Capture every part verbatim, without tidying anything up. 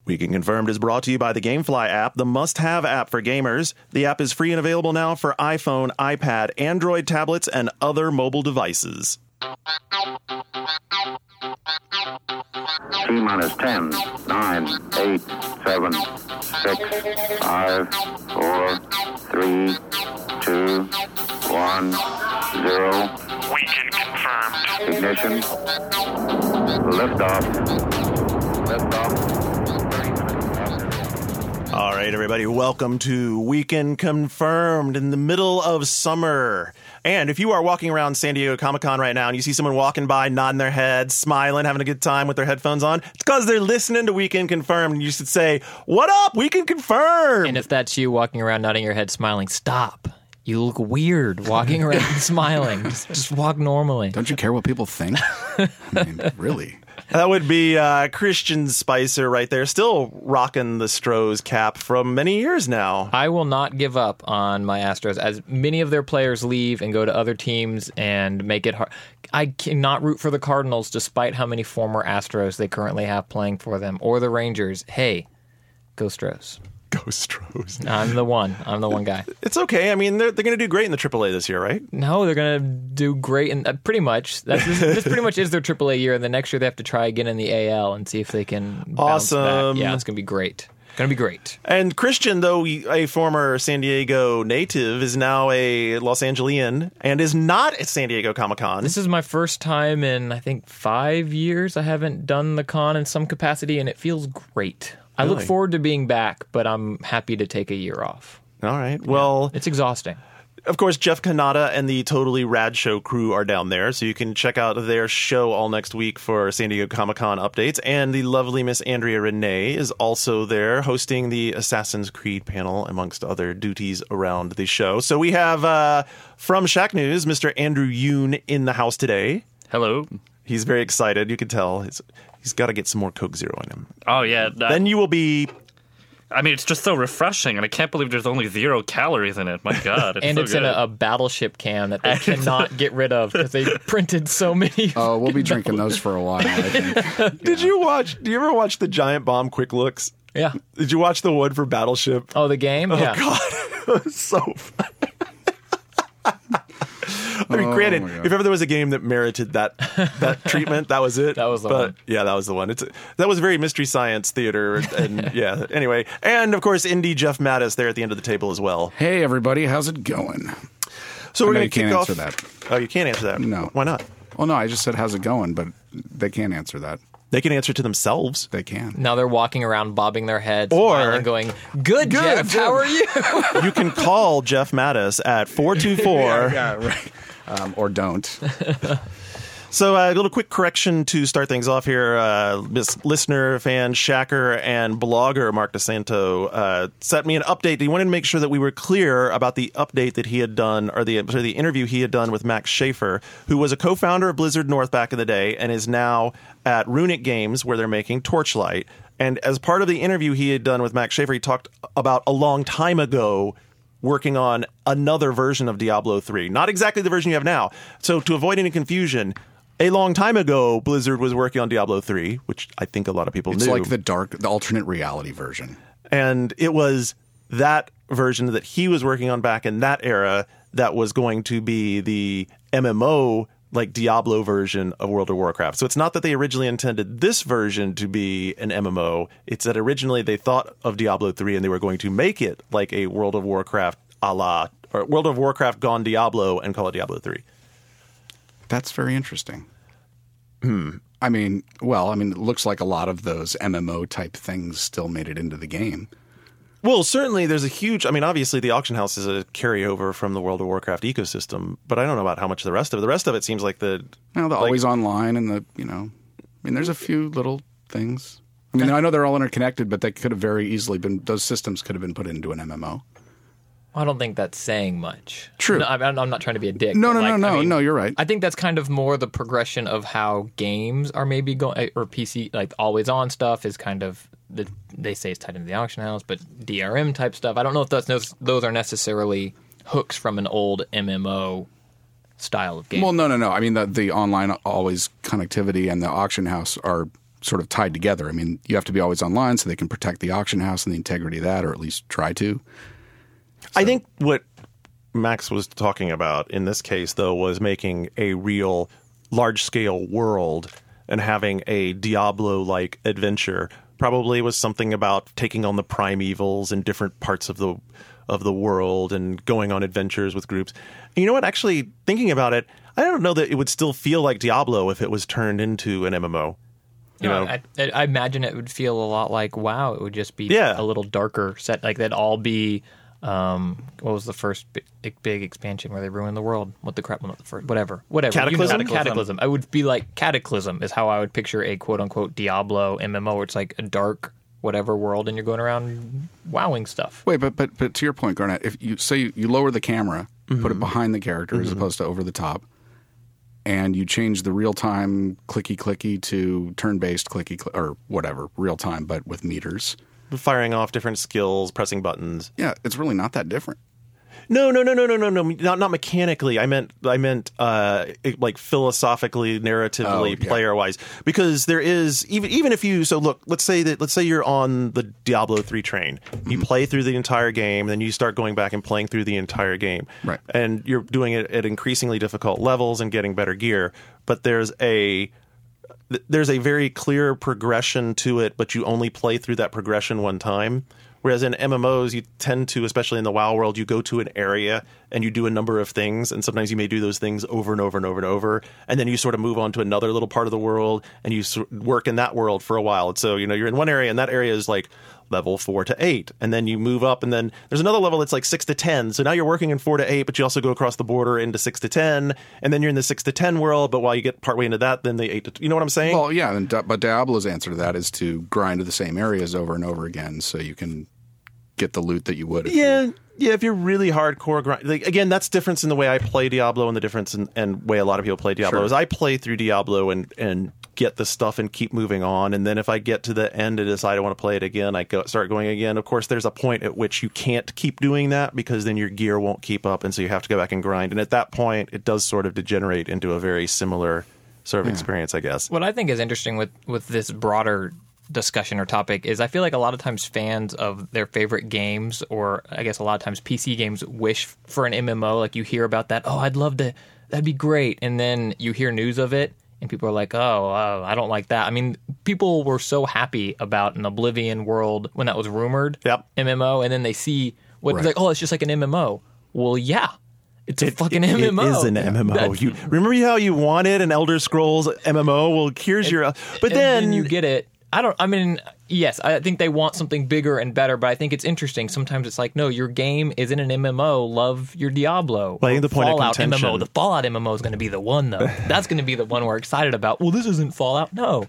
Weekend Confirmed is brought to you by the GameFly app, the must-have app for gamers. The app is free and available now for iPhone, iPad, Android tablets, and other mobile devices. T-minus ten, nine, eight, seven, six, five, four, three, two, one, zero. Weekend Confirmed. Ignition. Liftoff. Liftoff. All right, everybody, welcome to Weekend Confirmed in the middle of summer. And if you are walking around San Diego Comic-Con right now and you see someone walking by, nodding their head, smiling, having a good time with their headphones on, it's because they're listening to Weekend Confirmed. And you should say, "What up, Weekend Confirmed?" And if that's you walking around, nodding your head, smiling, stop. You look weird walking around and smiling. Just, just walk normally. Don't you care what people think? I mean, really. That would be uh, Christian Spicer right there, still rocking the Stros cap from many years now. I will not give up on my Astros, as many of their players leave and go to other teams and make it hard. I cannot root for the Cardinals despite how many former Astros they currently have playing for them, or the Rangers. Hey, go Stros. Go Stros. I'm the one. I'm the one guy. It's okay. I mean, they're, they're going to do great in the triple A this year, right? No, they're going to do great. And uh, pretty much, that's, this, this pretty much is their triple A year. And the next year they have to try again in the A L and see if they can bounce Awesome. back. Yeah, it's going to be great. Going to be great. And Christian, though a former San Diego native, is now a Los Angelian and is not at San Diego Comic-Con. This is my first time in, I think, five years. I haven't done the con in some capacity, and it feels great. I Really? look forward to being back, but I'm happy to take a year off. All right. Well, It's exhausting. of course, Jeff Kanata and the Totally Rad Show crew are down there, so you can check out their show all next week for San Diego Comic-Con updates. And the lovely Miss Andrea Renee is also there hosting the Assassin's Creed panel, amongst other duties around the show. So we have, uh, from Shack News, Mister Andrew Yoon in the house today. Hello. He's very excited. You can tell. He's, he's got to get some more Coke Zero in him. Oh, yeah. That, Then you will be... I mean, it's just so refreshing, and I can't believe there's only zero calories in it. My God. It's And so it's good. in a, a battleship can that they cannot get rid of because they printed so many. Oh, we'll be drinking those for a while, I think. Did you watch... Do you ever watch the Giant Bomb Quick Looks? Yeah. Did you watch the one for Battleship? Oh, the game? Yeah. Oh, God. It was so funny. I mean, Oh, granted, my God. if ever there was a game that merited that that treatment, that was it. That was the but, one. Yeah, that was the one. It's that was very Mystery Science Theater, and yeah. Anyway, and of course, Indie Jeff Mattis there at the end of the table as well. Hey, everybody, how's it going? So I we're know going you to kick can't off. answer that. Oh, you can't answer that. No. Why not? Well, no, I just said how's it going, but they can't answer that. They can answer to themselves. They can. Now they're walking around, bobbing their heads, Or- smiling, going, good, Good, Jeff, how are you? You can call Jeff Mattis at four two four. Yeah, right. Um, or don't. So uh, a little quick correction to start things off here. Uh, this listener, fan, shacker, and blogger Mark DeSanto uh, sent me an update. He wanted to make sure that we were clear about the update that he had done, or the, sorry, the interview he had done with Max Schaefer, who was a co-founder of Blizzard North back in the day and is now at Runic Games, where they're making Torchlight. And as part of the interview he had done with Max Schaefer, he talked about a long time ago working on another version of Diablo three. Not exactly the version you have now. So to avoid any confusion, a long time ago, Blizzard was working on Diablo three, which I think a lot of people It's knew. like the dark, the alternate reality version. And it was that version that he was working on back in that era that was going to be the M M O, like Diablo version of World of Warcraft. So it's not that they originally intended this version to be an M M O. It's that originally they thought of Diablo three and they were going to make it like a World of Warcraft a la, or World of Warcraft gone Diablo and call it Diablo three. That's very interesting. Hmm. I mean, well, I mean, it looks like a lot of those M M O type things still made it into the game. Well, certainly there's a huge, I mean, obviously the auction house is a carryover from the World of Warcraft ecosystem, but I don't know about how much the rest of it. The rest of it seems like the... Well, the like, always online and the, you know, I mean, there's a few little things. I mean, I know they're all interconnected, but they could have very easily been, those systems could have been put into an M M O. I don't think that's saying much. True. No, I'm, I'm not trying to be a dick. No, but no, like, no, no, I mean, no, you're right. I think that's kind of more the progression of how games are maybe going, or P C, like always on stuff is kind of, the, they say it's tied into the auction house, but D R M type stuff. I don't know if that's those are necessarily hooks from an old M M O style of game. Well, no, no, no. I mean, the, the online always connectivity and the auction house are sort of tied together. I mean, you have to be always online so they can protect the auction house and the integrity of that, or at least try to. So. I think what Max was talking about in this case, though, was making a real large-scale world and having a Diablo-like adventure. Probably was something about taking on the primevals in different parts of the of the world and going on adventures with groups. And you know what? Actually, thinking about it, I don't know that it would still feel like Diablo if it was turned into an M M O. You no, know, I, I imagine it would feel a lot like WoW. It would just be Yeah. a little darker set. Like they'd all be. Um, what was the first big, big expansion where they ruined the world? What the crap? Not the first. Whatever. Whatever. Cataclysm? You know, Cataclysm. I would be like Cataclysm is how I would picture a quote unquote Diablo M M O. Where it's like a dark whatever world, and you're going around wowing stuff. Wait, but but but to your point, Garnett, if you say you, you lower the camera, mm-hmm. put it behind the character mm-hmm. as opposed to over the top, and you change the real time clicky clicky to turn based clicky cl- or whatever real time, but with meters. firing off different skills, pressing buttons. Yeah, it's really not that different. No, no, no, no, no, no, no. Not not mechanically. I meant I meant uh, it, like philosophically, narratively, Oh, yeah. player wise. Because there is even even if you so look, let's say that let's say you're on the Diablo three train. You Mm-hmm. play through the entire game, then you start going back and playing through the entire game. Right. And you're doing it at increasingly difficult levels and getting better gear. But there's a there's a very clear progression to it, but you only play through that progression one time. Whereas in M M Os, you tend to, especially in the WoW world, you go to an area and you do a number of things, and sometimes you may do those things over and over and over and over, and then you sort of move on to another little part of the world, and you sort of work in that world for a while. And so, you know, you're in one area, and that area is like level four to eight, and then you move up, and then there's another level that's like six to ten. So now you're working in four to eight, but you also go across the border into six to ten, and then you're in the six to ten world. But while you get partway into that, then the eight to, you know what I'm saying? Well, yeah, and, but Diablo's answer to that is to grind to the same areas over and over again, so you can get the loot that you would. If Yeah, you, yeah. If you're really hardcore, grind, like, again, that's difference in the way I play Diablo and the difference in and way a lot of people play Diablo Sure. is I play through Diablo and and get the stuff and keep moving on, and then if I get to the end and decide I want to play it again, I go start going again. Of course, there's a point at which you can't keep doing that because then your gear won't keep up, and so you have to go back and grind. And at that point, it does sort of degenerate into a very similar sort of experience, I guess. What I think is interesting with, with this broader discussion or topic is I feel like a lot of times fans of their favorite games, or I guess a lot of times P C games, wish for an M M O. Like you hear about that, oh, I'd love to, that'd be great. And then you hear news of it, and people are like, oh, uh, I don't like that. I mean, people were so happy about an Oblivion world when that was rumored, Yep. M M O, and then they see what Right. it's like, oh, it's just like an M M O. Well, yeah. It's a It- fucking it- M M O. It is an M M O. That's- You remember how you wanted an Elder Scrolls M M O? Well, here's your. But and then you get it. I don't. I mean, yes, I think they want something bigger and better, but I think it's interesting. Sometimes it's like, no, your game is in an M M O. Love your Diablo. Well, I think Or the point of Fallout M M O. contention- The Fallout M M O is going to be the one, though. That's going to be the one we're excited about. Well, this isn't Fallout. No.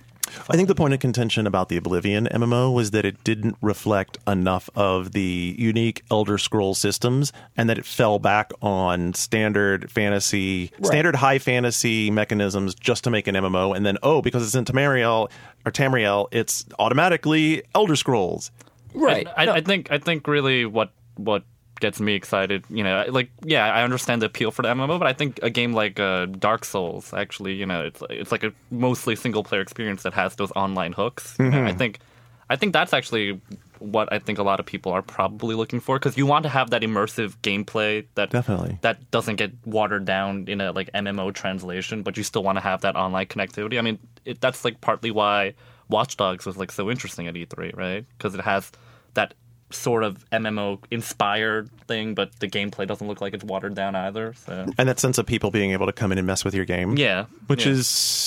I think the point of contention about the Oblivion M M O was that it didn't reflect enough of the unique Elder Scrolls systems, and that it fell back on standard fantasy, Right. standard high fantasy mechanisms just to make an M M O. And then, oh, because it's in Tamriel or Tamriel, it's automatically Elder Scrolls. Right. I, No. I think I think really what what gets me excited, you know, like yeah, I understand the appeal for the M M O, but I think a game like uh, Dark Souls, actually, you know, it's it's like a mostly single player experience that has those online hooks. You know, I think I think that's actually what I think a lot of people are probably looking for, because you want to have that immersive gameplay that Definitely. that doesn't get watered down in a like M M O translation, but you still want to have that online connectivity. I mean, it, that's like partly why Watch Dogs was like so interesting at E three, right? Because it has that sort of M M O inspired thing, but the gameplay doesn't look like it's watered down either. So And that sense of people being able to come in and mess with your game. yeah, Which yeah.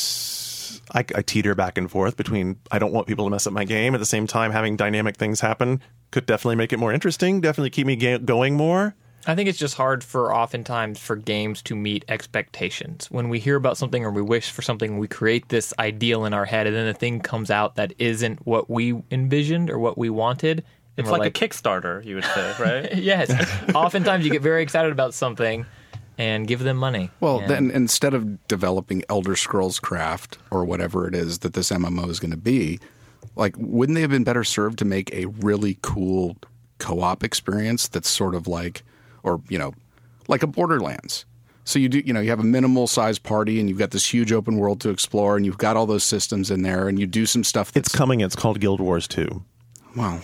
is, I, I teeter back and forth between I don't want people to mess up my game. At the same time, having dynamic things happen could definitely make it more interesting, definitely keep me ga- going more. I think it's just hard for oftentimes for games to meet expectations. When we hear about something or we wish for something, we create this ideal in our head, and then the thing comes out that isn't what we envisioned or what we wanted. And It's we're like, a Kickstarter, you would say, right? Yes. Oftentimes you get very excited about something and give them money. well, And- then instead of developing Elder Scrolls Craft or whatever it is that this M M O is going to be, like, wouldn't they have been better served to make a really cool co-op experience that's sort of like, or you know, like a Borderlands, So you do, you know, you have a minimal size party, and you've got this huge open world to explore, and you've got all those systems in there, and you do some stuff. That's, It's coming. It's called Guild Wars two. Wow.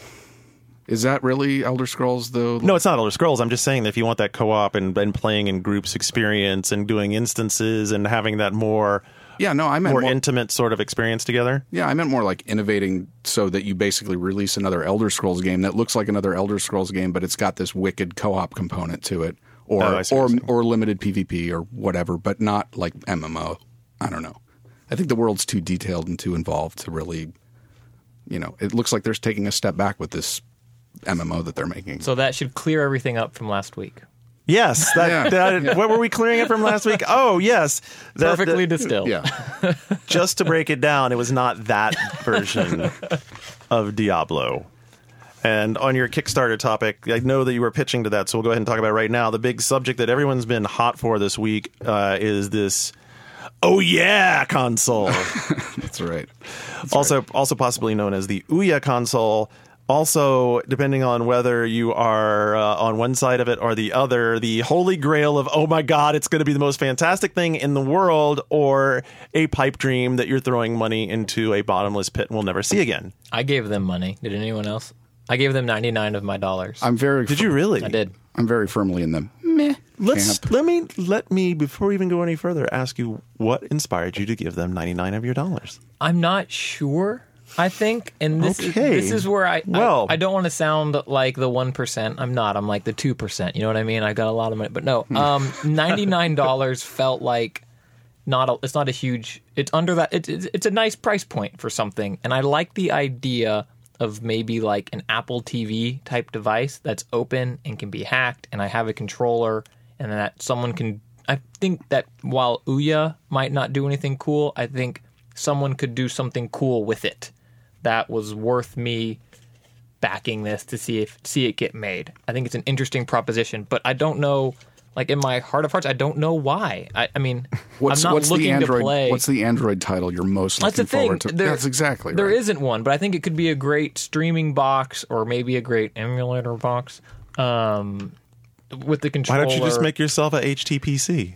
Is that really Elder Scrolls, though? No, it's not Elder Scrolls. I'm just saying that if you want that co-op and, and playing in groups experience and doing instances and having that more Yeah, no, I meant more, more, intimate sort of experience together. yeah, I meant more like innovating so that you basically release another Elder Scrolls game that looks like another Elder Scrolls game, but it's got this wicked co-op component to it, or Oh, I see what or you're saying. or limited PvP or whatever, but not like M M O. I don't know. I think the world's too detailed and too involved to really, you know, it looks like they're taking a step back with this M M O that they're making. So that should clear everything up from last week. Yes. That, Yeah. that, What were we clearing it from last week? Oh, yes. That- Perfectly that- distilled. yeah, just to break it down, it was not that version of Diablo. And on your Kickstarter topic, I know that you were pitching to that, so we'll go ahead and talk about it right now. The big subject that everyone's been hot for this week uh, is this "Oh yeah" console, that's right. also also possibly known as the Ouya console. Also, depending on whether you are uh, on one side of it or the other, the holy grail of, oh my God, it's going to be the most fantastic thing in the world, or a pipe dream that you're throwing money into a bottomless pit and will never see again. I gave them money. Did anyone else? I gave them ninety-nine of my dollars. I'm very. Did you really? I did. I'm very firmly in the meh Let's camp. let me let me before we even go any further ask you what inspired you to give them ninety-nine of your dollars. I'm not sure. I think, and this Okay. is this is where I Well- I, I don't want to sound like the one percent. I'm not. I'm like the two percent. You know what I mean? I got a lot of money, but no. Um, ninety nine dollars felt like not. A, it's not a huge. It's under that. It's it's it's a nice price point for something, and I like the idea of maybe like an Apple T V type device that's open and can be hacked, and I have a controller, and that someone can. I think that while Ouya might not do anything cool, I think someone could do something cool with it that was worth me backing this to see if see it get made. I think it's an interesting proposition, but I don't know. Like in my heart of hearts, I don't know why. I, I mean, What's, I'm not what's looking the Android? to play. What's the Android title you're most That's looking the thing. forward to? There- That's exactly There right. isn't one, but I think it could be a great streaming box or maybe a great emulator box um, with the Why controller. don't you just make yourself a H T P C?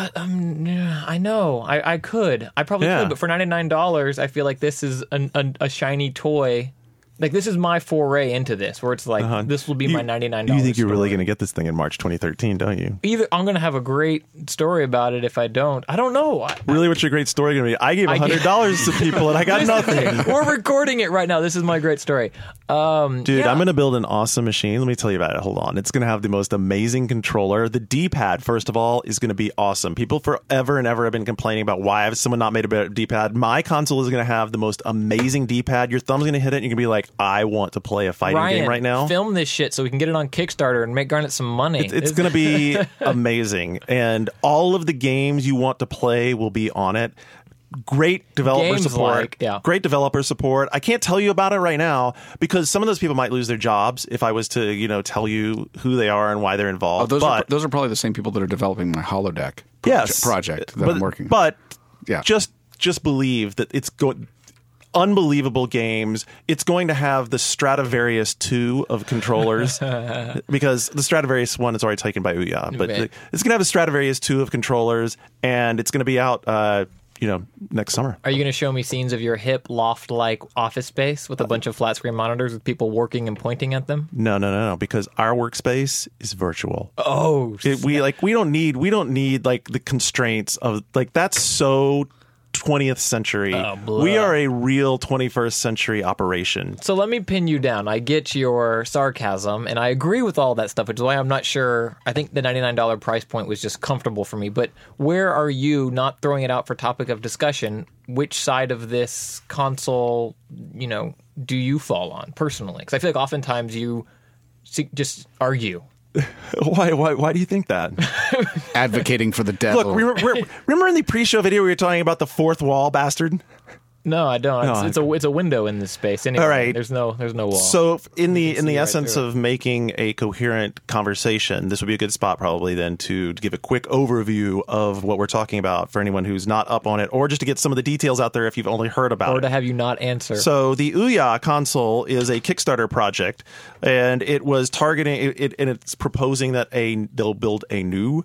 Yeah, I know. I, I could. I probably Yeah. could. But for ninety-nine dollars, I feel like this is an, a, a shiny toy. Like, this is my foray into this, where it's like, Uh-huh. this will be You- my ninety-nine dollars You think you're really story. going to get this thing in March twenty thirteen, don't you? Either I'm going to have a great story about it if I don't. I don't know. I, Really, what's your great story going to be? I gave one hundred dollars to people and I got nothing. We're recording it right now. This is my great story. Um, Dude, yeah. I'm going to build an awesome machine. Let me tell you about it. Hold on. It's going to have the most amazing controller. The D-pad, first of all, is going to be awesome. People forever and ever have been complaining about why has someone not made a better D-pad. My console is going to have the most amazing D-pad. Your thumb's going to hit it and you're going to be like, I want to play a fighting Ryan, game right now. film this shit so we can get it on Kickstarter and make Garnet some money. It's, it's going to be amazing. And all of the games you want to play will be on it. Great developer Games support. like- yeah. Great developer support. I can't tell you about it right now because some of those people might lose their jobs if I was to, you know, tell you who they are and why they're Oh, involved. those are but those are probably the same people that are developing my holodeck proje- yes, project that but, I'm working. But Yeah. just just believe that it's going. Unbelievable games. It's going to have the Stradivarius two of controllers because the Stradivarius one is already taken by Ouya, but Right. it's going to have a Stradivarius two of controllers, and it's going to be out, uh, you know, next summer. Are you going to show me scenes of your hip loft-like office space with a bunch of flat screen monitors with people working and pointing at them? No, no, no, no, because our workspace is virtual. Oh, It, we like we don't need we don't need like the constraints of like that's so twentieth century. Oh, blah. We are a real twenty-first century operation. So let me pin you down. I get your sarcasm, and I agree with all that stuff, which is why I'm not sure. I think the ninety-nine dollars price point was just comfortable for me. But where are you, not throwing it out for topic of discussion, which side of this console, you know, do you fall on personally? Because I feel like oftentimes you see, just argue. Why, why, why do you think that? Advocating for the devil. Look, remember, remember in the pre-show video we were talking about the fourth wall, bastard? No, I don't. No, It's, I- it's a it's a window in this space. Anyway, All right. There's no there's no wall. So, in the can in the see right essence through it. of making a coherent conversation, this would be a good spot probably then to, to give a quick overview of what we're talking about for anyone who's not up on it, or just to get some of the details out there if you've only heard about or it. to have you not answer. So the Ouya console is a Kickstarter project, and it was targeting it, it and it's proposing that a they'll build a new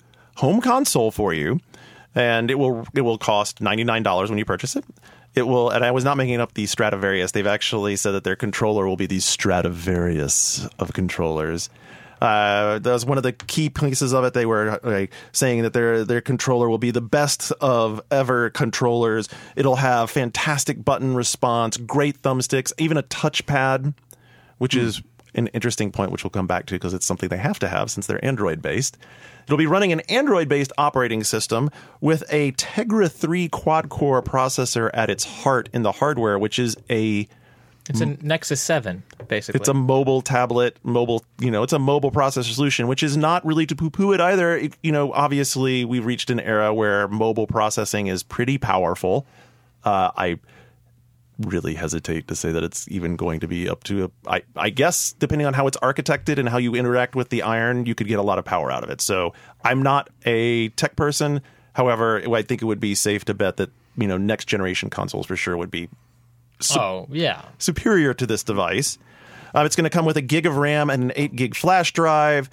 home console for you, and it will it will cost ninety-nine dollars when you purchase it. It will, and I was not making up the Stradivarius. They've actually said that their controller will be the Stradivarius of controllers. Uh, that was one of the key pieces of it. They were like, saying that their their controller will be the best of ever controllers. It'll have fantastic button response, great thumbsticks, even a touchpad, which mm. is an interesting point, which we'll come back to because it's something they have to have since they're Android-based. It'll be running an Android-based operating system with a Tegra three quad-core processor at its heart in the hardware, which is a... It's a Nexus seven, basically. It's a mobile tablet, mobile, you know, it's a mobile processor solution, which is not really to poo-poo it either. It, you know, obviously, we've reached an era where mobile processing is pretty powerful. Uh, I really hesitate to say that it's even going to be up to, a, I, I guess, depending on how it's architected and how you interact with the iron, you could get a lot of power out of it. So I'm not a tech person. However, I think it would be safe to bet that, you know, next generation consoles for sure would be su- oh, yeah. superior to this device. Uh, it's going to come with a gig of RAM and an eight gig flash drive.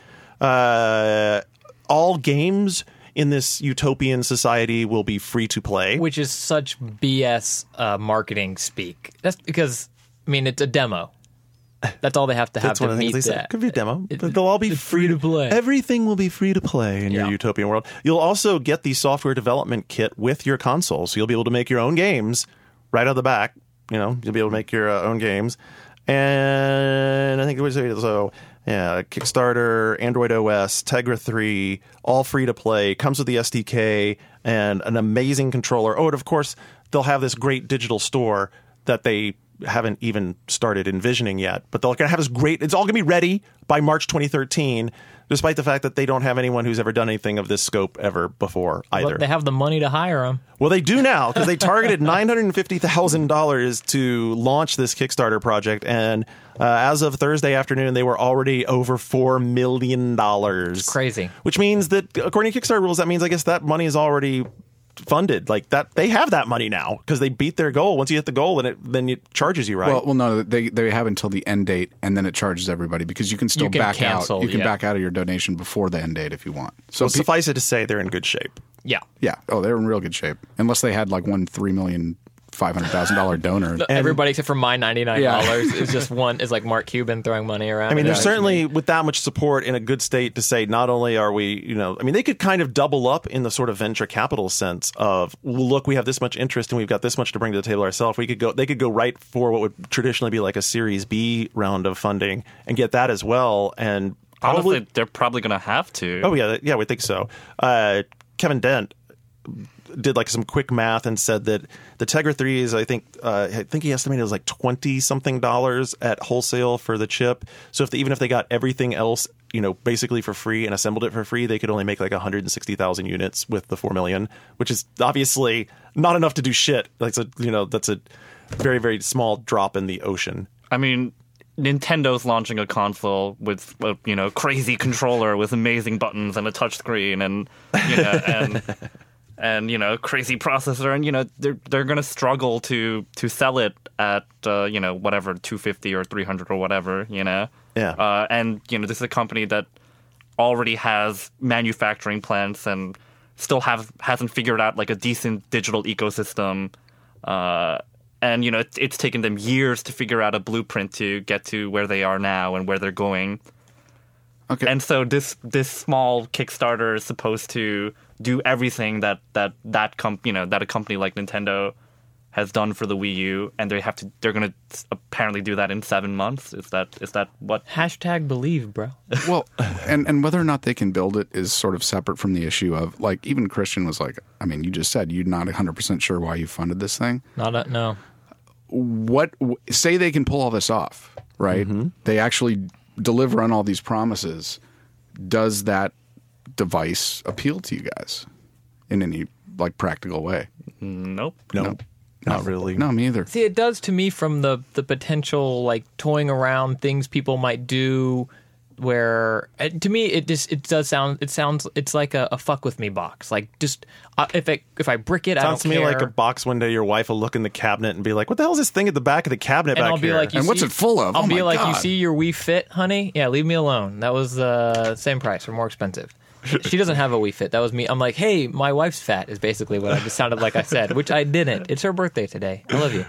Uh, all games in this utopian society will be free to play. Which is such B S uh, marketing speak. That's because, I mean, it's a demo. That's all they have to have That's to one of the meet things they said. that. It could be a demo, It- but they'll all be it's free, free to play. Everything will be free to play in Yeah. your utopian world. You'll also get the software development kit with your console, so you'll be able to make your own games right out of the back. You know, you'll be able to make your uh, own games. And I think it was so. Yeah, Kickstarter, Android O S, Tegra three, all free to play. Comes with the S D K and an amazing controller. Oh, and of course, they'll have this great digital store that they haven't even started envisioning yet. But they're going to have this great. It's all going to be ready by March twenty thirteen, despite the fact that they don't have anyone who's ever done anything of this scope ever before either. But they have the money to hire them. Well, they do now because they targeted nine hundred fifty thousand dollars to launch this Kickstarter project. And uh, as of Thursday afternoon, they were already over four million dollars. It's crazy. Which means that, according to Kickstarter rules, that means, I guess, that money is already funded. Like that, they have that money now because they beat their goal. Once you hit the goal, and it then it charges you, right? Well, well, no, they they have until the end date, and then it charges everybody because you can still You can back cancel, out. You can yeah. back out of your donation before the end date if you want. So so suffice it to say, they're in good shape. Yeah. yeah, oh, they're in real good shape, unless they had like one three million five hundred thousand dollar donor. Everybody except for my ninety-nine dollars Yeah. is just one, is like Mark Cuban throwing money around. I mean, Yeah. there's certainly, with that much support, in a good state to say not only are we, you know, I mean, they could kind of double up in the sort of venture capital sense of, well, look, we have this much interest and we've got this much to bring to the table ourselves. We could go, they could go right for what would traditionally be like a Series B round of funding and get that as well. And probably, Honestly, they're probably going to have to. oh yeah, yeah, we think so. Uh, Kevin Dent did like some quick math and said that the Tegra three is, I think, uh, I think he estimated it was like twenty something dollars at wholesale for the chip. So if they, even if they got everything else, you know, basically for free and assembled it for free, they could only make like one hundred sixty thousand units with the four million, which is obviously not enough to do shit. Like, a, you know, that's a very, very small drop in the ocean. I mean, Nintendo's launching a console with a, you know, crazy controller with amazing buttons and a touchscreen and, you know, and and you know, crazy processor, and you know, they're they're going to struggle to to sell it at uh, you know, whatever, two fifty or three hundred or whatever, you know. Yeah. Uh, and you know, this is a company that already has manufacturing plants and still have hasn't figured out like a decent digital ecosystem. Uh, and you know, it's, it's taken them years to figure out a blueprint to get to where they are now and where they're going. Okay. And so this this small Kickstarter is supposed to do everything that that that comp, you know, that a company like Nintendo has done for the Wii U, and they have to they're going to apparently do that in seven months. Is that is that what? Hashtag believe, bro. Well, and, and whether or not they can build it is sort of separate from the issue of, like, even Christian was like, I mean, you just said you're not one hundred percent sure why you funded this thing. Not a, no. What, say they can pull all this off, right? Mm-hmm. They actually deliver on all these promises. Does that device appeal to you guys in any, like, practical way? Nope. No, No. not really. No, me either. See, it does to me from the the potential, like, toying around things people might do. Where uh, to me it just it does sound it sounds it's like a, a fuck with me box. Like, just uh, if I if I brick it, I Sounds don't to me care. like a box one day your wife will look in the cabinet and be like, what the hell is this thing at the back of the cabinet and back I'll be here? like, you And what's see- it full of? I'll Oh be my like, God. you see your Wii Fit, honey? Yeah, leave me alone. That was the uh, same price or more expensive. She doesn't have a Wii Fit. That was me. I'm like, hey, my wife's fat is basically what I just sounded like I said, which I didn't. It's her birthday today. I love you.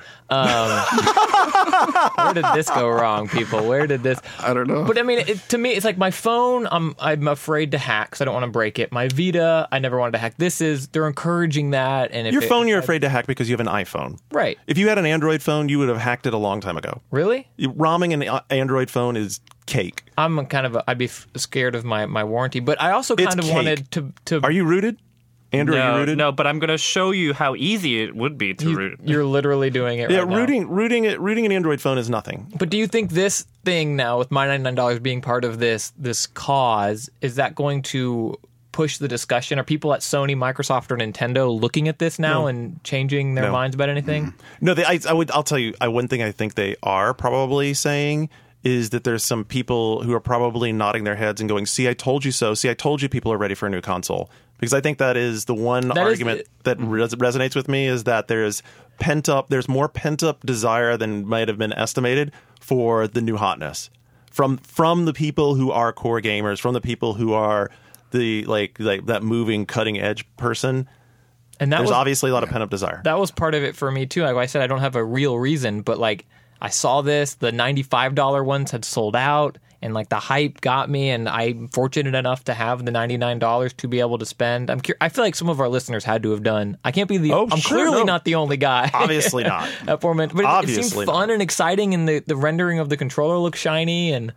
Um, where did this go wrong, people? Where did this? I don't know. But I mean, it, to me, it's like my phone. I'm I'm afraid to hack because I don't want to break it. My Vita, I never wanted to hack. This is they're encouraging that. And if Your it, phone, you're afraid to hack because you have an iPhone. right? If you had an Android phone, you would have hacked it a long time ago. Really? ROMing an uh, Android phone is cake. I'm kind of a, I'd be f- scared of my, my warranty, but I also It's kind of cake. wanted to to. Are you rooted? Andrew, are you No, rooted? no, but I'm going to show you how easy it would be to you, root. You're literally doing it. Yeah, right now. rooting, rooting, it, rooting an Android phone is nothing. But do you think this thing now, with my ninety-nine dollars being part of this this cause, is that going to push the discussion? Are people at Sony, Microsoft, or Nintendo looking at this now No. and changing their No. minds about anything? No, they, I, I would. I'll tell you. I, one thing I think they are probably saying is that there's some people who are probably nodding their heads and going, "See, I told you so. See, I told you people are ready for a new console." Because I think that is the one That is argument the- that res- resonates with me is that there's pent up. There's more pent up desire than might have been estimated for the new hotness from from the people who are core gamers, from the people who are the like like that moving cutting edge person. And that There's was obviously a lot of pent up desire. that was part of it for me too. Like I said, I don't have a real reason, but like I saw this, the ninety-five dollars ones had sold out, and like the hype got me, and I'm fortunate enough to have the ninety-nine dollars to be able to spend. I'm cur- I feel like some of our listeners had to have done. I can't be the. Oh, I'm sure, clearly no. not the only guy. Obviously not. Aforementioned, but it, it Obviously seemed not. fun and exciting, and the, the rendering of the controller looks shiny, and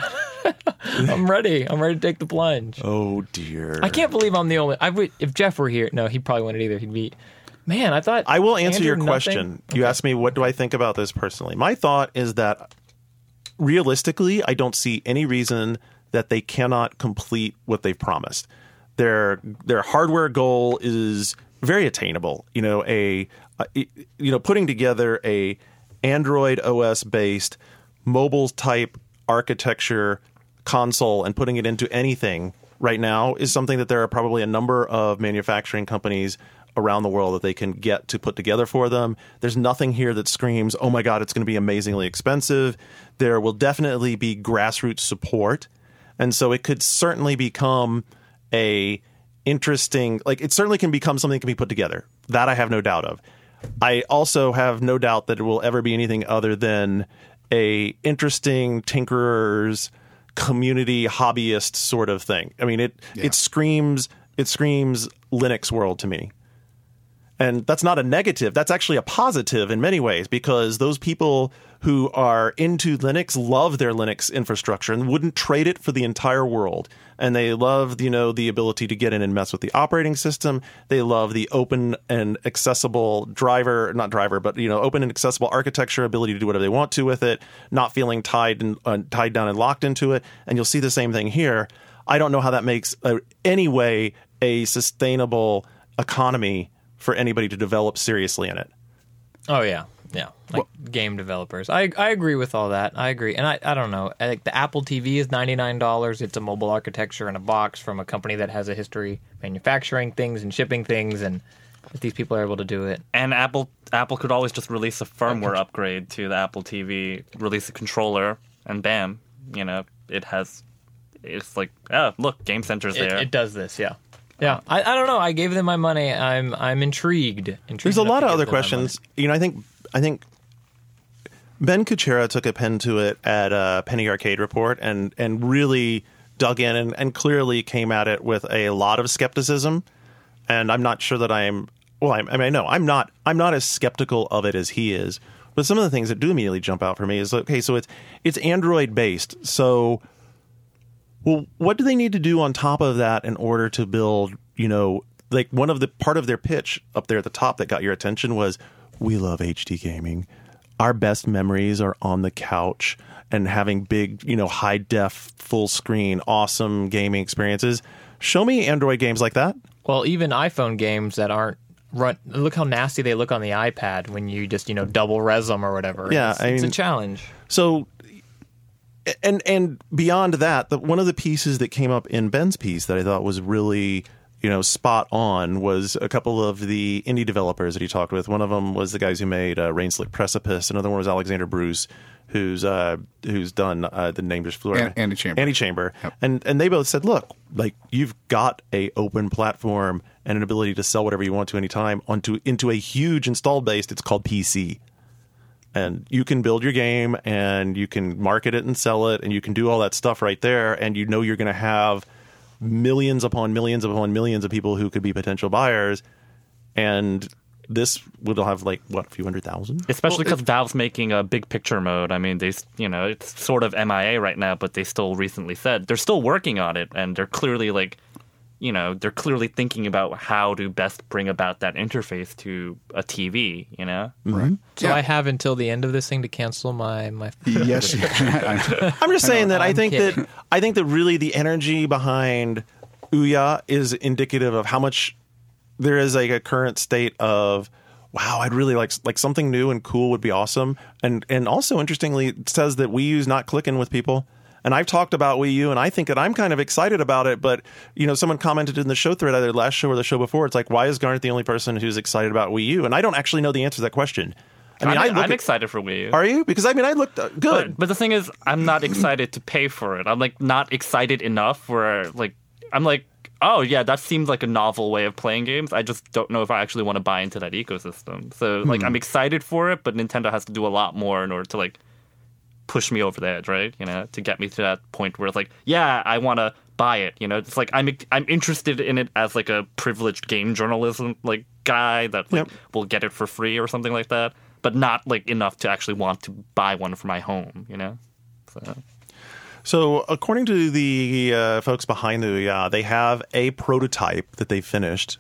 I'm ready. I'm ready to take the plunge. Oh dear. I can't believe I'm the only. I would if Jeff were here. No, he probably wouldn't either. He'd be. Man, I thought I will answer Andrew, your nothing? question. You asked me what do I think about this personally. My thought is that realistically, I don't see any reason that they cannot complete what they've promised. Their their hardware goal is very attainable. You know, a, a you know putting together a Android O S based mobile type architecture console and putting it into anything right now is something that there are probably a number of manufacturing companies around the world that they can get to put together for them. There's nothing here that screams, oh my God, it's going to be amazingly expensive. There will definitely be grassroots support. And so it could certainly become a interesting, like it certainly can become something that can be put together. That I have no doubt of. I also have no doubt that it will ever be anything other than a interesting tinkerer's community hobbyist sort of thing. I mean, it Yeah. it screams it screams Linux world to me. And that's not a negative. That's actually a positive in many ways because those people who are into Linux love their Linux infrastructure and wouldn't trade it for the entire world. And they love, you know, the ability to get in and mess with the operating system. They love the open and accessible driver, not driver, but, you know, open and accessible architecture, ability to do whatever they want to with it, not feeling tied and uh, tied down and locked into it. And you'll see the same thing here. I don't know how that makes uh, any way a sustainable economy for anybody to develop seriously in it. Oh yeah, yeah. Like game developers. I I agree with all that. I agree, and I I don't know. I, like the Apple T V is ninety-nine dollars. It's a mobile architecture in a box from a company that has a history manufacturing things and shipping things, and if these people are able to do it. And Apple Apple could always just release a firmware upgrade to the Apple T V, release a controller, and bam, you know, it has. It's like, oh, look, Game Center's It, there. it does this, yeah. Yeah, I, I don't know. I gave them my money. I'm I'm intrigued. intrigued There's a enough lot to of give other them my questions. You know, I think I think Ben Kuchera took a pen to it at a Penny Arcade Report and and really dug in and, and clearly came at it with a lot of skepticism. And I'm not sure that I'm well. I'm, I mean, no, I'm not. I'm not as skeptical of it as he is. But some of the things that do immediately jump out for me is okay. So it's it's Android based. So, well, what do they need to do on top of that in order to build? You know, like one of the part of their pitch up there at the top that got your attention was, "We love H D gaming. Our best memories are on the couch and having big, you know, high def, full screen, awesome gaming experiences." Show me Android games like that. Well, even iPhone games that aren't run. Look how nasty they look on the iPad when you just you know double res them or whatever. Yeah, it's, I it's mean- a challenge. So, and and beyond that, the, one of the pieces that came up in Ben's piece that I thought was really you know, spot on was a couple of the indie developers that he talked with. One of them was the guys who made uh, Rainslick Precipice. Another one was Alexander Bruce, who's uh, who's done uh, the name just flew An- Andy Chamber. Andy Chamber. Yep. And and they both said, look, like you've got a open platform and an ability to sell whatever you want to anytime onto into a huge installed base. It's called P C. And you can build your game and you can market it and sell it and you can do all that stuff right there. And you know you're going to have millions upon millions upon millions of people who could be potential buyers. And this will have like, what, a few hundred thousand? Especially because Valve's making a big picture mode. I mean, they, you know, it's sort of M I A right now, but they still recently said they're still working on it. And they're clearly like, you know, they're clearly thinking about how to best bring about that interface to a T V, you know? Right. So Yeah. I have until the end of this thing to cancel my my. Yes. I- I'm just saying that I I'm think kidding. that I think that really the energy behind Ouya is indicative of how much there is like a current state of, wow, I'd really like like something new and cool would be awesome. And and also interestingly, it says that Wii U's not clicking with people. And I've talked about Wii U, and I think that I'm kind of excited about it. But, you know, someone commented in the show thread, either last show or the show before, it's like, why is Garnet the only person who's excited about Wii U? And I don't actually know the answer to that question. I mean, I'm, I look I'm at- excited for Wii U. Are you? Because, I mean, I looked uh, good. But, but the thing is, I'm not excited to pay for it. I'm like not excited enough where like I'm like, oh yeah, that seems like a novel way of playing games. I just don't know if I actually want to buy into that ecosystem. So like I'm excited for it, but Nintendo has to do a lot more in order to like push me over the edge, right? You know, to get me to that point where it's like, yeah, I want to buy it. You know, it's like I'm I'm interested in it as like a privileged game journalism like guy that like, Yep. will get it for free or something like that, but not like enough to actually want to buy one for my home. You know, so. So, according to the uh, folks behind the Ouya, they have a prototype that they finished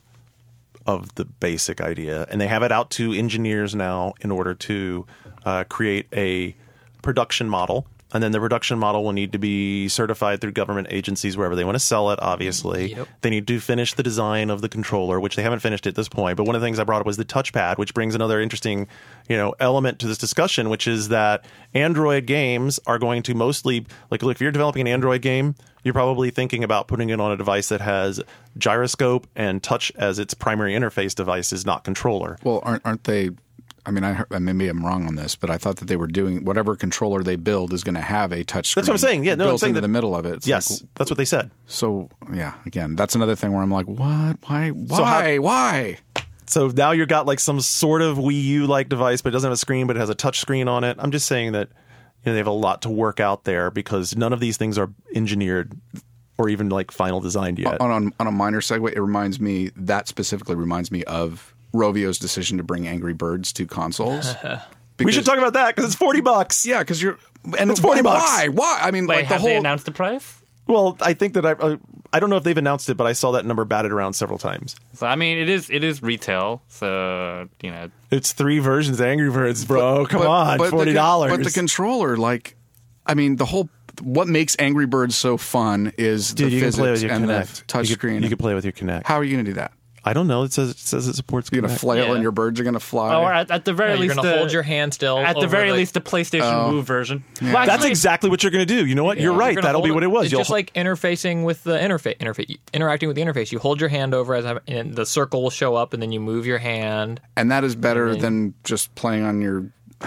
of the basic idea, and they have it out to engineers now in order to uh, create a production model. And then the production model will need to be certified through government agencies wherever they want to sell it, obviously. Yep. They need to finish the design of the controller, which they haven't finished at this point. But one of the things I brought up was the touchpad, which brings another interesting, you know, element to this discussion, which is that Android games are going to mostly, like, look, if you're developing an Android game, you're probably thinking about putting it on a device that has gyroscope and touch as its primary interface devices, not controller. Well, aren't aren't they? I mean, I heard, maybe I'm wrong on this, but I thought that they were doing whatever controller they build is going to have a touch screen. That's what I'm saying. Yeah, no, I'm built saying into that- the middle of it. It's Yes, like, that's what they said. so yeah, again, that's another thing where I'm like, what? Why? Why? So how- why? So now you've got like some sort of Wii U-like device, but it doesn't have a screen, but it has a touch screen on it. I'm just saying that, you know, they have a lot to work out there because none of these things are engineered or even like final designed yet. On, on on a minor segue, it reminds me that specifically reminds me of Rovio's decision to bring Angry Birds to consoles. We should talk about that because it's forty bucks. Yeah, because you're and It's forty why, bucks. Why? Why? I mean, Wait, like the have whole. they announced the price? Well, I think that I uh, I don't know if they've announced it, but I saw that number batted around several times. So I mean, it is it is retail, so you know. It's three versions of Angry Birds, bro. Come but- on, but the con- forty dollars. But the controller, like, I mean, the whole. What makes Angry Birds so fun is Dude, the you can physics play with your and Kinect. the touch you could, screen. You can play with your Kinect. How are you going to do that? I don't know. It says it says it supports. You're going to Kinect. flail Yeah. and your birds are going to fly. Or at, at the very No, you're least, gonna the, hold your hand still. At the over very the- least, the PlayStation Move version. Well, That's actually, exactly what you're going to do. You know what? You're Yeah, right. gonna That'll hold be what it was. It's You'll just like interfacing with the interface, interface, interacting with the interface. You hold your hand over as and the circle will show up, and then you move your hand. and that is better than just playing on your.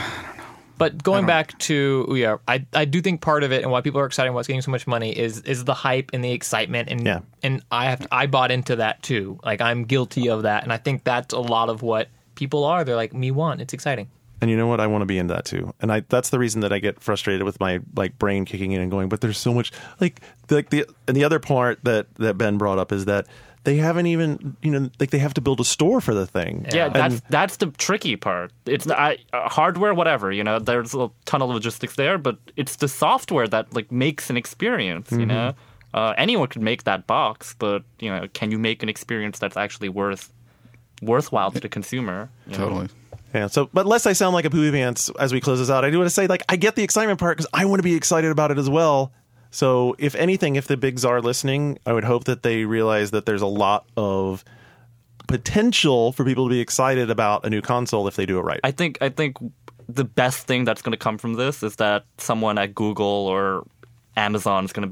But going back to Ouya, I I do think part of it and why people are excited about getting so much money is is the hype and the excitement and Yeah. and I have I bought into that too. Like I'm guilty of that, and I think that's a lot of what people are. They're like, me want. It's exciting. And you know what? I want to be into that too. And I that's the reason that I get frustrated with my like brain kicking in and going, but there's so much like like the and the other part that that Ben brought up is that they haven't even, you know, like they have to build a store for the thing. yeah, And- that's that's the tricky part. It's I, uh, hardware, whatever. You know, there's a ton of logistics there, but it's the software that like makes an experience. You know, uh, anyone could make that box, but you know, can you make an experience that's actually worth worthwhile to the consumer? you know? Totally. Yeah. So, but lest I sound like a poopy pants as we close this out, I do want to say, like, I get the excitement part because I want to be excited about it as well. So, if anything, if the bigs are listening, I would hope that they realize that there's a lot of potential for people to be excited about a new console if they do it right. I think I think the best thing that's going to come from this is that someone at Google or Amazon is going to be like,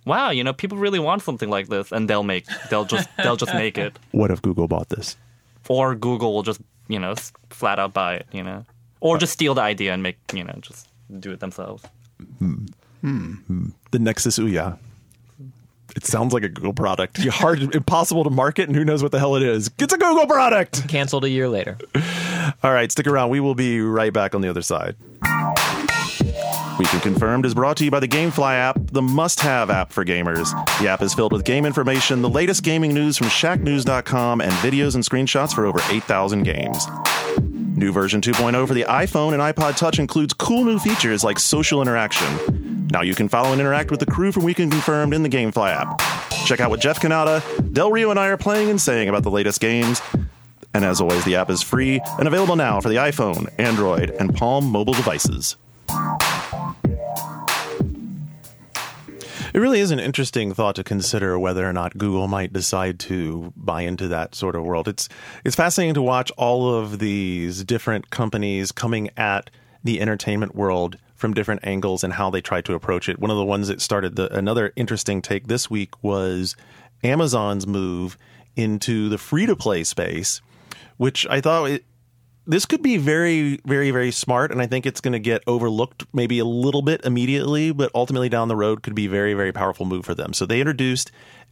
wow, you know, people really want something like this, and they'll make they'll just they'll just make it. What if Google bought this? Or Google will just, you know, flat out buy it, you know, or just steal the idea and make, you know, just do it themselves. Hmm. Hmm. The Nexus Ouya. It sounds like a Google product. You're hard, impossible to market, and who knows what the hell it is. It's a Google product. Canceled a year later. All right, stick around. We will be right back on the other side. Weekend Confirmed is brought to you by the GameFly app, the must-have app for gamers. The app is filled with game information, the latest gaming news from Shack News dot com, and videos and screenshots for over eight thousand games. New version two point oh for the iPhone and iPod Touch includes cool new features like social interaction. Now you can follow and interact with the crew from Weekend Confirmed in the GameFly app. Check out what Jeff Kanata, Del Rio, and I are playing and saying about the latest games. And as always, the app is free and available now for the iPhone, Android, and Palm mobile devices. It really is an interesting thought to consider whether or not Google might decide to buy into that sort of world. It's it's fascinating to watch all of these different companies coming at the entertainment world from different angles and how they try to approach it. One of the ones that started the, another interesting take this week was Amazon's move into the free-to-play space, which I thought it, this could be very, very, very smart, and I think it's going to get overlooked maybe a little bit immediately, but ultimately down the road could be a very, very powerful move for them. So they introduced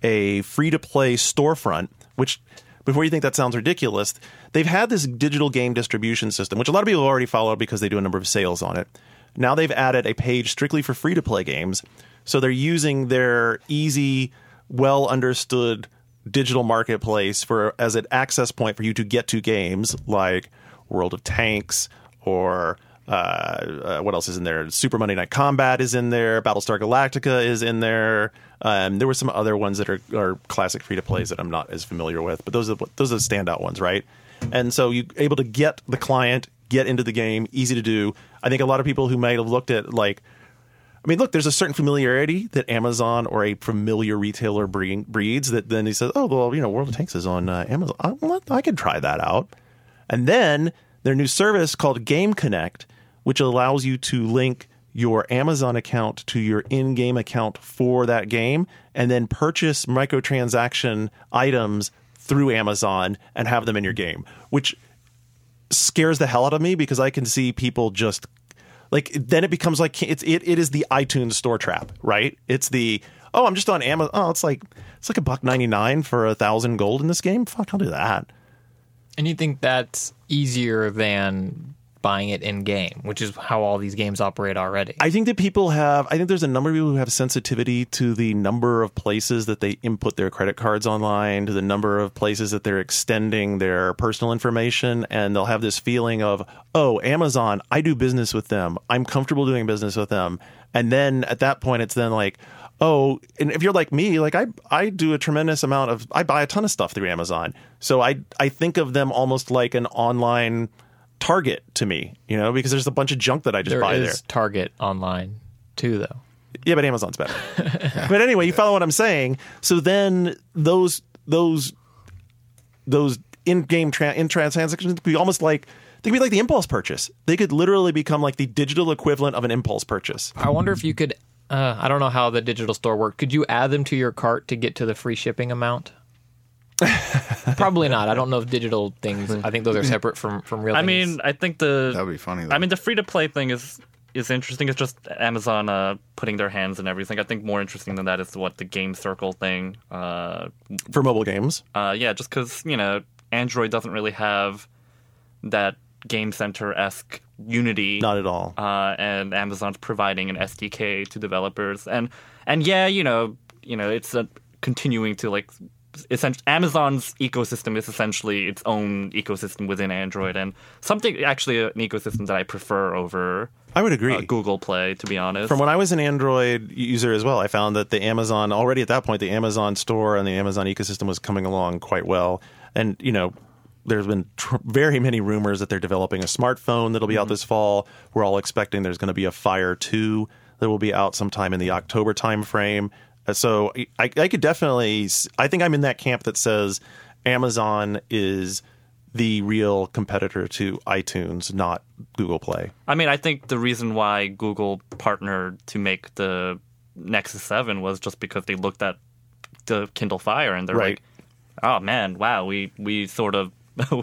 a free-to-play storefront, which, before you think that sounds ridiculous, they've had this digital game distribution system, which a lot of people already follow because they do a number of sales on it. Now they've added a page strictly for free-to-play games, so they're using their easy, well-understood digital marketplace for as an access point for you to get to games like World of Tanks, or uh, uh, what else is in there? Super Monday Night Combat is in there. Battlestar Galactica is in there. Um, there were some other ones that are, are classic free-to-plays that I'm not as familiar with, but those are those are the standout ones, right? And so you're able to get the client, get into the game, easy to do. I think a lot of people who might have looked at, like, I mean, look, there's a certain familiarity that Amazon or a familiar retailer breeds that then he says, oh, well, you know, World of Tanks is on uh, Amazon. I, well, I could try that out. And then their new service called Game Connect, which allows you to link your Amazon account to your in-game account for that game and then purchase microtransaction items through Amazon and have them in your game, which scares the hell out of me because I can see people just like, then it becomes like it's it, it is the iTunes store trap, right? It's the, oh, I'm just on Amazon. Oh, it's like it's like a buck ninety-nine for a thousand gold in this game. Fuck, I'll do that. And you think that's easier than buying it in game, which is how all these games operate already? I think that people have, I think there's a number of people who have sensitivity to the number of places that they input their credit cards online, to the number of places that they're extending their personal information, and they'll have this feeling of, oh, Amazon, I do business with them. I'm comfortable doing business with them. And then at that point, it's then like, oh, and if you're like me, like I I do a tremendous amount of, I buy a ton of stuff through Amazon. So I I think of them almost like an online Target to me, you know, because there's a bunch of junk that I just there buy is there. Target online too, though. Yeah, but Amazon's better. But anyway, you follow what I'm saying. So then those those those in-game tra- in transactions could be almost like, they could be like the impulse purchase. They could literally become like the digital equivalent of an impulse purchase. I wonder if you could, uh, I don't know how the digital store worked. Could you add them to your cart to get to the free shipping amount? Probably not. I don't know if digital things, I think those are separate from, from real I things. mean, I think the... That would be funny, though. I mean, the free-to-play thing is is interesting. It's just Amazon uh, putting their hands in everything. I think more interesting than that is what the Game Circle thing. Uh, For mobile games? Uh, yeah, just because, you know, Android doesn't really have that Game Center-esque unity. Not at all. Uh, and Amazon's providing an S D K to developers. And, and yeah, you know, you know, it's uh, continuing to, like... Essentially, Amazon's ecosystem is essentially its own ecosystem within Android, and something actually an ecosystem that I prefer over I would agree. Uh, Google Play, to be honest. From when I was an Android user as well, I found that the Amazon, already at that point, the Amazon store and the Amazon ecosystem was coming along quite well. And, you know, there's been tr- very many rumors that they're developing a smartphone that'll be mm-hmm. out this fall. We're all expecting there's going to be a Fire two that will be out sometime in the October timeframe. So I, I could definitely, I think I'm in that camp that says Amazon is the real competitor to iTunes, not Google Play. I mean, I think the reason why Google partnered to make the Nexus seven was just because they looked at the Kindle Fire and they're Right. like, oh man, wow, we we sort of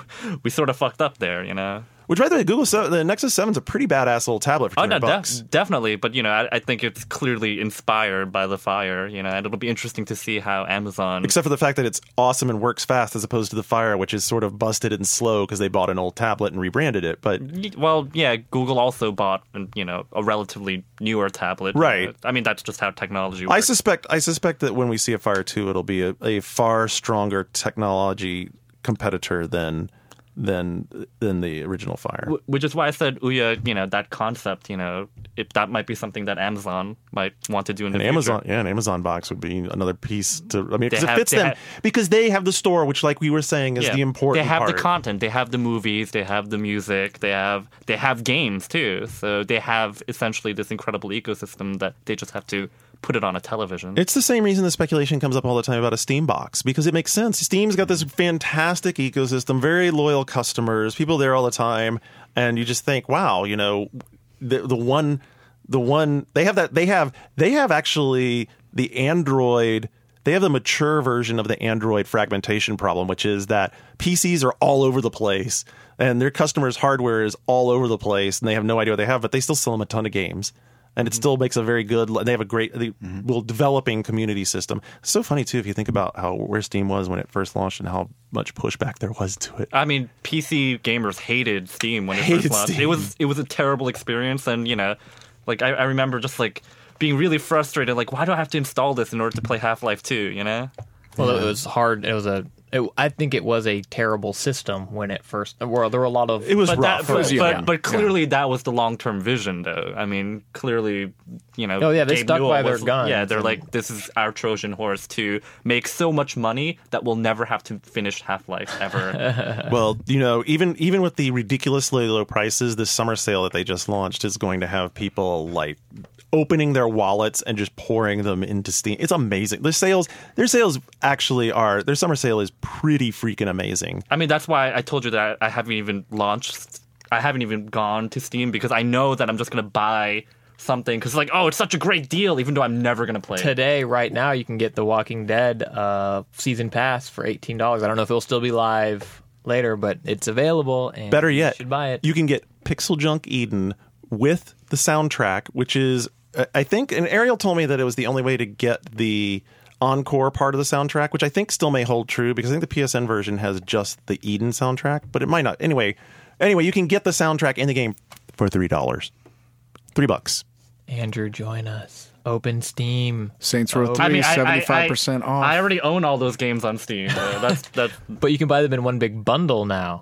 we sort of fucked up there, you know. Which, by the way, Google se- the Nexus seven is a pretty badass little tablet for two Oh hundred no, bucks. def- definitely. But you know, I, I think it's clearly inspired by the Fire. You know, and it'll be interesting to see how Amazon. Except for the fact that it's awesome and works fast, as opposed to the Fire, which is sort of busted and slow because they bought an old tablet and rebranded it. But Y- Well, yeah, Google also bought, you know, a relatively newer tablet. Right. Uh, I mean, that's just how technology I works. suspect, I suspect that when we see a Fire two, it'll be a, a far stronger technology competitor than than than the original Fire. Wh- Which is why I said, Ouya, you know, that concept, you know, if that might be something that Amazon might want to do in the An future. Amazon, yeah, an Amazon box would be another piece to. I mean, because They it have- fits they them have- because they have the store, which, like we were saying, is Yeah. the important. They have part. the content, they have the movies, they have the music, they have they have games too. So they have essentially this incredible ecosystem that they just have to put it on a television. It's the same reason the speculation comes up all the time about a Steam box, because it makes sense. Steam's got this fantastic ecosystem, very loyal customers, people there all the time, and you just think, wow, you know, the the one the one they have that they have they have actually the Android they have the mature version of the Android fragmentation problem, which is that P Cs are all over the place and their customers' hardware is all over the place and they have no idea what they have, but they still sell them a ton of games. And it still makes a very good. They have a great, they, well, developing community system. It's so funny too if you think about how where Steam was when it first launched and how much pushback there was to it. I mean, P C gamers hated Steam when it Hated first launched. Steam. It was it was a terrible experience, and you know, like I, I remember just like being really frustrated. Like, why do I have to install this in order to play Half-Life two? You know? Well, it was hard. It was a. It, I think it was a terrible system when it first. Well, there were a lot of. It was But rough. that, but, yeah. but, but clearly that was the long term vision, though. I mean, clearly, you know. Oh, yeah, they Gabe stuck Newell by their was- guns Yeah, they're and- like, this is our Trojan horse to make so much money that we'll never have to finish Half-Life ever. Well, you know, even even with the ridiculously low prices, this summer sale that they just launched is going to have people like opening their wallets and just pouring them into Steam. It's amazing. Their sales, their sales actually are. Their summer sale is pretty freaking amazing. I mean, that's why I told you that I haven't even launched. I haven't even gone to Steam because I know that I'm just going to buy something because, like, oh, it's such a great deal, even though I'm never going to play it. Today, right now, you can get The Walking Dead uh, season pass for eighteen dollars. I don't know if it'll still be live later, but it's available. And Better yet, you should buy it. You can get Pixel Junk Eden with the soundtrack, which is, I think, and Ariel told me that it was the only way to get the encore part of the soundtrack, which I think still may hold true because I think the P S N version has just the Eden soundtrack, but it might not. Anyway, anyway, you can get the soundtrack in the game for three dollars, three bucks. Andrew, join us. Open Steam. Saints Row Oh. three, I mean, I- I- seventy-five percent I, off. I already own all those games on Steam. So that's that's. But you can buy them in one big bundle now.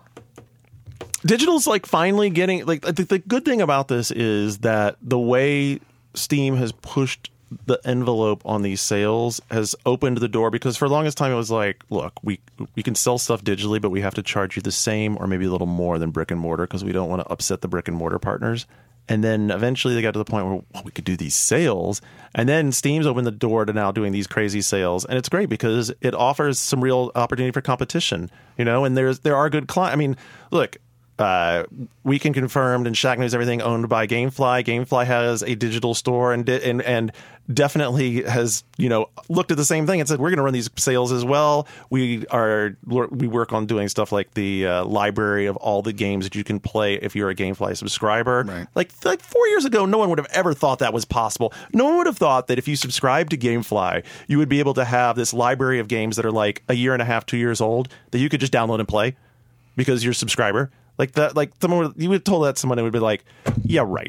Digital's like finally getting like the, the good thing about this is that the way Steam has pushed the envelope on these sales has opened the door, because for the longest time it was like, look, we we can sell stuff digitally, but we have to charge you the same or maybe a little more than brick and mortar because we don't want to upset the brick and mortar partners. And then eventually they got to the point where, well, we could do these sales. And then Steam's opened the door to now doing these crazy sales. And it's great because it offers some real opportunity for competition, you know, and there's there are good clients. I mean, look, uh, we can confirmed and Shaq knows everything owned by Gamefly. Gamefly has a digital store and di- and and definitely has, you know, looked at the same thing and said, we're going to run these sales as well. We are we work on doing stuff like the uh, library of all the games that you can play if you're a Gamefly subscriber. Right. Like like four years ago, no one would have ever thought that was possible. No one would have thought that if you subscribe to Gamefly, you would be able to have this library of games that are like a year and a half, two years old that you could just download and play because you're a subscriber. Like that, like someone would, you would have told that to someone, it would be like, yeah, right.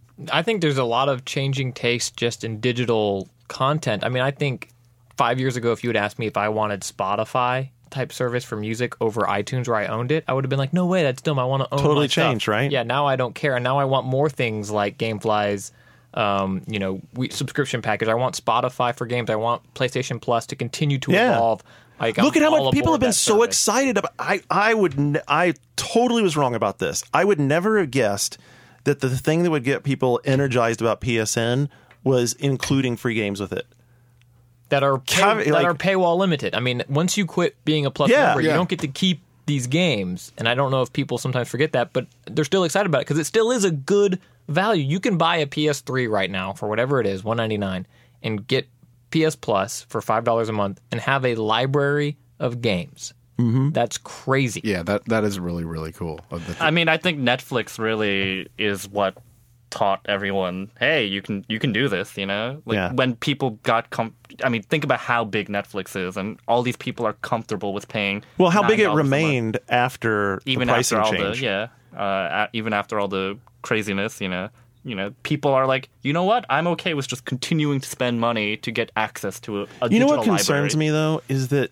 I think there's a lot of changing taste just in digital content. I mean, I think five years ago, if you had asked me if I wanted Spotify type service for music over iTunes where I owned it, I would have been like, no way, that's dumb. I want to own Totally my stuff. changed, right? Yeah, now I don't care. And now I want more things like Gamefly's, um, you know, we, subscription package. I want Spotify for games. I want PlayStation Plus to continue to Yeah. evolve. Like, Look I'm at how all much people aboard have been that so service. excited about. I I would ne- I totally was wrong about this. I would never have guessed that the thing that would get people energized about P S N was including free games with it. that are pay, Cav- that like- are paywall limited. I mean, once you quit being a Plus Yeah. member, you Yeah. don't get to keep these games. And I don't know if people sometimes forget that, but they're still excited about it because it still is a good value. You can buy a P S three right now for whatever it is, one ninety-nine, and get P S Plus for five dollars a month and have a library of games. Mm-hmm. That's crazy. Yeah, that that is really, really cool. I mean, I think Netflix really is what taught everyone, hey, you can you can do this, you know? Like Yeah. when people got com- I mean, think about how big Netflix is, and all these people are comfortable with paying Well, how big nine it dollars a month. remained after Even the pricing after all change. the yeah, uh, a- even after all the craziness, you know, you know, people are like, you know what? I'm okay with just continuing to spend money to get access to a, a You know digital what concerns library. me though is that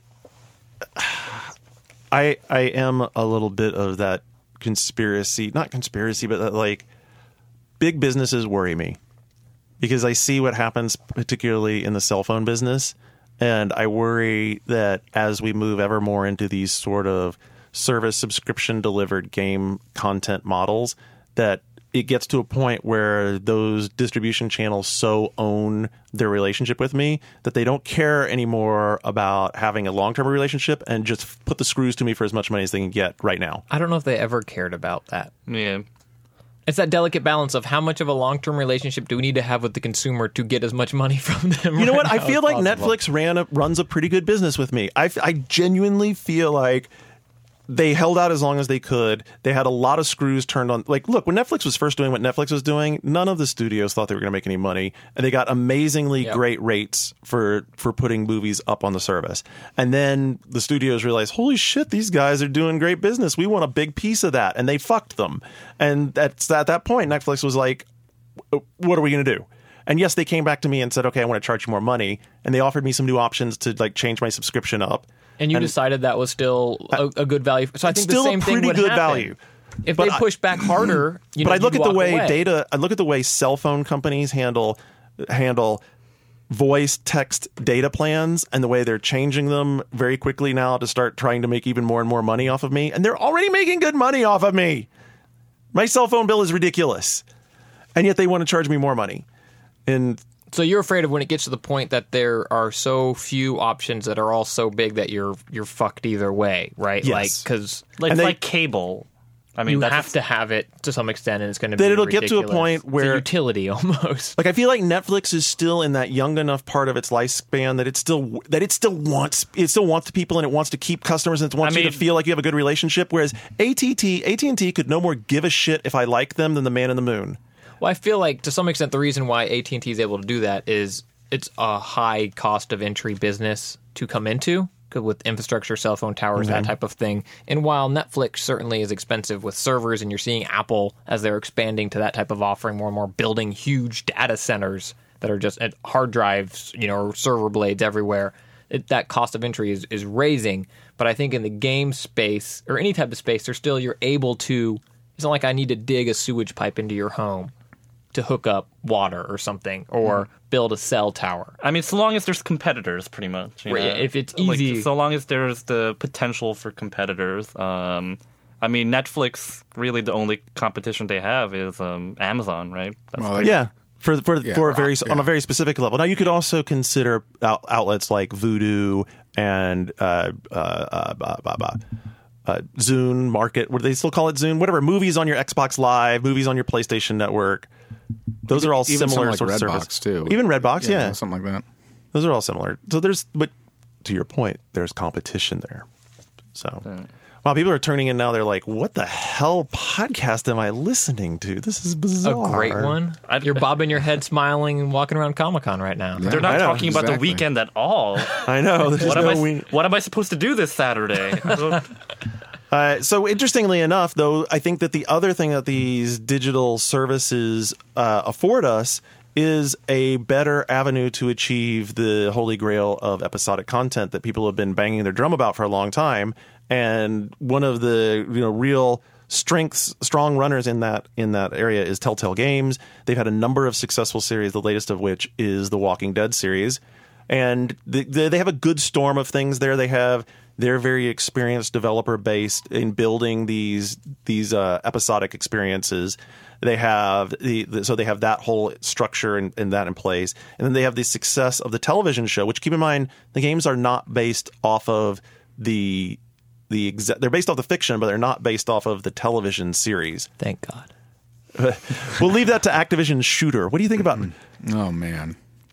I I am a little bit of that conspiracy, not conspiracy, but that, like, big businesses worry me because I see what happens, particularly in the cell phone business, and I worry that as we move ever more into these sort of service subscription delivered game content models, that it gets to a point where those distribution channels so own their relationship with me that they don't care anymore about having a long-term relationship and just put the screws to me for as much money as they can get right now. I don't know if they ever cared about that. Yeah. It's that delicate balance of how much of a long-term relationship do we need to have with the consumer to get as much money from them. You know right what? I now feel as like possible. Netflix ran a, runs a pretty good business with me. I, f- I genuinely feel like they held out as long as they could. They had a lot of screws turned on. Like, look, when Netflix was first doing what Netflix was doing, none of the studios thought they were going to make any money, and they got amazingly Yep. great rates for for putting movies up on the service. And then the studios realized, holy shit, these guys are doing great business. We want a big piece of that, and they fucked them. And that's at that point, Netflix was like, what are we going to do? And yes, they came back to me and said, okay, I want to charge you more money. And they offered me some new options to like change my subscription up. And you And- decided that was still a, a good value. So I It's think still the a same thing pretty would good happen. value. If But they I- push back harder, you But know, I look you'd at the walk way away. data, I look at the way cell phone companies handle handle voice text data plans and the way they're changing them very quickly now to start trying to make even more and more money off of me. And they're already making good money off of me. My cell phone bill is ridiculous. And yet they want to charge me more money. And So you're afraid of when it gets to the point that there are so few options that are all so big that you're you're fucked either way, right? Yes. Like because Like, And it's they- like cable. I mean, you that's have to have it to some extent, and it's going to be Then it'll get to a ridiculous. point It's a where- utility almost. like, I feel like Netflix is still in that young enough part of its lifespan that it still that it still wants it still wants people and it wants to keep customers and it wants I you mean- to feel like you have a good relationship. Whereas A T T A T and T could no more give a shit if I like them than the man in the moon. Well, I feel like to some extent the reason why A T and T is able to do that is it's a high cost of entry business to come into 'cause with infrastructure, cell phone towers, that type of thing. And while Netflix certainly is expensive with servers, and you're seeing Apple as they're expanding to that type of offering more and more, building huge data centers that are just at hard drives, you know, or server blades everywhere. It, that cost of entry is, is raising. But I think in the game space or any type of space, there's still you're able to. It's not like I need to dig a sewage pipe into your home to hook up water or something, or build a cell tower. I mean, so long as there's competitors, pretty much. You Right, know? if it's Like, easy- so long as there's the potential for competitors. Um, I mean, Netflix, really the only competition they have is um, Amazon, right? That's Well, Yeah, for for Yeah, for a very yeah. on a very specific level. Now you could also consider out, outlets like Vudu and uh, uh, uh, blah, blah, blah. Uh, Zune Market. What do they still call it? Zune, whatever. Movies on your Xbox Live, movies on your PlayStation Network. Those are all even similar something like sorts of Redbox, service. too. Even Redbox, yeah. something like that. Those are all similar. So there's, but to your point, there's competition there. So, wow, people are turning in now. They're like, "What the hell podcast am I listening to? This is A bizarre." great one. I'd- You're bobbing your head, smiling, and walking around Comic Con right now. They're not I know, talking about the exactly. weekend at all. I know. There's What no am I? we- What am I supposed to do this Saturday? I don't- Uh, so interestingly enough, though, I think that the other thing that these digital services uh, afford us is a better avenue to achieve the holy grail of episodic content that people have been banging their drum about for a long time. And one of the you know real strengths, strong runners in that in that area is Telltale Games. They've had a number of successful series, the latest of which is the Walking Dead series. And the, the, they have a good storm of things there. They have they're very experienced developer based in building these these uh, episodic experiences. They have the, the so they have that whole structure and, and that in place, and then they have the success of the television show. Which keep in mind, the games are not based off of the the exa- they're based off the fiction, but they're not based off of the television series. Thank God. We'll leave that to Activision's Shooter. What do you think about? Oh man,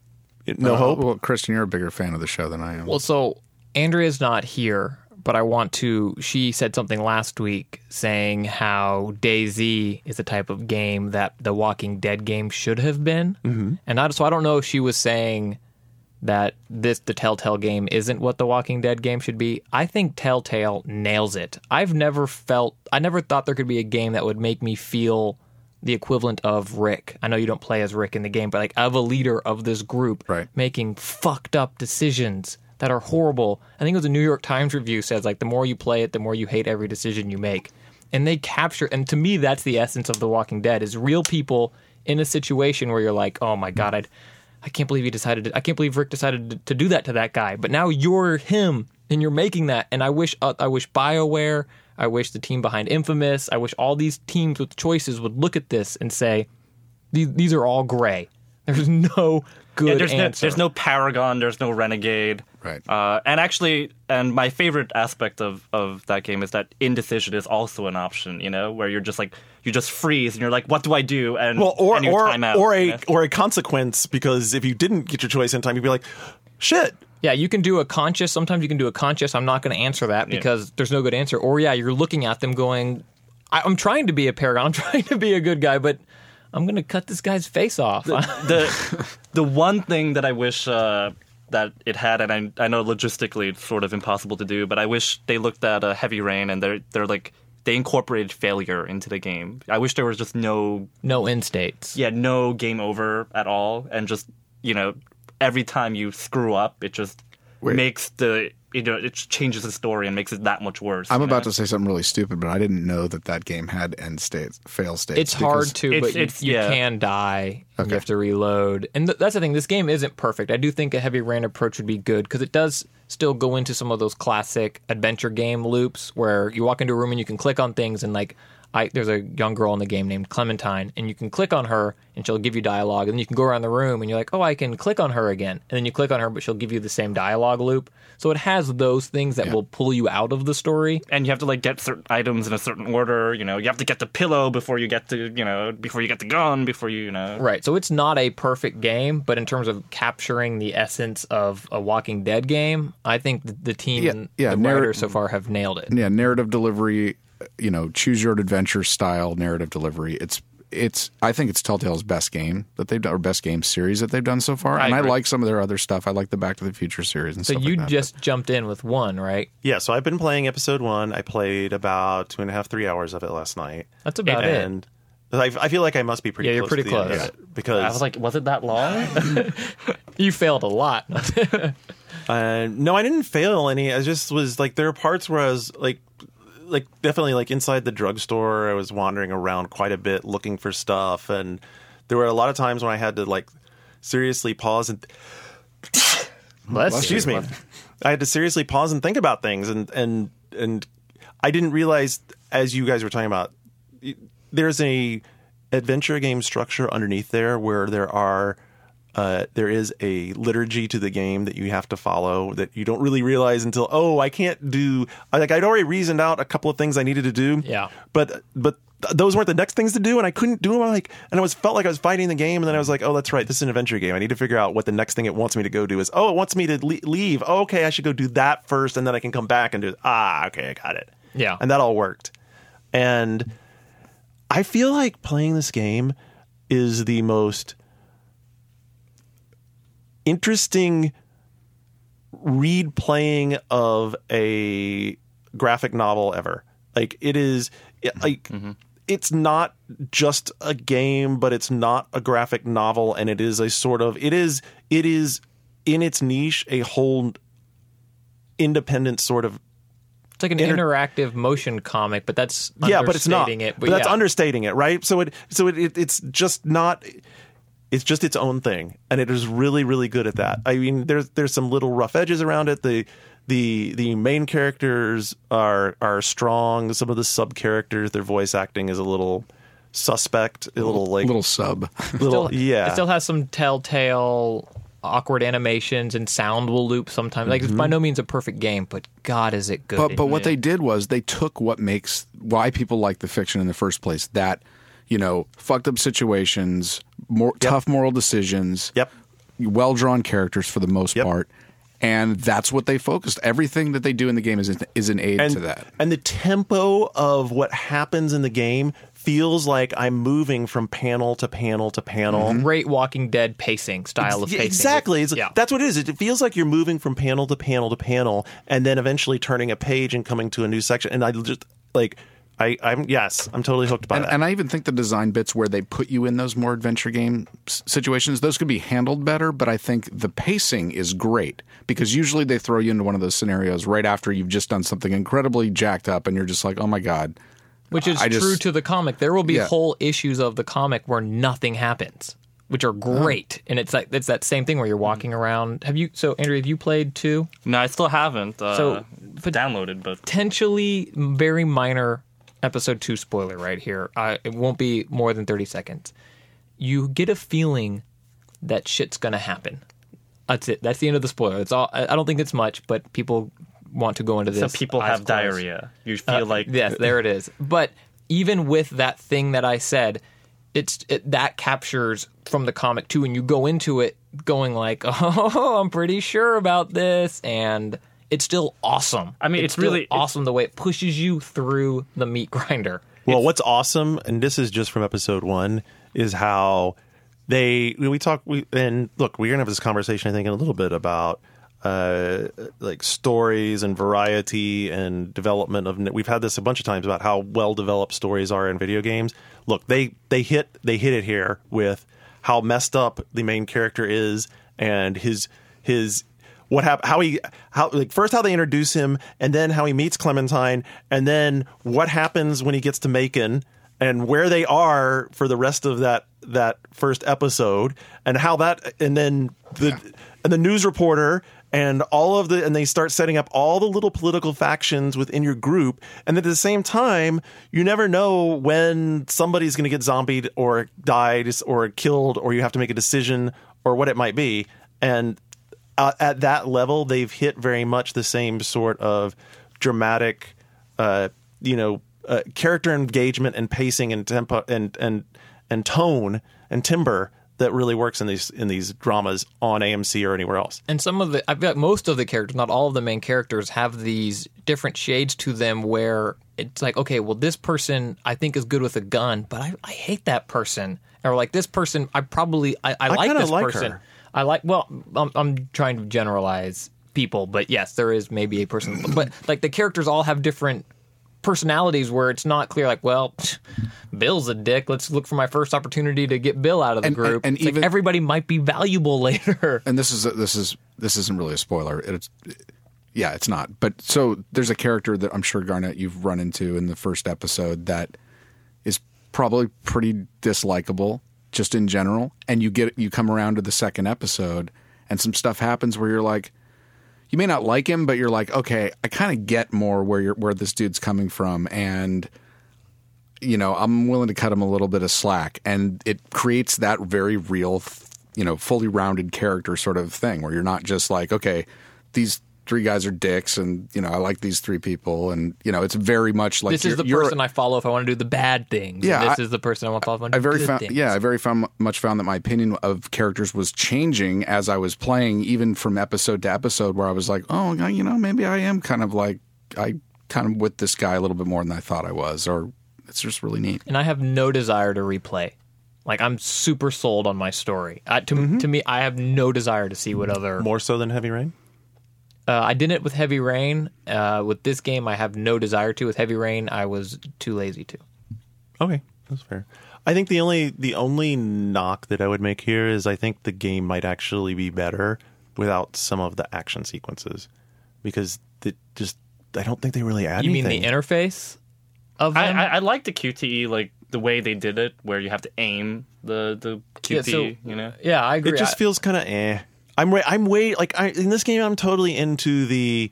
no Uh, hope. Well, Kristen, you're a bigger fan of the show than I am. Well, so Andrea's not here, but I want to. She said something last week saying how DayZ is the type of game that the Walking Dead game should have been, mm-hmm. and I, so I don't know if she was saying that this the Telltale game isn't what the Walking Dead game should be. I think Telltale nails it. I've never felt, I never thought there could be a game that would make me feel the equivalent of Rick. I know you don't play as Rick in the game, but like of a leader of this group right. making fucked up decisions that are horrible. I think it was a New York Times review says like the more you play it, the more you hate every decision you make. And they capture, and to me that's the essence of The Walking Dead, is real people in a situation where you're like, oh my God, I'd I can't believe he decided to, I can't believe Rick decided to, to do that to that guy. But now you're him and you're making that. And I wish uh, I wish BioWare, I wish the team behind Infamous, I wish all these teams with choices would look at this and say, these, these are all gray. There's no good yeah, there's answer. No, there's no Paragon, there's no Renegade. Right. Uh, and actually, and my favorite aspect of, of that game is that indecision is also an option, you know, where you're just like, you just freeze and you're like, what do I do? And, Well, or and you or time out, or a you know? or a consequence, because if you didn't get your choice in time, you'd be like, shit. Yeah, you can do a conscious. Sometimes you can do a conscious. I'm not going to answer that because yeah. there's no good answer. Or yeah, you're looking at them going, I, I'm trying to be a Paragon. I'm trying to be a good guy, but I'm going to cut this guy's face off. The the, the one thing that I wish uh, that it had, and I, I know logistically it's sort of impossible to do, but I wish they looked at uh, Heavy Rain and they're they're like they incorporated failure into the game. I wish there was just no no end states. Yeah, no game over at all, and just you know. Every time you screw up, it just Wait. makes the you know it changes the story and makes it that much worse. I'm about know? to say something really stupid, but I didn't know that that game had end states, fail states. It's hard to, it's, but you, it's, you yeah. can die. And okay. You have to reload, and th- that's the thing. This game isn't perfect. I do think a Heavy Rain approach would be good because it does still go into some of those classic adventure game loops where you walk into a room and you can click on things and like. I, there's a young girl in the game named Clementine, and you can click on her, and she'll give you dialogue, and then you can go around the room, and you're like, oh, I can click on her again, and then you click on her, but she'll give you the same dialogue loop. So it has those things that yeah. will pull you out of the story. And you have to like get certain items in a certain order. You know, you have to get the pillow before you get to you know before you get the gun before you you know. Right. So it's not a perfect game, but in terms of capturing the essence of a Walking Dead game, I think the, the team yeah, and yeah, the narr- writers so far have nailed it. Yeah, narrative delivery. You know, choose your own adventure style narrative delivery. It's it's. I think it's Telltale's best game that they've done, or best game series that they've done so far. I and agree. I like some of their other stuff. I like the Back to the Future series and So stuff you like that. just jumped in with one, right? Yeah, so I've been playing episode one. I played about two and a half, three hours of it last night. That's about it. and I, I feel like I must be pretty Yeah, you're close pretty to the end close. of it because I was like, was it that long? You failed a lot. uh, no, I didn't fail any. I just was like, there are parts where I was like, like definitely like inside the drugstore. I was wandering around quite a bit looking for stuff, and there were a lot of times when I had to like seriously pause and Bless you. excuse me. I had to seriously pause and think about things, and and and I didn't realize, as you guys were talking about, there's a adventure game structure underneath there where there are. Uh, there is a liturgy to the game that you have to follow that you don't really realize until, oh, I can't do, like I'd already reasoned out a couple of things I needed to do. Yeah. But, but th- those weren't the next things to do, and I couldn't do them. I'm like, and I was felt like I was fighting the game, and then I was like, oh, that's right. This is an adventure game. I need to figure out what the next thing it wants me to go do is. Oh, it wants me to le- leave. Oh, okay. I should go do that first, and then I can come back and do it. Ah, okay. I got it. Yeah. And that all worked. And I feel like playing this game is the most interesting read playing of a graphic novel ever. Like it is like mm-hmm. It's not just a game, but it's not a graphic novel, and it is a sort of it is it is in its niche a whole independent sort of. It's like an Inter- interactive motion comic, but that's yeah, but it's not. It, but, but that's yeah. understating it, right? So it so it, it it's just not. It's just its own thing, and it is really, really good at that. I mean, there's there's some little rough edges around it. The the the main characters are are strong. Some of the sub characters, their voice acting is a little suspect, a little like little sub, little still, yeah. It still has some telltale awkward animations, and sound will loop sometimes. Like mm-hmm. it's by no means a perfect game, but God, is it good? But but what they did was they took what makes why people like the fiction in the first place. That. You know, fucked up situations, more, yep. tough moral decisions, yep. well drawn characters for the most Yep. part. And that's what they focused. Everything that they do in the game is is an aid and, to that. And the tempo of what happens in the game feels like I'm moving from panel to panel to panel. Great Walking Dead pacing style of Yeah, pacing. exactly. It's, Yeah. That's what it is. It feels like you're moving from panel to panel to panel, and then eventually turning a page and coming to a new section. And I just like, I, I'm yes, I'm totally hooked by And, that. and I even think the design bits where they put you in those more adventure game s- situations, those could be handled better. But I think the pacing is great because usually they throw you into one of those scenarios right after you've just done something incredibly jacked up, and you're just like, oh my god. Which is I just- true to the comic. There will be Yeah. whole issues of the comic where nothing happens, which are great. And it's like it's that same thing where you're walking around. Have you? So Andrew, have you played two? No, I still haven't. Uh, So, it's downloaded, but Potentially very minor episode two spoiler right here. I, it won't be more than thirty seconds. You get a feeling that shit's gonna happen. That's it. That's the end of the spoiler. It's all. I I don't think it's much, but people want to go into some this. people eyes have closed. diarrhea. You feel Uh, like yes, there it is. But even with that thing that I said, it's it, that captures from the comic too, and you go into it going like, "Oh, I'm pretty sure about this," and it's still awesome. I mean, it's still really- awesome the way it pushes you through the meat grinder. Well, what's awesome, and this is just from episode one, is how they we talk. We and look, we're gonna have this conversation. I think in a little bit about uh, like stories and variety and development of. We've had this a bunch of times about how well developed stories are in video games. Look, they they hit they hit it here with how messed up the main character is and his his. What hap- How he how like first how they introduce him, and then how he meets Clementine, and then what happens when he gets to Macon, and where they are for the rest of that that first episode, and how that, and then the and the news reporter, and all of the, and they start setting up all the little political factions within your group, and at the same time, you never know when somebody's going to get zombied or died or killed, or you have to make a decision or what it might be, and. Uh, at that level, they've hit very much the same sort of dramatic, uh, you know, uh, character engagement and pacing and tempo and and and tone and timbre that really works in these in these dramas on A M C or anywhere else. And some of the, I feel like most of the characters, not all of the main characters, have these different shades to them where it's like, okay, well, this person I think is good with a gun, but I, I hate that person. Or like this person, I probably, I, I, like kinda this like person. her. I like, well, I'm, I'm trying to generalize people, but yes, there is maybe a person. But like the characters all have different personalities where it's not clear, like, well, Bill's a dick. Let's look for my first opportunity to get Bill out of the And- group. and- and It's like even- everybody might be valuable later. And this is this is this isn't really a spoiler. It's yeah, it's not. But so there's a character that I'm sure Garnet you've run into in the first episode that is probably pretty dislikable just in general, and you get you come around to the second episode and some stuff happens where you're like, you may not like him, but you're like, okay, I kind of get more where you're where this dude's coming from, and you know, I'm willing to cut him a little bit of slack, and it creates that very real, you know, fully rounded character sort of thing where you're not just like, okay, these three guys are dicks, and you know, I like these three people, and you know, it's very much like This is you're- the you're- person I follow if I want to do the bad things. Yeah, and this I- is the person I want to follow if I want to I do very good found, things. yeah, I very found much found that my opinion of characters was changing as I was playing, even from episode to episode, where I was like, oh, you know, maybe I am kind of like I kind of with this guy a little bit more than I thought I was, or it's just really neat. And I have no desire to replay. Like I'm super sold on my story. I, to Mm-hmm. to me, I have no desire to see what other. More so than Heavy Rain. Uh, I did it with Heavy Rain. Uh, with this game, I have no desire to. With Heavy Rain, I was too lazy to. Okay, that's fair. I think the only the only knock that I would make here is I think the game might actually be better without some of the action sequences, because it just I don't think they really add You anything. mean the interface of I, them? I, I like the Q T E, like the way they did it, where you have to aim the the Q T E. Yeah, so- you know, yeah, I agree. It just I- feels kind of eh. I'm way, I'm way like I, in this game. I'm totally into the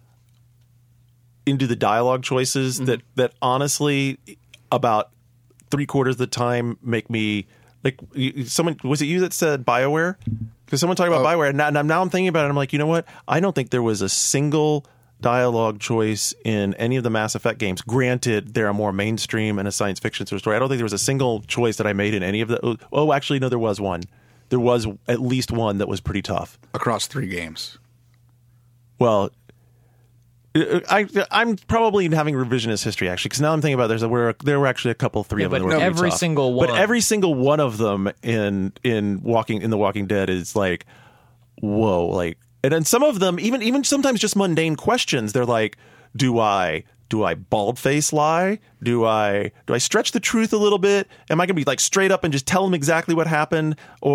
into the dialogue choices Mm-hmm. that that honestly about three quarters of the time make me like you- someone was it you that said BioWare? Because someone talked about BioWare, and now, and now I'm thinking about it. I'm like, you know what? I don't think there was a single dialogue choice in any of the Mass Effect games. Granted, they're a more mainstream and a science fiction sort of story. I don't think there was a single choice that I made in any of the. Oh, actually, no, there was one. there was at least one that was pretty tough. Across three games. Well, I, I'm probably having revisionist history, actually, because now I'm thinking about there's a, where there were actually a couple, three Yeah, of them but that were pretty every tough. single one- But every single one of them in in Walking in The Walking Dead is like, whoa, like, and then some of them, even even sometimes just mundane questions, they're like, do I do I bald face lie? Do I do I stretch the truth a little bit? Am I going to be like straight up and just tell them exactly what happened,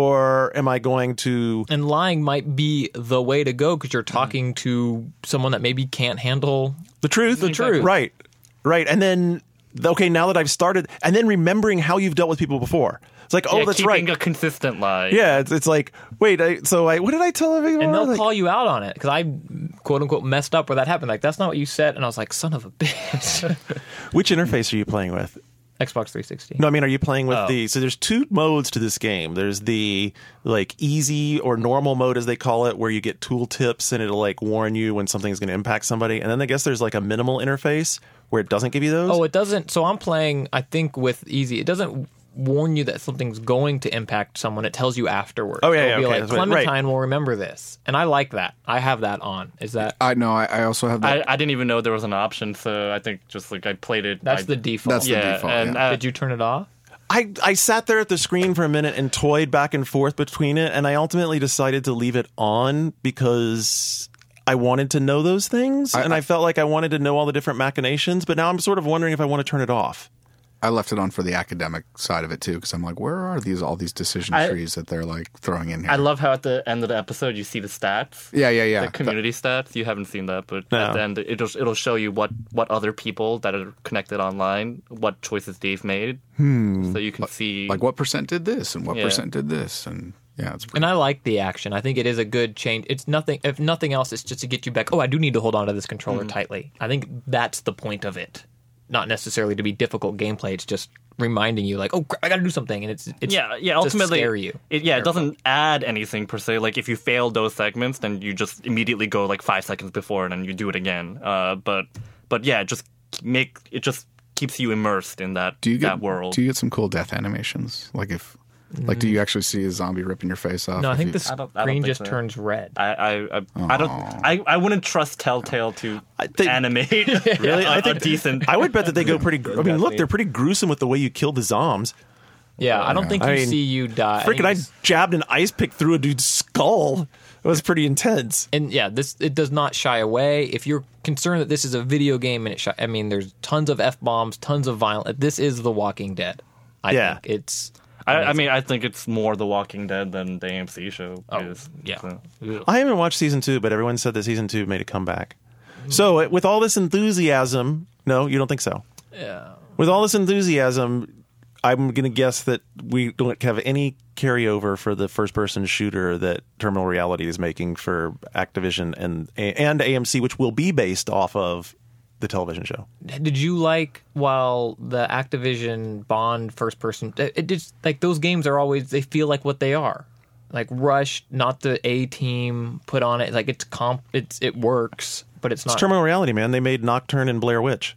or am I going to? And lying might be the way to go because you're talking to someone that maybe can't handle The truth. The truth. Right. Right. And then, okay, now that I've started, and then remembering how you've dealt with people before. It's like, oh, Yeah, that's keeping right. a consistent lie. Yeah, it's, it's like, wait, I, so I, what did I tell everyone? And they'll Like, call you out on it because I, quote unquote, messed up where that happened. Like, that's not what you said. And I was like, son of a bitch. which interface are you playing with? Xbox three sixty. No, I mean, are you playing with Oh. the, so there's two modes to this game. There's the, like, easy or normal mode, as they call it, where you get tool tips and it'll, like, warn you when something's going to impact somebody. And then I guess there's, like, a minimal interface where it doesn't give you those. Oh, it doesn't. So I'm playing, I think, with easy. It doesn't warn you that something's going to impact someone. It tells you afterwards. Oh, yeah, It'll yeah, be okay, like, that's right, right. Clementine will remember this. And I like that. I have that on. Is that... I know. I, I also have I, that. I didn't even know there was an option, so I think just like I played it. That's I, the default. That's the yeah, default, and yeah. uh, Did you turn it off? I, I sat there at the screen for a minute and toyed back and forth between it, and I ultimately decided to leave it on because I wanted to know those things, I- and I felt like I wanted to know all the different machinations, but now I'm sort of wondering if I want to turn it off. I left it on for the academic side of it too, because I'm like, where are these all these decision I- trees that they're like throwing in here? I love how at the end of the episode you see the stats. yeah, yeah, yeah. The community stats. You haven't seen that, but No. at the end it'll it'll show you what, what other people that are connected online, what choices they've made. Hmm. So you can see Like what percent did this and what Yeah. percent did this, and yeah, it's pretty, And I like the action. I think it is a good change. It's nothing, if nothing else, it's just to get you back. Oh, I do need to hold on to this controller Mm-hmm. tightly. I think that's the point of it. Not necessarily to be difficult gameplay. It's just reminding you, like, oh, crap, I got to do something. And it's, it's yeah, yeah. to Ultimately, scare you. It, yeah, it doesn't add anything per se. Like if you fail those segments, then you just immediately go like five seconds before, and then you do it again. Uh, but but yeah, it just make it just keeps you immersed in that do you get that world. do you get some cool death animations? Like if like do you actually see a zombie ripping your face off? No, I if think you- the I don't- I don't screen think just so. turns red. I I I, I don't I, I wouldn't trust Telltale to I think- animate Really? a, I a think decent. I would bet that they go pretty. gr- I mean, look, Definitely. they're pretty gruesome with the way you kill the zombs. yeah, I don't think I you mean, see you die. Freaking, I think- jabbed an ice pick through a dude's skull. It was pretty intense. and yeah, this it does not shy away. If you're concerned that this is a video game and it, shy, I mean, there's tons of f bombs, tons of violence. This is The Walking Dead. I Yeah. think it's. I, I mean, I think it's more The Walking Dead than the A M C show Oh, is. yeah. So. I haven't watched season two, but everyone said that season two made a comeback. So, uh, with all this enthusiasm, no, you don't think so? Yeah. With all this enthusiasm, I'm going to guess that we don't have any carryover for the first-person shooter that Terminal Reality is making for Activision and and A M C, which will be based off of the television show. Did you like while the Activision Bond first person? It, it just like those games are always they feel like what they are, like Rush, not the A team put on it. Like it's comp, it's it works, but it's It's not. Terminal Reality, man. They made Nocturne and Blair Witch.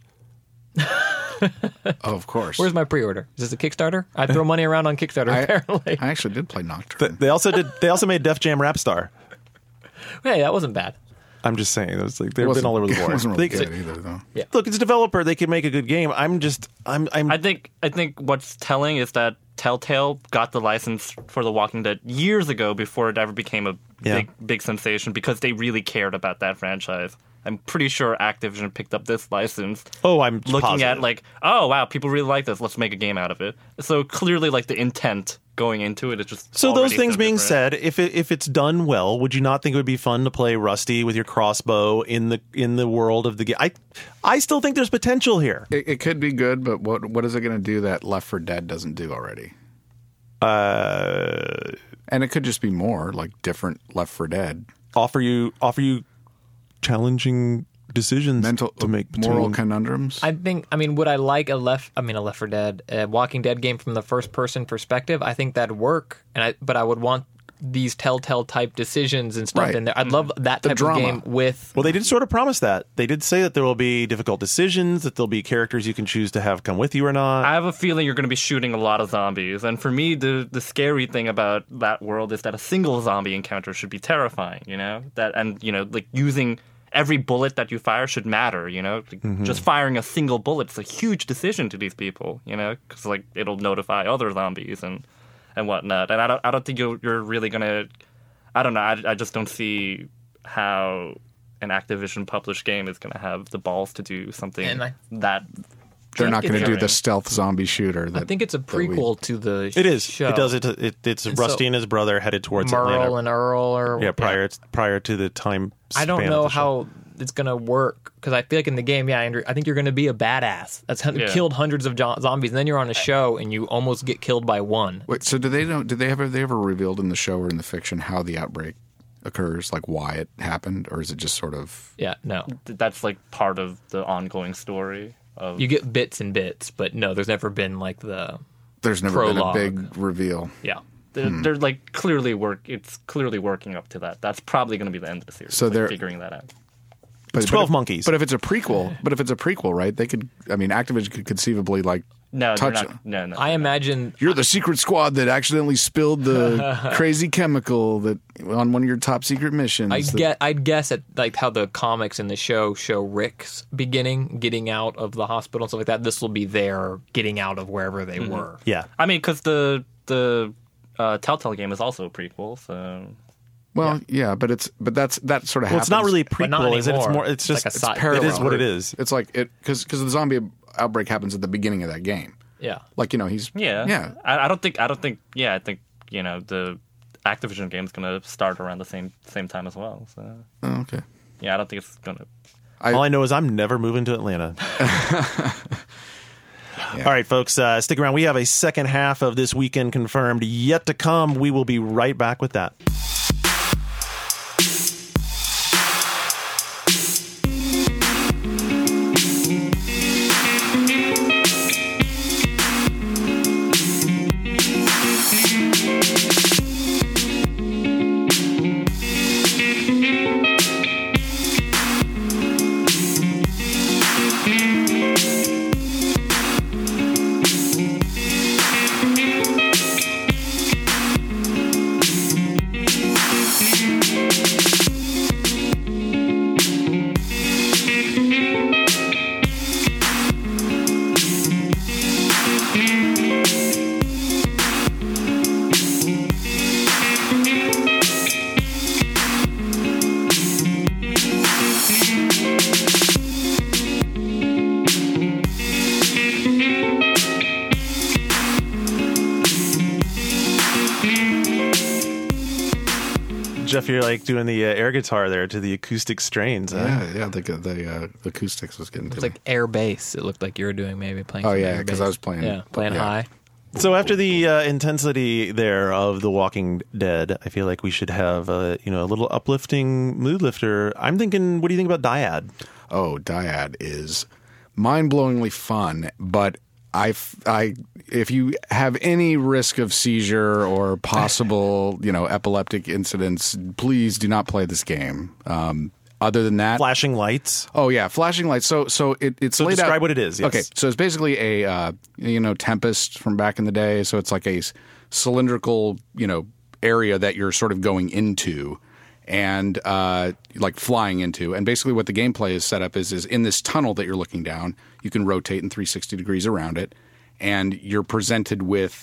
oh, of course. Where's my pre-order? Is this a Kickstarter? I throw money around on Kickstarter. I, apparently, I actually did play Nocturne. They also did. They also made Def Jam Rapstar. hey, that wasn't bad. I'm just saying, it was like they've It been all over the It board. wasn't really They- good either, though. Look, it's a developer. They can make a good game. I'm just, I'm, I'm. I think I think what's telling is that Telltale got the license for The Walking Dead years ago before it ever became a Yeah. big big sensation because they really cared about that franchise. I'm pretty sure Activision picked up this license oh, I'm looking positive. at like, oh wow, people really like this. Let's make a game out of it. So clearly, like the intent going into it is just So those already things so being different. said, if it, if it's done well, would you not think it would be fun to play Rusty with your crossbow in the in the world of the game? I I still think there's potential here. It, it could be good, but what what is it going to do that Left four Dead doesn't do already? Uh, And it could just be more like different Left four Dead. offer you offer you challenging decisions Mental to make between, moral conundrums. I think. I mean, would I like a left? I mean, a Left four Dead, a Walking Dead game from the first person perspective? I think that'd work, and I. But I would want these telltale type decisions and stuff Right. in there. I'd love that The type drama. of game with. Well, they did sort of promise that. They did say that there will be difficult decisions, that there'll be characters you can choose to have come with you or not. I have a feeling you're going to be shooting a lot of zombies, and for me, the the scary thing about that world is that a single zombie encounter should be terrifying. You know that, and you know, like using every bullet that you fire should matter. You know, like, Mm-hmm. just firing a single bullet is a huge decision to these people. You know, because like it'll notify other zombies and and whatnot. And I don't I don't think you're you're really gonna. I don't know. I, I just don't see how an Activision published game is going to have the balls to do something And I- that. They're not going to do Jarring. the stealth zombie shooter. That, I think it's a that we- prequel to the. It is. Show. It does. It, it it's And Rusty so- and his brother headed towards Merle Atlanta. and Earl, or yeah, prior prior to the time. I don't span of know the show. how it's gonna work because I feel like in the game, yeah, Andrew, I think you're gonna be a badass. That's how you Yeah. killed hundreds of jo- zombies, and then you're on a show and you almost get killed by one. Wait, so do they know? Did they ever they ever revealed in the show or in the fiction how the outbreak occurs, like why it happened, or is it just sort of? Yeah, no, That's like part of the ongoing story of you get bits and bits, but no, there's never been like the There's never Prologue. been a big reveal. yeah. they're, Hmm. they're like clearly work. It's clearly working up to that. That's probably going to be the end of the series. So like, they're- figuring that out. But, It's twelve but if, monkeys. But if it's a prequel, but if it's a prequel, right? They could. I mean, Activision could conceivably like No, they're touch not, it. no, no. I imagine You're the secret squad that accidentally spilled the crazy chemical that on one of your top secret missions. I that- get. I'd guess at like how the comics in the show show Rick's beginning, getting out of the hospital and stuff like that. This will be their getting out of wherever they Mm-hmm. were. Yeah. I mean, because the the uh, Telltale game is also a prequel, so Well, yeah. but it's but that's that sort of. Well, happens. it's not really a But not prequel, is it? It's anymore. more. It's It's just. like a it's side- parallel. It is what it Right. is. It's like it because because the zombie outbreak happens at the beginning of that game. Yeah. Like you know he's yeah, yeah I, I don't think I don't think yeah, I think you know the Activision game's going to start around the same same time as well. So oh, okay. yeah, I don't think it's going to. I- All I know is I'm never moving to Atlanta. All right, folks, uh, stick around. We have a second half of this weekend confirmed yet to come. We will be right back with that. Jeff, you're like doing the uh, air guitar there to the acoustic strains. Huh? Yeah, yeah. The the, uh, the acoustics was getting to It's me. like air bass. It looked like you were doing maybe playing. Oh, some yeah, air 'cause bass. I was playing- Yeah, playing yeah. high. So after the uh, intensity there of The Walking Dead, I feel like we should have a you know a little uplifting mood lifter. I'm thinking, what do you think about Dyad? Oh, Dyad is mind-blowingly fun, but I, I, if you have any risk of seizure or possible, you know, epileptic incidents, please do not play this game. Um, other than that, Flashing lights. oh yeah, flashing lights. So, so it, it's So laid describe out. what it is, yes. Okay, so it's basically a uh, you know Tempest from back in the day. So it's like a s- cylindrical you know area that you're sort of going into. And uh, like flying into, and basically what the gameplay is set up is is in this tunnel that you're looking down, you can rotate in three hundred sixty degrees around it, and you're presented with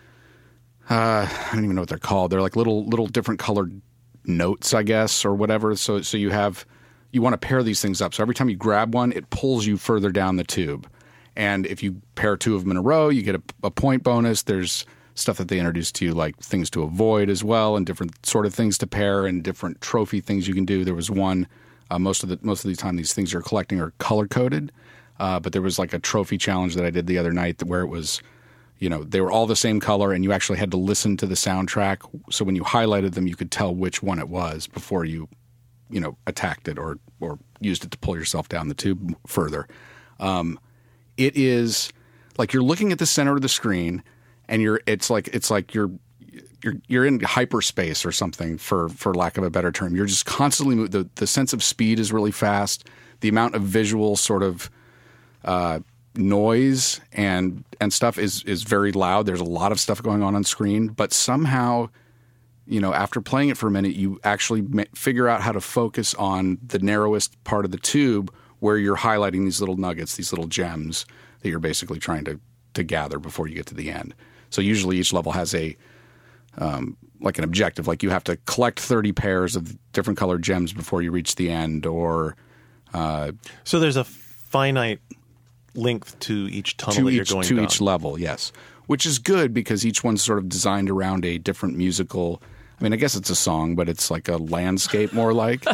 uh, I don't even know what they're called. They're like little little different colored notes, I guess, or whatever. So so you have you want to pair these things up. So every time you grab one, it pulls you further down the tube, and if you pair two of them in a row, you get a, a point bonus. There's stuff that they introduced to you, like things to avoid as well, and different sort of things to pair, and different trophy things you can do. There was one. Uh, most of the most of the time, these things you're collecting are color coded, uh, but there was like a trophy challenge that I did the other night that where it was, you know, they were all the same color, and you actually had to listen to the soundtrack. So when you highlighted them, you could tell which one it was before you, you know, attacked it or or used it to pull yourself down the tube further. Um, it is like you're looking at the center of the screen. And you're, it's like, it's like you're, you're you're in hyperspace or something, for for lack of a better term. You're just constantly mo- the the sense of speed is really fast. The amount of visual sort of uh, noise and and stuff is is very loud. There's a lot of stuff going on on screen, but somehow, you know, after playing it for a minute, you actually ma- figure out how to focus on the narrowest part of the tube where you're highlighting these little nuggets, these little gems that you're basically trying to to gather before you get to the end. So usually each level has a um, like an objective, like you have to collect thirty pairs of different colored gems before you reach the end, or uh, So there's a finite length to each tunnel to that each you're going to down. each level, yes, which is good because each one's sort of designed around a different musical. I mean, I guess it's a song, but it's like a landscape more like.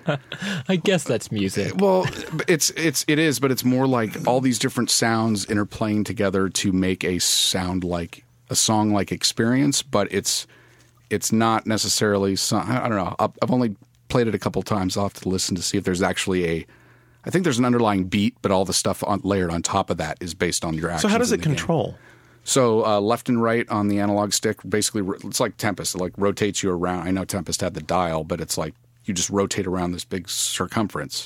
I guess that's music. Well, it's it's it is, but it's more like all these different sounds interplaying together to make a sound like a song like experience. But it's it's not necessarily. Some, I don't know. I've I've only played it a couple times. I'll have to listen to see if there's actually a. I think there's an underlying beat, but all the stuff on, layered on top of that is based on your actions. So how does in it the game. control? So uh, left and right on the analog stick, basically, it's like Tempest. It like rotates you around. I know Tempest had the dial, but it's like you just rotate around this big circumference.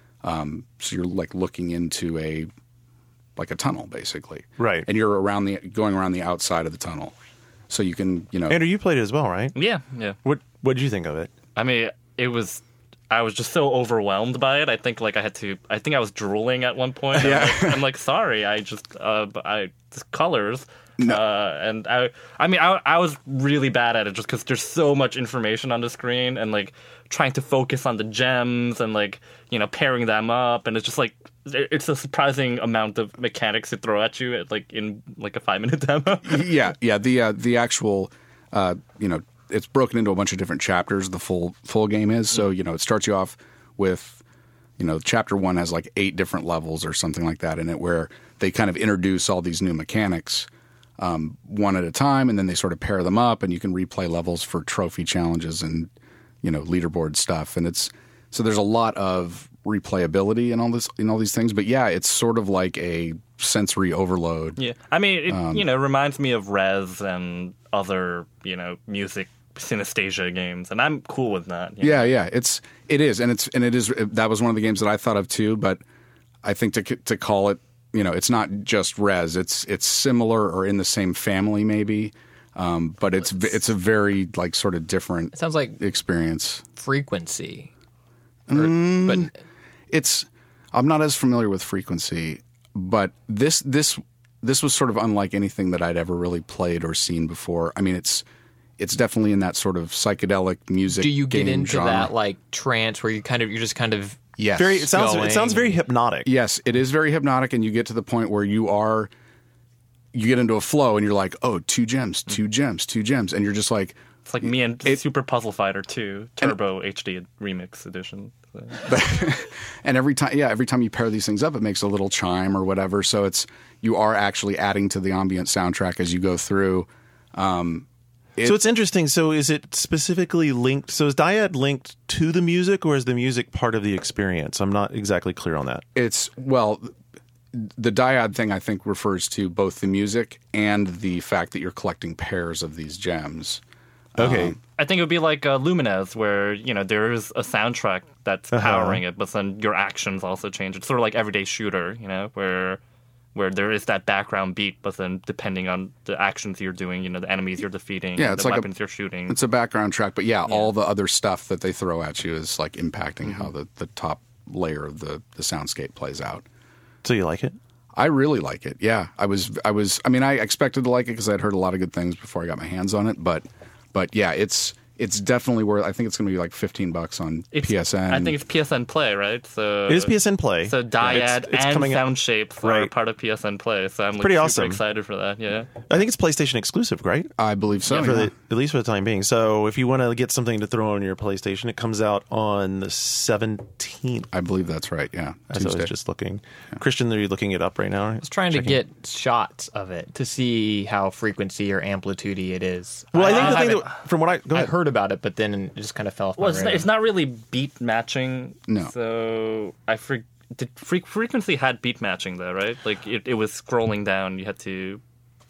Um, so you're like looking into a like a tunnel, basically. Right. And you're around the going around the outside of the tunnel, so you can you know. Andrew, you played it as well, right? Yeah, yeah. What What did you think of it? I mean, it was. I was just so overwhelmed by it. I think like I had to. I think I was drooling at one point. Yeah. I'm like, I'm like sorry. I just. Uh, I just colors. No. Uh, and I. I mean, I. I was really bad at it just because there's so much information on the screen and like trying to focus on the gems and like you know pairing them up and it's just like it's a surprising amount of mechanics to throw at you at like in like a five minute demo. yeah, yeah. The uh, the actual, uh, you know, it's broken into a bunch of different chapters. The full full game is so you know it starts you off with, you know, chapter one has like eight different levels or something like that in it, where they kind of introduce all these new mechanics um, one at a time, and then they sort of pair them up, and you can replay levels for trophy challenges and you know leaderboard stuff. And it's so there's a lot of replayability and all this in all these things. But yeah, it's sort of like a sensory overload. Yeah, I mean, it, Um, you know, reminds me of Rez and other, you know, music synesthesia games, and I'm cool with that. you know? Yeah, yeah, it's it is, and it's and it is. That was one of the games that I thought of too. But I think to to call it, you know, it's not just Rez. It's it's similar or in the same family, maybe. Um, but it's it's a very like sort of different It sounds like experience. Frequency. Or- Mm. But It's I'm not as familiar with Frequency, but this this this was sort of unlike anything that I'd ever really played or seen before. I mean, it's it's definitely in that sort of psychedelic music. do you get game into genre. that like trance where you kind of you're just kind of Yes. Very. It sounds. Going. It sounds very hypnotic. Yes, it is very hypnotic, and you get to the point where you are, you get into a flow, and you're like, oh, two gems, two gems, two gems, and you're just like, It's like me and It- Super Puzzle Fighter two Turbo H D Remix Edition. So. and every time, yeah, every time you pair these things up, it makes a little chime or whatever. So it's you are actually adding to the ambient soundtrack as you go through. Um, it- So it's interesting. So is it specifically linked? So is Dyad linked to the music, or is the music part of the experience? I'm not exactly clear on that. It's well, the dyad thing I think refers to both the music and the fact that you're collecting pairs of these gems. Okay. Um, I think it would be like uh, Lumines, where you know there is a soundtrack that's Uh-huh. powering it, but then your actions also change. It's sort of like Everyday Shooter, you know, where where there is that background beat, but then depending on the actions you're doing, you know, the enemies you're defeating, Yeah, it's the like a- weapons you're shooting. It's a background track, but yeah, all the other stuff that they throw at you is like impacting Mm-hmm. how the, the top layer of the, the soundscape plays out. So you like it? I really like it. Yeah, I was, I was, I mean, I expected to like it because I'd heard a lot of good things before I got my hands on it. But, but yeah, it's it's definitely worth. I think it's going to be like fifteen bucks on It's- P S N. I think it's P S N Play, right? So It is P S N Play. So Dyad It's- it's and coming out- Sound Shapes are Right. part of P S N Play. So I'm like, pretty super awesome. excited for that. Yeah. I think it's PlayStation exclusive, right? I believe so. For yeah. the, at least for the time being. So if you want to get something to throw on your PlayStation, it comes out on the seventeenth. I believe that's right. Yeah, As I was Tuesday. just looking. Christian, are you looking it up right now? I was trying to get shots of it to see how frequency or amplitude it is. Well, I think I the thing haven't- that, from what I go I ahead. heard about it, but then it just kind of fell off Well, my it's not, radar. it's not really beat matching. No. So I fre- did fre- frequency had beat matching though, right? Like it, it was scrolling down. You had to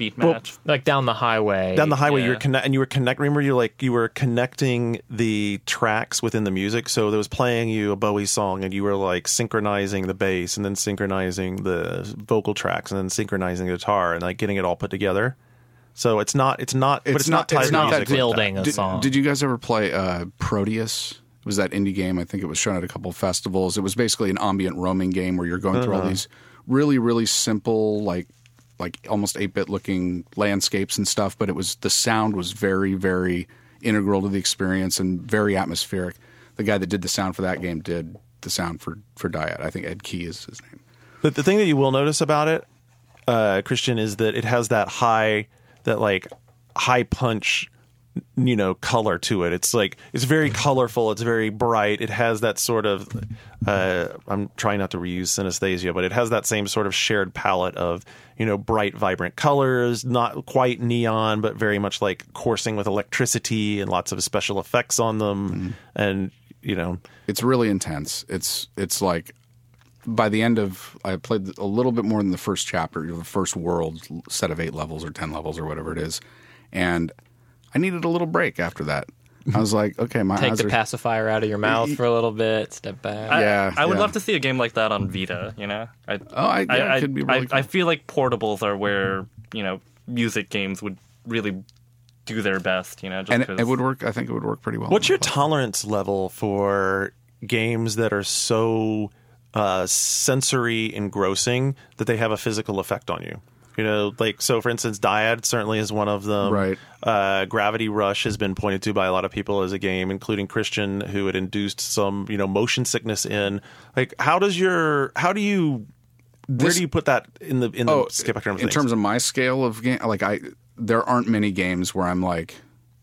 speed Well, match. Like down the highway. down the highway, you were Yeah. connect, and you were connect. Remember, you like you were connecting the tracks within the music. So there was playing you a Bowie song, and you were like synchronizing the bass, and then synchronizing the vocal tracks, and then synchronizing the guitar, and like getting it all put together. So it's not, it's not, but It's it's not not- tied it's to not music that like building that. a Did, song. did you guys ever play uh, Proteus? It was that indie game. I think it was shown at a couple of festivals. It was basically an ambient roaming game where you're going through all these really, really simple, like like almost eight-bit looking landscapes and stuff. But it was the sound was very, very integral to the experience and very atmospheric. The guy that did the sound for that game did the sound for for Dyad. I think Ed Key is his name. But the thing that you will notice about it, uh, Christian, is that it has that high, that like high punch, you know, color to it. It's like it's very colorful. It's very bright. It has that sort of. Uh, I'm trying not to reuse synesthesia, but it has that same sort of shared palette of, you know, bright, vibrant colors, not quite neon, but very much like coursing with electricity and lots of special effects on them, Mm-hmm. and you know, It's really intense. It's it's like by the end of I played a little bit more than the first chapter, the first world set of eight levels or ten levels or whatever it is, and I needed a little break after that. I was like, okay, my Take eyes the are. pacifier out of your mouth for a little bit, step back. I, Yeah, I would yeah. love to see a game like that on Vita. You know, I, Oh, I, yeah, I, it could be really I, cool. I feel like portables are where, you know, music games would really do their best. You know, just and it, 'cause- it would work. I think it would work pretty well. what's your tolerance level for games that are so uh, sensory engrossing that they have a physical effect on you? You know, like, so for instance, Dyad certainly is one of them. Right. Uh, Gravity Rush has been pointed to by a lot of people as a game, including Christian, who had induced some, you know, motion sickness in. Like, how does your, how do you, where This- do you put that in the in the oh, spectrum of in things? terms of my scale of game, like I, there aren't many games where I'm like,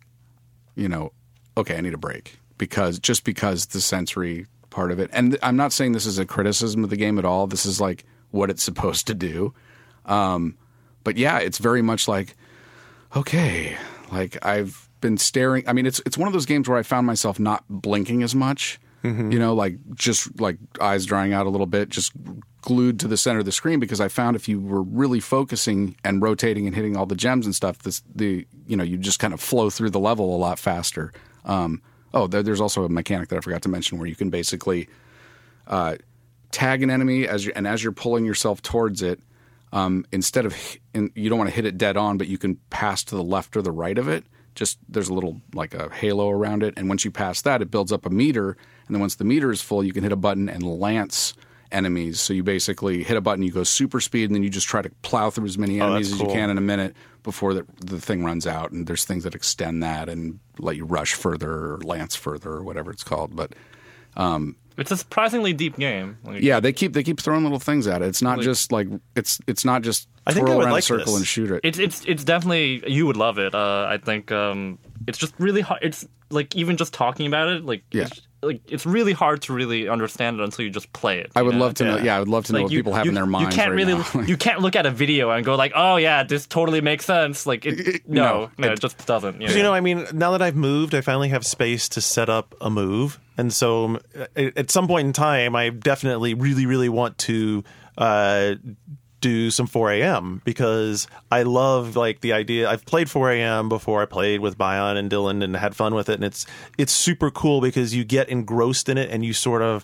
you know, okay, I need a break because just because the sensory part of it, and th- I'm not saying this is a criticism of the game at all. This is like what it's supposed to do. Um, but yeah, it's very much like, okay, like I've been staring. I mean, it's it's one of those games where I found myself not blinking as much. You know, like just like eyes drying out a little bit, just glued to the center of the screen because I found if you were really focusing and rotating and hitting all the gems and stuff, this the you know you just kind of flow through the level a lot faster. Um, oh, there, there's also a mechanic that I forgot to mention where you can basically uh, tag an enemy as you, and as you're pulling yourself towards it. Um, instead of in, you don't want to hit it dead on, but you can pass to the left or the right of it. Just there's a little like a halo around it, and once you pass that, it builds up a meter. And then once the meter is full, you can hit a button and lance enemies. So you basically hit a button, you go super speed, and then you just try to plow through as many Oh, enemies that's as cool. you can in a minute before the, the thing runs out. And there's things that extend that and let you rush further or lance further or whatever it's called. But it's a surprisingly deep game. Like, yeah, they keep they keep throwing little things at it. It's not Like- just like it's it's not just I think twirl I would around like a circle this. and shoot it. It's it's it's definitely you would love it. Uh, I think um, it's just really hard. It's like even just talking about it, like Yeah. it's, like it's really hard to really understand it until you just play it. I you would know? love to know. Yeah, I would love to know Like, what you- people have you- in their minds You can't right really, now. you can't look at a video and go like, "Oh yeah, this totally makes sense." Like, it, no, no, no, it- it just doesn't. You know, I mean, now that I've moved, I finally have space to set up a move. And so um, at at some point in time, I definitely really, really want to uh, do some four a.m. because I love like the idea. I've played four a.m. before. I played with Bion and Dylan and had fun with it. And it's it's super cool because you get engrossed in it and you sort of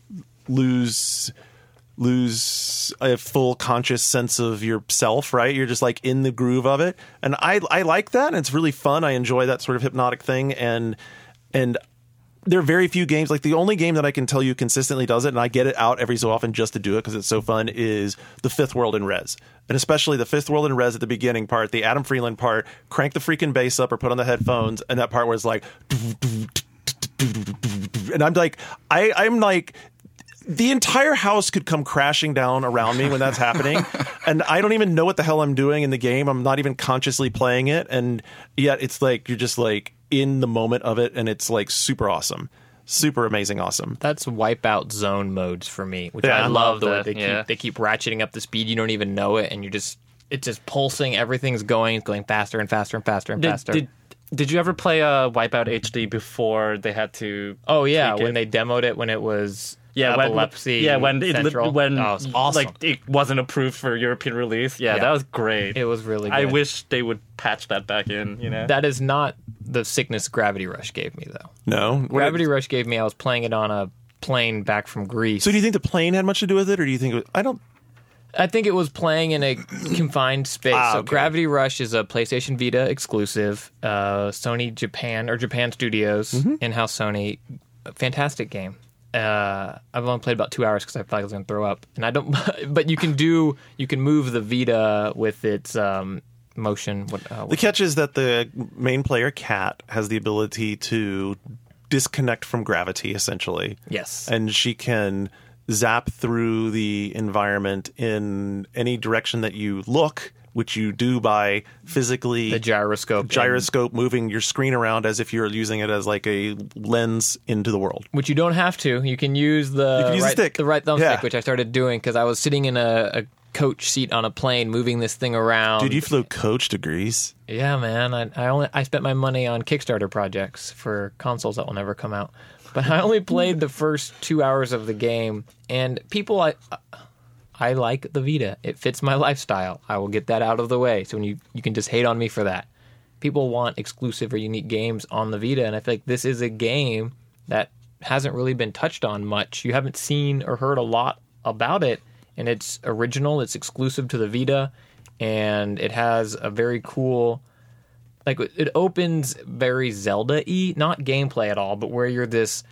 lose lose a full conscious sense of yourself, right? You're just like in the groove of it. And I I like that, and it's really fun. I enjoy that sort of hypnotic thing, and and there are very few games, like the only game that I can tell you consistently does it, and I get it out every so often just to do it because it's so fun, is the Fifth World in Res. And especially the Fifth World in Res at the beginning part, the Adam Freeland part, crank the freaking bass up or put on the headphones, and that part where it's like, and I'm like, I, I'm like, the entire house could come crashing down around me when that's happening. And I don't even know what the hell I'm doing in the game. I'm not even consciously playing it. And yet it's like, you're just like in the moment of it. And it's like super awesome, super amazing. Awesome. That's wipeout zone modes for me, which Yeah, I I love. love The way that, they yeah. keep they keep ratcheting up the speed. You don't even know it, and you're just it's just pulsing. Everything's going, it's going faster and faster and faster and Did, faster. did did you ever play uh, Wipeout H D before they had to? Oh yeah, tweak when it? they demoed it when it was Yeah, when, epilepsy. yeah, when it, Central. when oh, it was awesome. like it wasn't approved for European release. Yeah, Yeah. that was great. It was really good. I wish they would patch that back in. You know, That is not the sickness Gravity Rush gave me though. No. What- Gravity Rush gave me. I was playing it on a plane back from Greece. So do you think the plane had much to do with it, or do you think it was, I don't? I think it was playing in a confined space. Ah, so okay. Gravity Rush is a PlayStation Vita exclusive, uh, Sony Japan or Japan Studios, Mm-hmm. in-house Sony. Fantastic game. Uh, I've only played about two hours because I felt like I was going to throw up, and I don't. But you can do you can move the Vita with its um, motion. What, uh, The catch is that the main player, Kat, has the ability to disconnect from gravity, essentially. Yes. And she can zap through the environment in any direction that you look, which you do by physically the gyroscope, gyroscope moving your screen around as if you're using it as like a lens into the world. which you don't have to. You can use the You can use the right, stick. right thumbstick, Yeah. which I started doing because I was sitting in a, a coach seat on a plane, moving this thing around. Dude, you flew coach to Greece. Yeah, man. I, I only I spent my money on Kickstarter projects for consoles that will never come out. But I only played the first two hours of the game, and people, I I like the Vita. It fits my lifestyle. I will get that out of the way. So when you you can just hate on me for that. People want exclusive or unique games on the Vita, and I feel like this is a game that hasn't really been touched on much. You haven't seen or heard a lot about it, and it's original. It's exclusive to the Vita, and it has a very cool. Like, it opens very Zelda-y, not gameplay at all, but where you're this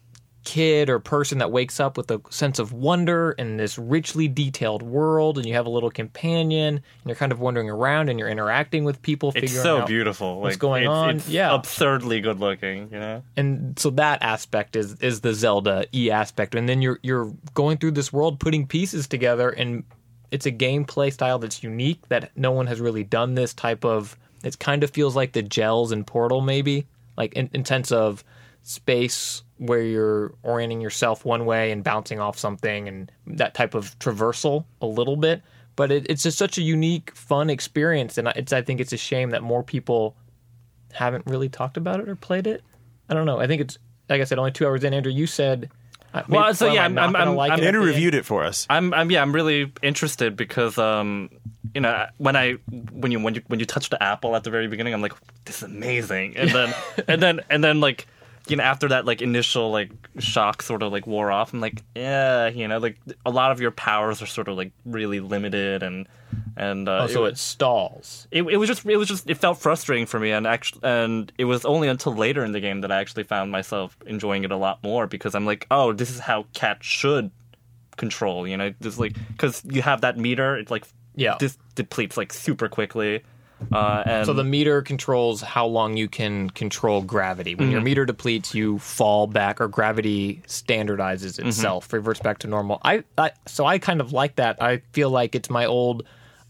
kid or person that wakes up with a sense of wonder in this richly detailed world, and you have a little companion, and you're kind of wandering around, and you're interacting with people, it's figuring so out beautiful. what's Like, going it's, on. It's Yeah. absurdly good looking. You know. And so that aspect is is the Zelda-y aspect, and then you're you're going through this world, putting pieces together, and it's a gameplay style that's unique that no one has really done this type of. It kind of feels like the Gels in Portal, maybe, like in, in sense of space where you're orienting yourself one way and bouncing off something, and that type of traversal a little bit. But it, it's just such a unique, fun experience, and it's I think it's a shame that more people haven't really talked about it or played it. I don't know. I think it's like I said, only two hours in. Andrew, you said. uh, Well, maybe- so yeah, am I I'm- not I'm- gonna like I'm- it at Andrew the end? reviewed it for us. I'm, I'm yeah, I'm really interested because um, you know, when I when you when you when you touch the apple at the very beginning, I'm like, this is amazing, and then and then and then like, you know, after that like initial like shock sort of like wore off, I'm like, yeah, you know, like a lot of your powers are sort of like really limited, and and uh, Oh, so it, it stalls. it it was just it was just it felt frustrating for me, and actually, and it was only until later in the game that I actually found myself enjoying it a lot more because I'm like, oh, this is how Cat should control, you know, just like because you have that meter, it's like Yeah. this depletes like super quickly, uh, and So the meter controls how long you can control gravity. When Mm-hmm. your meter depletes, you fall back, or gravity standardizes Mm-hmm. itself, reverts back to normal. I, I so I kind of like that. I feel like it's my old,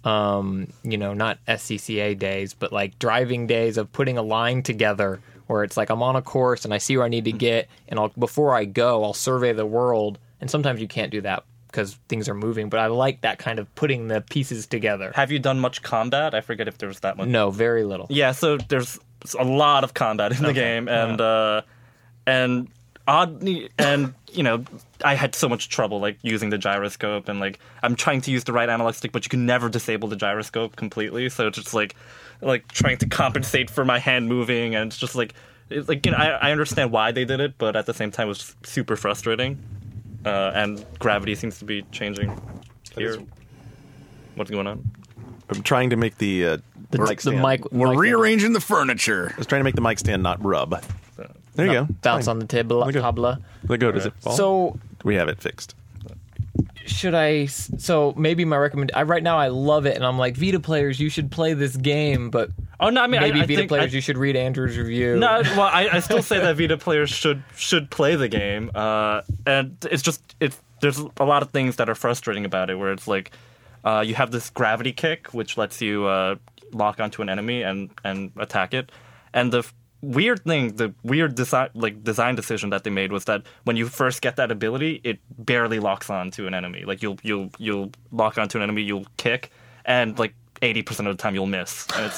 um, you know, not S C C A days, but like driving days of putting a line together where it's like I'm on a course and I see where I need to get, and I'll before I go, I'll survey the world. And sometimes you can't do that because things are moving. But I like that kind of putting the pieces together. have you done much combat? I forget if there was that much. No, very little. Yeah, so there's a lot of combat in the game, and uh, and oddly, and you know, I had so much trouble like using the gyroscope, and like I'm trying to use the right analog stick, but you can never disable the gyroscope completely. So it's just like like trying to compensate for my hand moving, and it's just like it's like you know, I, I understand why they did it, but at the same time, it was super frustrating. Uh, and gravity seems to be changing here. is- What's going on? I'm trying to make the uh, The, mic the stand. mic. We're mic rearranging the furniture. I was trying to make the mic stand not rub. There you go. bounce Fine. on the table. There you go. Tabla. There you go. Does it fall? So we have it fixed. should I? So maybe my recommend. I right now I love it, and I'm like Vita players, you should play this game. But Oh no, I mean maybe I, I Vita think, players, I, you should read Andrew's review. No, well, I, I still say that Vita players should should play the game, uh, and it's just it's there's a lot of things that are frustrating about it, where it's like uh, you have this gravity kick, which lets you uh, lock onto an enemy and, and attack it, and the f- weird thing, the weird design like design decision that they made was that when you first get that ability, it barely locks onto an enemy. Like you'll you'll you'll lock onto an enemy, you'll kick, and like eighty percent of the time you'll miss, and it's like.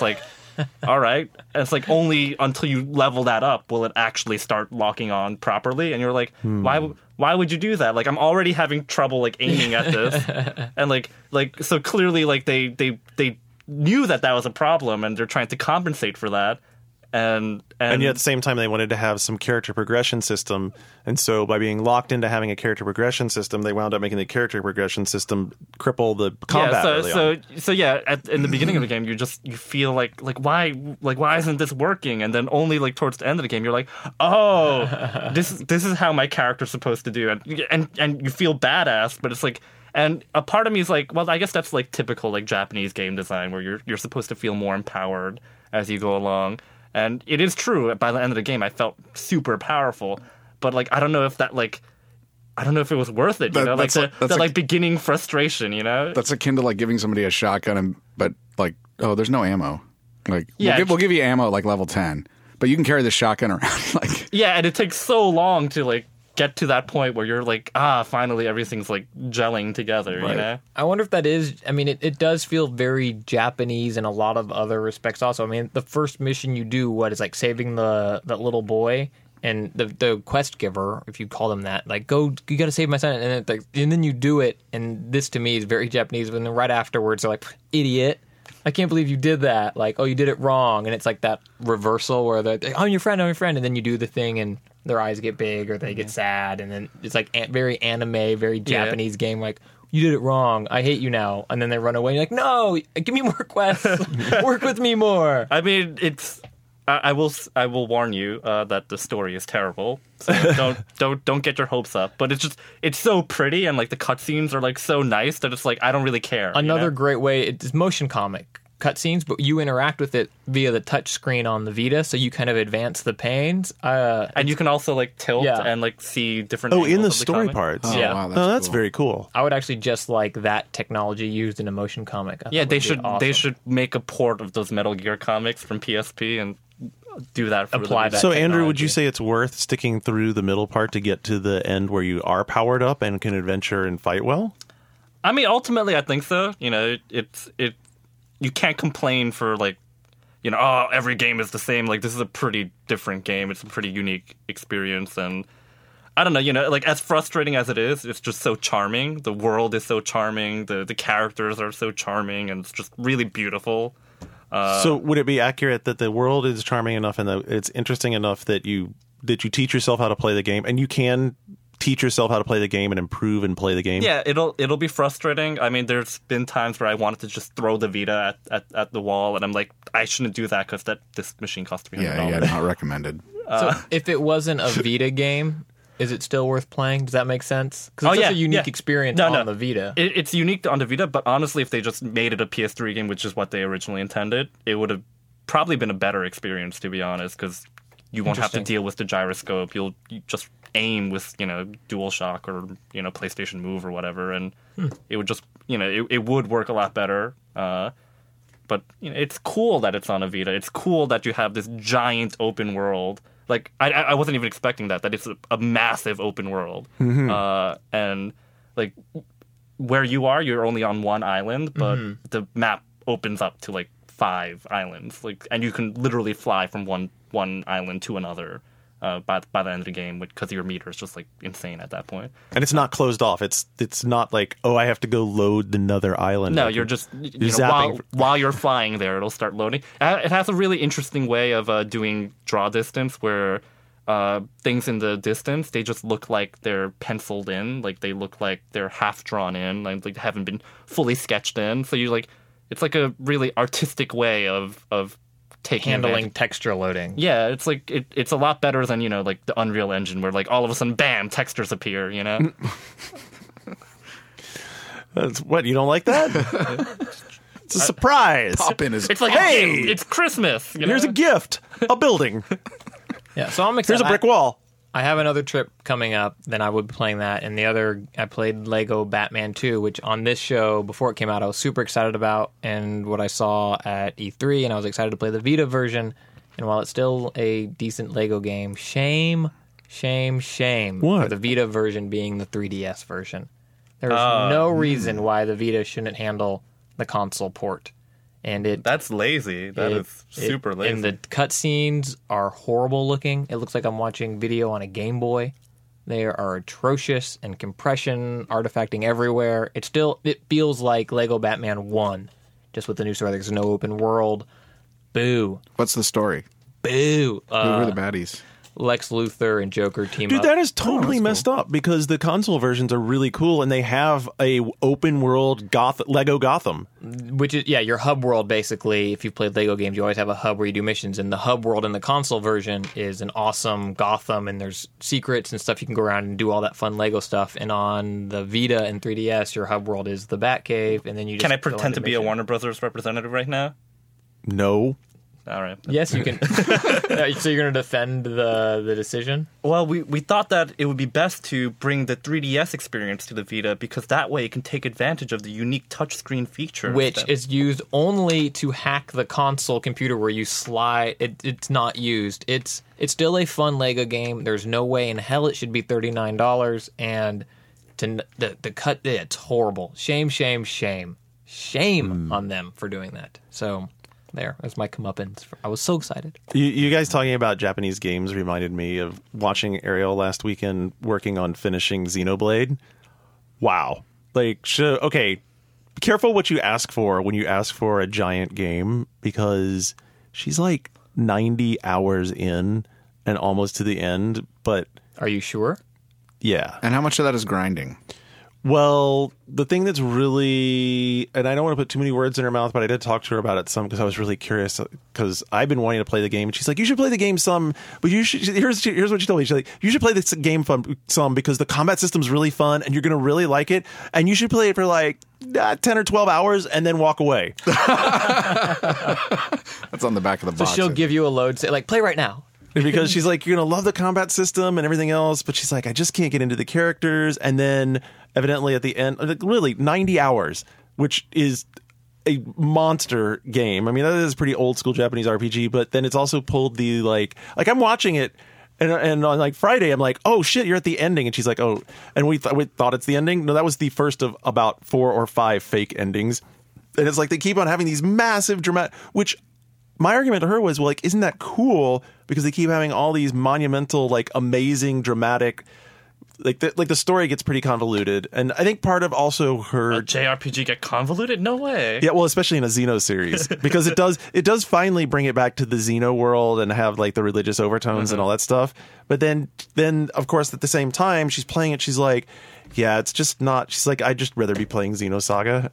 all right. And it's like only until you level that up will it actually start locking on properly. And you're like, Hmm. why? w- Why would you do that? Like, I'm already having trouble like aiming at this, and like like so clearly like they they they knew that that was a problem, and they're trying to compensate for that. And, and And yet at the same time, they wanted to have some character progression system. And so by being locked into having a character progression system, they wound up making the character progression system cripple the combat yeah, so early so on. so yeah. At, in the beginning of the game, you just you feel like like why like why isn't this working? And then only like towards the end of the game, you're like, oh, this this is how my character's supposed to do, and and and you feel badass, but it's like. And a part of me is like, well, I guess that's like typical like Japanese game design where you're you're supposed to feel more empowered as you go along. And it is true. By the end of the game, I felt super powerful. But like, I don't know if that like, I don't know if it was worth it. You That- know, like that's the, like- that's the like- like beginning frustration. You know, That's akin to like giving somebody a shotgun, and, but like, oh, there's no ammo. Like, Yeah, we'll, give, we'll give you ammo at like level ten, but you can carry the shotgun around. Like, yeah, and it takes so long to like get to that point where you're like, ah, finally everything's like gelling together. You know. I wonder if that is. I mean, it, it does feel very Japanese in a lot of other respects. Also, I mean, the first mission you do, what is like saving the that little boy and the the quest giver, if you call them that. Like, go, you got to save my son, and then, like, and then you do it. And this to me is very Japanese. And then right afterwards, they're like, idiot. I can't believe you did that. Like, oh, you did it wrong. And it's like that reversal where they're like, I'm your friend, I'm your friend. And then you do the thing and their eyes get big or they get sad. And then it's like a- very anime, very Japanese game. Like, you did it wrong. I hate you now. And then they run away. And you're like, no, give me more quests. Work with me more. I mean, it's. I, I will. s- I will warn you uh, that the story is terrible. So don't don't don't get your hopes up. But it's just it's so pretty and like the cutscenes are like so nice that it's like I don't really care. you Another know? great way, it's motion comic cutscenes, but you interact with it via the touch screen on the Vita, so you kind of advance the panes. Uh, and you can also like tilt Yeah. and like see different. Oh, in angles the of story comic. parts. oh, Yeah. wow, Oh, that's, that's cool. very cool. I would actually just like that technology used in a motion comic. I Yeah, thought they would be should. They awesome. should make a port of those Metal Gear comics from P S P and do that. For Apply the that So, Andrew, would you technology. say it's worth sticking through the middle part to get to the end where you are powered up and can adventure and fight well? I mean, ultimately, I think so. You know, it, it's it. You can't complain for like, you know, oh, every game is the same. Like, this is a pretty different game. It's a pretty unique experience, and I don't know. You know, like as frustrating as it is, it's just so charming. The world is so charming. The the characters are so charming, and it's just really beautiful. Uh, so, would it be accurate that the world is charming enough and that it's interesting enough that you that you teach yourself how to play the game, and you can teach yourself how to play the game and improve and play the game? Yeah, it'll it'll be frustrating. I mean, there's been times where I wanted to just throw the Vita at, at, at the wall, and I'm like, I shouldn't do that because that this machine costs three hundred Yeah, dollars. yeah, not recommended. So if it wasn't a Vita game, is it still worth playing? Does that make sense? Because Oh, it's yeah, such a unique yeah. experience No, on no. the Vita. It, it's unique on the Vita, but honestly, if they just made it a P S three game, which is what they originally intended, it would have probably been a better experience, to be honest, because you won't have to Interesting. deal with the gyroscope. You'll you just aim with, you know, DualShock or, you know, PlayStation Move or whatever, and it would just, you know, it, it would work a lot better. Uh, but you know, it's cool that it's on a Vita. It's cool that you have this giant open world. Like I, I wasn't even expecting that. That it's a, a massive open world, uh, and like where you are, you're only on one island, but the map opens up to like five islands. Like, and you can literally fly from one one island to another uh, by by the end of the game, because your meter is just like insane at that point. And it's not closed off. It's it's not like, oh, I have to go load another island. No, Like, you're just you know, zapping while for- while you're flying there, it'll start loading. Uh, It has a really interesting way of uh, doing draw distance, where uh, things in the distance, they just look like they're penciled in, like they look like they're half drawn in, like, like they haven't been fully sketched in. So you like, it's like a really artistic way of of taking Handling advantage- texture loading. Yeah, it's like it, it's a lot better than, you know, like the Unreal Engine, where like all of a sudden, bam, textures appear. You know. That's, what, you don't like that? It's a surprise. Pop in is It's like, Hey! hey, it's Christmas. You know? Here's a gift, a building. Yeah, so I'm excited. Here's a brick wall. I have another trip coming up, then I would be playing that. And the other, I played Lego Batman two, which on this show, before it came out, I was super excited about. And what I saw at E three, and I was excited to play the Vita version. And while it's still a decent Lego game, shame, shame, shame What? for the Vita version being the three D S version. There is no reason why the Vita shouldn't handle the console port. And it That's lazy. That it- is super it- lazy. And the cutscenes are horrible looking. It looks like I'm watching video on a Game Boy. They are atrocious, and compression, artifacting everywhere. It still it feels like Lego Batman one, just with the new story. There's no open world. Boo, What's the story? boo. Who Uh, are the baddies? Lex Luthor and Joker team Dude, up. that is totally messed up because the console versions are really cool and they have a open world Goth Lego Gotham. Which is, yeah, your hub world, basically. If you've played Lego games, you always have a hub where you do missions. And the hub world in the console version is an awesome Gotham, and there's secrets and stuff. You can go around and do all that fun Lego stuff. And on the Vita and three D S, your hub world is the Batcave, and then you just Can I go pretend into to be a mission. Warner Brothers representative right now? No. All right. Yes, you can. Uh, so you're going to defend the the decision? Well, we, we thought that it would be best to bring the three D S experience to the Vita because that way it can take advantage of the unique touchscreen feature. Which that- is used only to hack the console computer where you slide. It, it's not used. It's it's still a fun Lego game. There's no way in hell it should be thirty-nine dollars. And to n- the the cut, it's horrible. Shame, shame, shame, shame on them for doing that. So there, that's my comeuppance. I was so excited. You, you guys talking about Japanese games reminded me of watching Ariel last weekend working on finishing Xenoblade. Wow. Like, sh- okay, be careful what you ask for when you ask for a giant game because she's like ninety hours in and almost to the end, but Are you sure? yeah. And how much of that is grinding? Well, the thing that's really, and I don't want to put too many words in her mouth, but I did talk to her about it some because I was really curious because I've been wanting to play the game. And she's like, you should play the game some, but you should, here's, here's what she told me. She's like, you should play this game fun, some because the combat system's really fun and you're going to really like it. And you should play it for like uh, ten or twelve hours and then walk away. That's on the back of the So box. she'll give you a load, say like, play right now. Because she's like, you're going to love the combat system and everything else. But she's like, I just can't get into the characters. And then evidently at the end, like really ninety hours, which is a monster game. I mean, that is a pretty old school Japanese R P G, but then it's also pulled the like, like I'm watching it. And, and on like Friday, I'm like, oh shit, you're at the ending. And she's like, oh, and we, th- we thought it's the ending. No, that was the first of about four or five fake endings. And it's like they keep on having these massive dramatic, which my argument to her was, well, like, isn't that cool? Because they keep having all these monumental, like, amazing, dramatic, like, the, like the story gets pretty convoluted. And I think part of also her, A J R P G get convoluted? No way. yeah, well, especially in a Xeno series, because it does, it does finally bring it back to the Xeno world and have like the religious overtones and all that stuff. But then, then of course, at the same time, she's playing it. She's like, yeah, it's just not. She's like, I'd just rather be playing Xenosaga.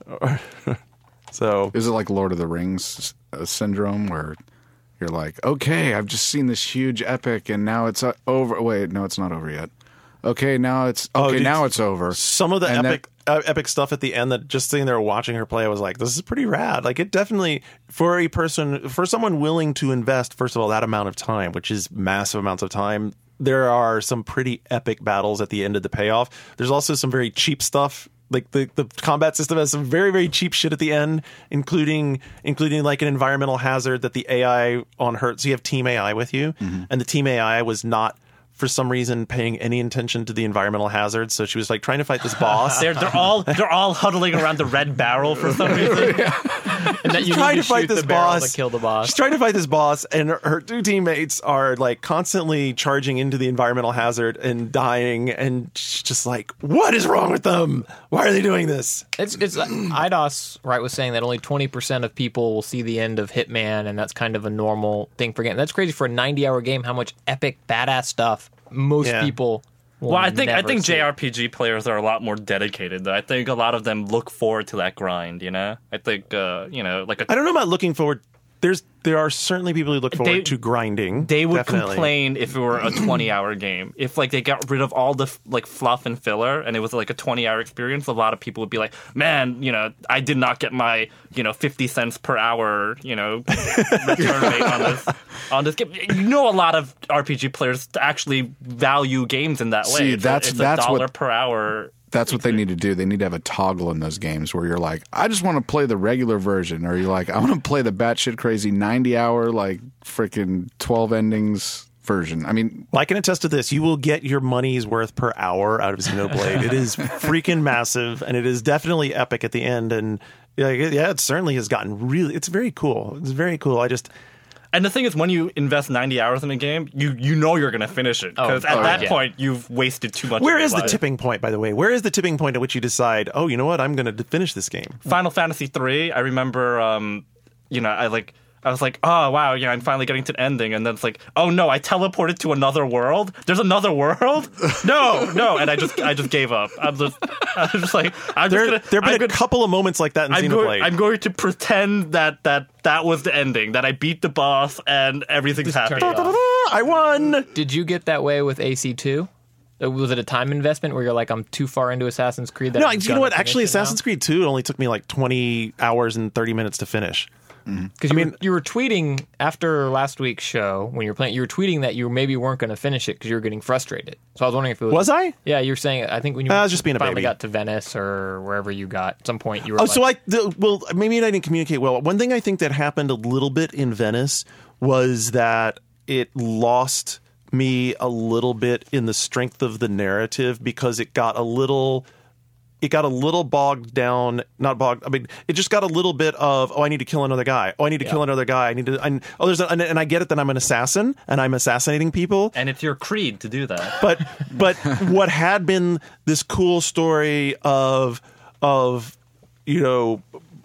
So Is it like Lord of the Rings uh, syndrome where you're like, okay, I've just seen this huge epic and now it's uh, over. Wait, no, it's not over yet. Okay, now it's Oh, okay. dude, now it's over. some of the And epic uh, epic stuff at the end, that just sitting there watching her play, I was like, this is pretty rad. Like, it definitely, for a person, for someone willing to invest, first of all, that amount of time, which is massive amounts of time, there are some pretty epic battles at the end of the payoff. There's also some very cheap stuff. Like the, the combat system has some very, very cheap shit at the end, including including like an environmental hazard that the A I on her. So you have team A I with you, and the team A I was not, for some reason, paying any attention to the environmental hazards. So she was like trying to fight this boss. They're they're all they're all huddling around the red barrel for some reason. And that you trying need to fight shoot this the barrel boss. to kill the boss. She's trying to fight this boss, and her, her two teammates are like constantly charging into the environmental hazard and dying. And she's just like, "What is wrong with them? Why are they doing this?" It's it's uh, Eidos, right, was saying that only twenty percent of people will see the end of Hitman, and that's kind of a normal thing for game. That's crazy for a ninety-hour game. How much epic, badass stuff most Yeah. people. Will Well, I think I never think see. J R P G players are a lot more dedicated. Though I think a lot of them look forward to that grind. You know, I think uh, you know, like a I don't know about looking forward. There's there are certainly people who look forward They- to grinding. They would definitely. complain if it were a twenty-hour game. If like they got rid of all the like fluff and filler, and it was like a twenty-hour experience, a lot of people would be like, "Man, you know, I did not get my you know fifty cents per hour you know return rate on this on this game." You know, a lot of R P G players actually value games in that way. See, It's that's- a, it's that's a dollar what- per hour. That's what they need to do. They need to have a toggle in those games where you're like, I just want to play the regular version, or you're like, I want to play the batshit crazy ninety hour, like freaking twelve endings version. I mean, Well, I can attest to this. You will get your money's worth per hour out of Xenoblade. It is freaking massive, and it is definitely epic at the end. And Yeah, yeah, it certainly has gotten really. It's very cool. It's very cool. I just. And the thing is, when you invest ninety hours in a game, you you know you're going to finish it because Oh, at oh, that yeah. point you've wasted too much. Where of your is the life. tipping point, by the way? Where is the tipping point at which you decide, oh, you know what, I'm going to finish this game? Final Fantasy three, I remember, um, you know, I like, I was like, oh wow, yeah, I'm finally getting to the ending, and then it's like, oh no, I teleported to another world. There's another world? No, no, and I just, I just gave up. I'm just, I'm just like, I'm There, just gonna, there have been I'm a gonna, couple of moments like that in I'm Xenoblade. going, I'm going to pretend that that that was the ending, that I beat the boss and everything's turn happening. it off. I won. Did you get that way with A C two? Uh, Was it a time investment where you're like, I'm too far into Assassin's Creed? That No, I'm you know gonna what? finish Actually, it now? Assassin's Creed two only took me like twenty hours and thirty minutes to finish. Because you, I were- mean- you were tweeting after last week's show when you were playing. You were tweeting that you maybe weren't going to finish it because you were getting frustrated. So I was wondering if it was. Was I? Yeah, you were saying. I think when you Uh, I was just being a finally baby. got to Venice or wherever you got, at some point you were. Oh, like, so I the, well, maybe I didn't communicate well. One thing I think that happened a little bit in Venice was that it lost me a little bit in the strength of the narrative because it got a little. It got a little bogged down, not bogged. I mean, it just got a little bit of, oh, I need to kill another guy. Oh, I need to kill another guy. I need to. I, oh, there's, a, and, and I get it that I'm an assassin and I'm assassinating people. And it's your creed to do that. But but what had been this cool story of of you know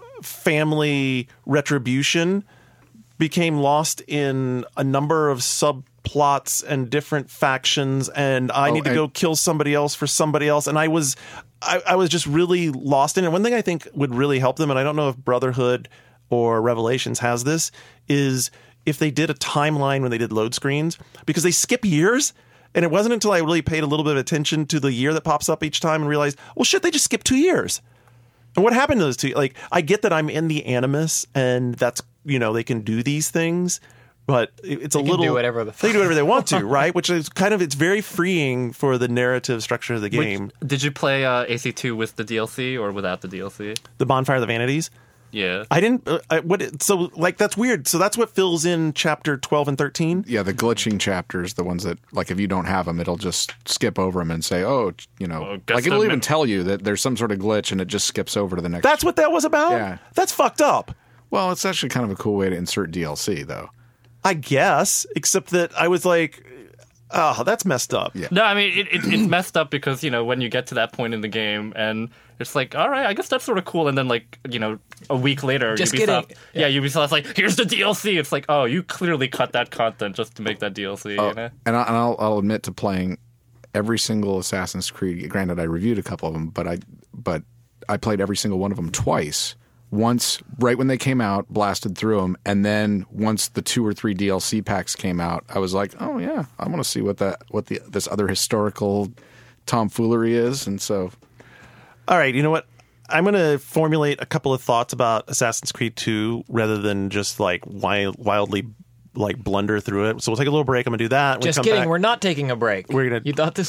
family retribution became lost in a number of subplots and different factions, and I Oh, need to and- go kill somebody else for somebody else, and I was I, I was just really lost in it. One thing I think would really help them, and I don't know if Brotherhood or Revelations has this, is if they did a timeline when they did load screens, because they skip years. And it wasn't until I really paid a little bit of attention to the year that pops up each time and realized, well, shit, they just skipped two years. And what happened to those two? Like, I get that I'm in the Animus, and that's, you know, they can do these things, but it- it's a They can little. do whatever the they can do whatever they want to, right? Which is kind of, it's very freeing for the narrative structure of the game. Which- did you play uh, A C two with the D L C or without the D L C? The Bonfire of the Vanities. Yeah. I didn't. Uh, I, what? So, like, that's weird. So that's what fills in chapter twelve and thirteen. Yeah, the glitching chapters, the ones that, like, if you don't have them, it'll just skip over them and say, oh, you know, Well, guess like it'll the even min- tell you that there's some sort of glitch and it just skips over to the next. That's what that was about. Yeah. That's fucked up. Well, it's actually kind of a cool way to insert D L C, though. I guess, except that I was like, oh, that's messed up. Yeah. No, I mean, it, it, it's messed up because, you know, when you get to that point in the game and it's like, all right, I guess that's sort of cool. And then, like, you know, a week later, Just Ubisoft, kidding. yeah, Ubisoft's like, here's the D L C. It's like, oh, you clearly cut that content just to make that D L C, Oh, you know? and, I, and I'll, I'll admit to playing every single Assassin's Creed. Granted, I reviewed a couple of them, but I but I played every single one of them twice. Once right when they came out, blasted through them, and then once the two or three D L C packs came out, I was like, oh yeah, I want to see what that what the this other historical tomfoolery is, and so All right, you know what? I'm going to formulate a couple of thoughts about Assassin's Creed two rather than just like wild, wildly like blunder through it. So we'll take a little break. I'm going to do that. When we Just come kidding. back- We're not taking a break. We're gonna- You thought this?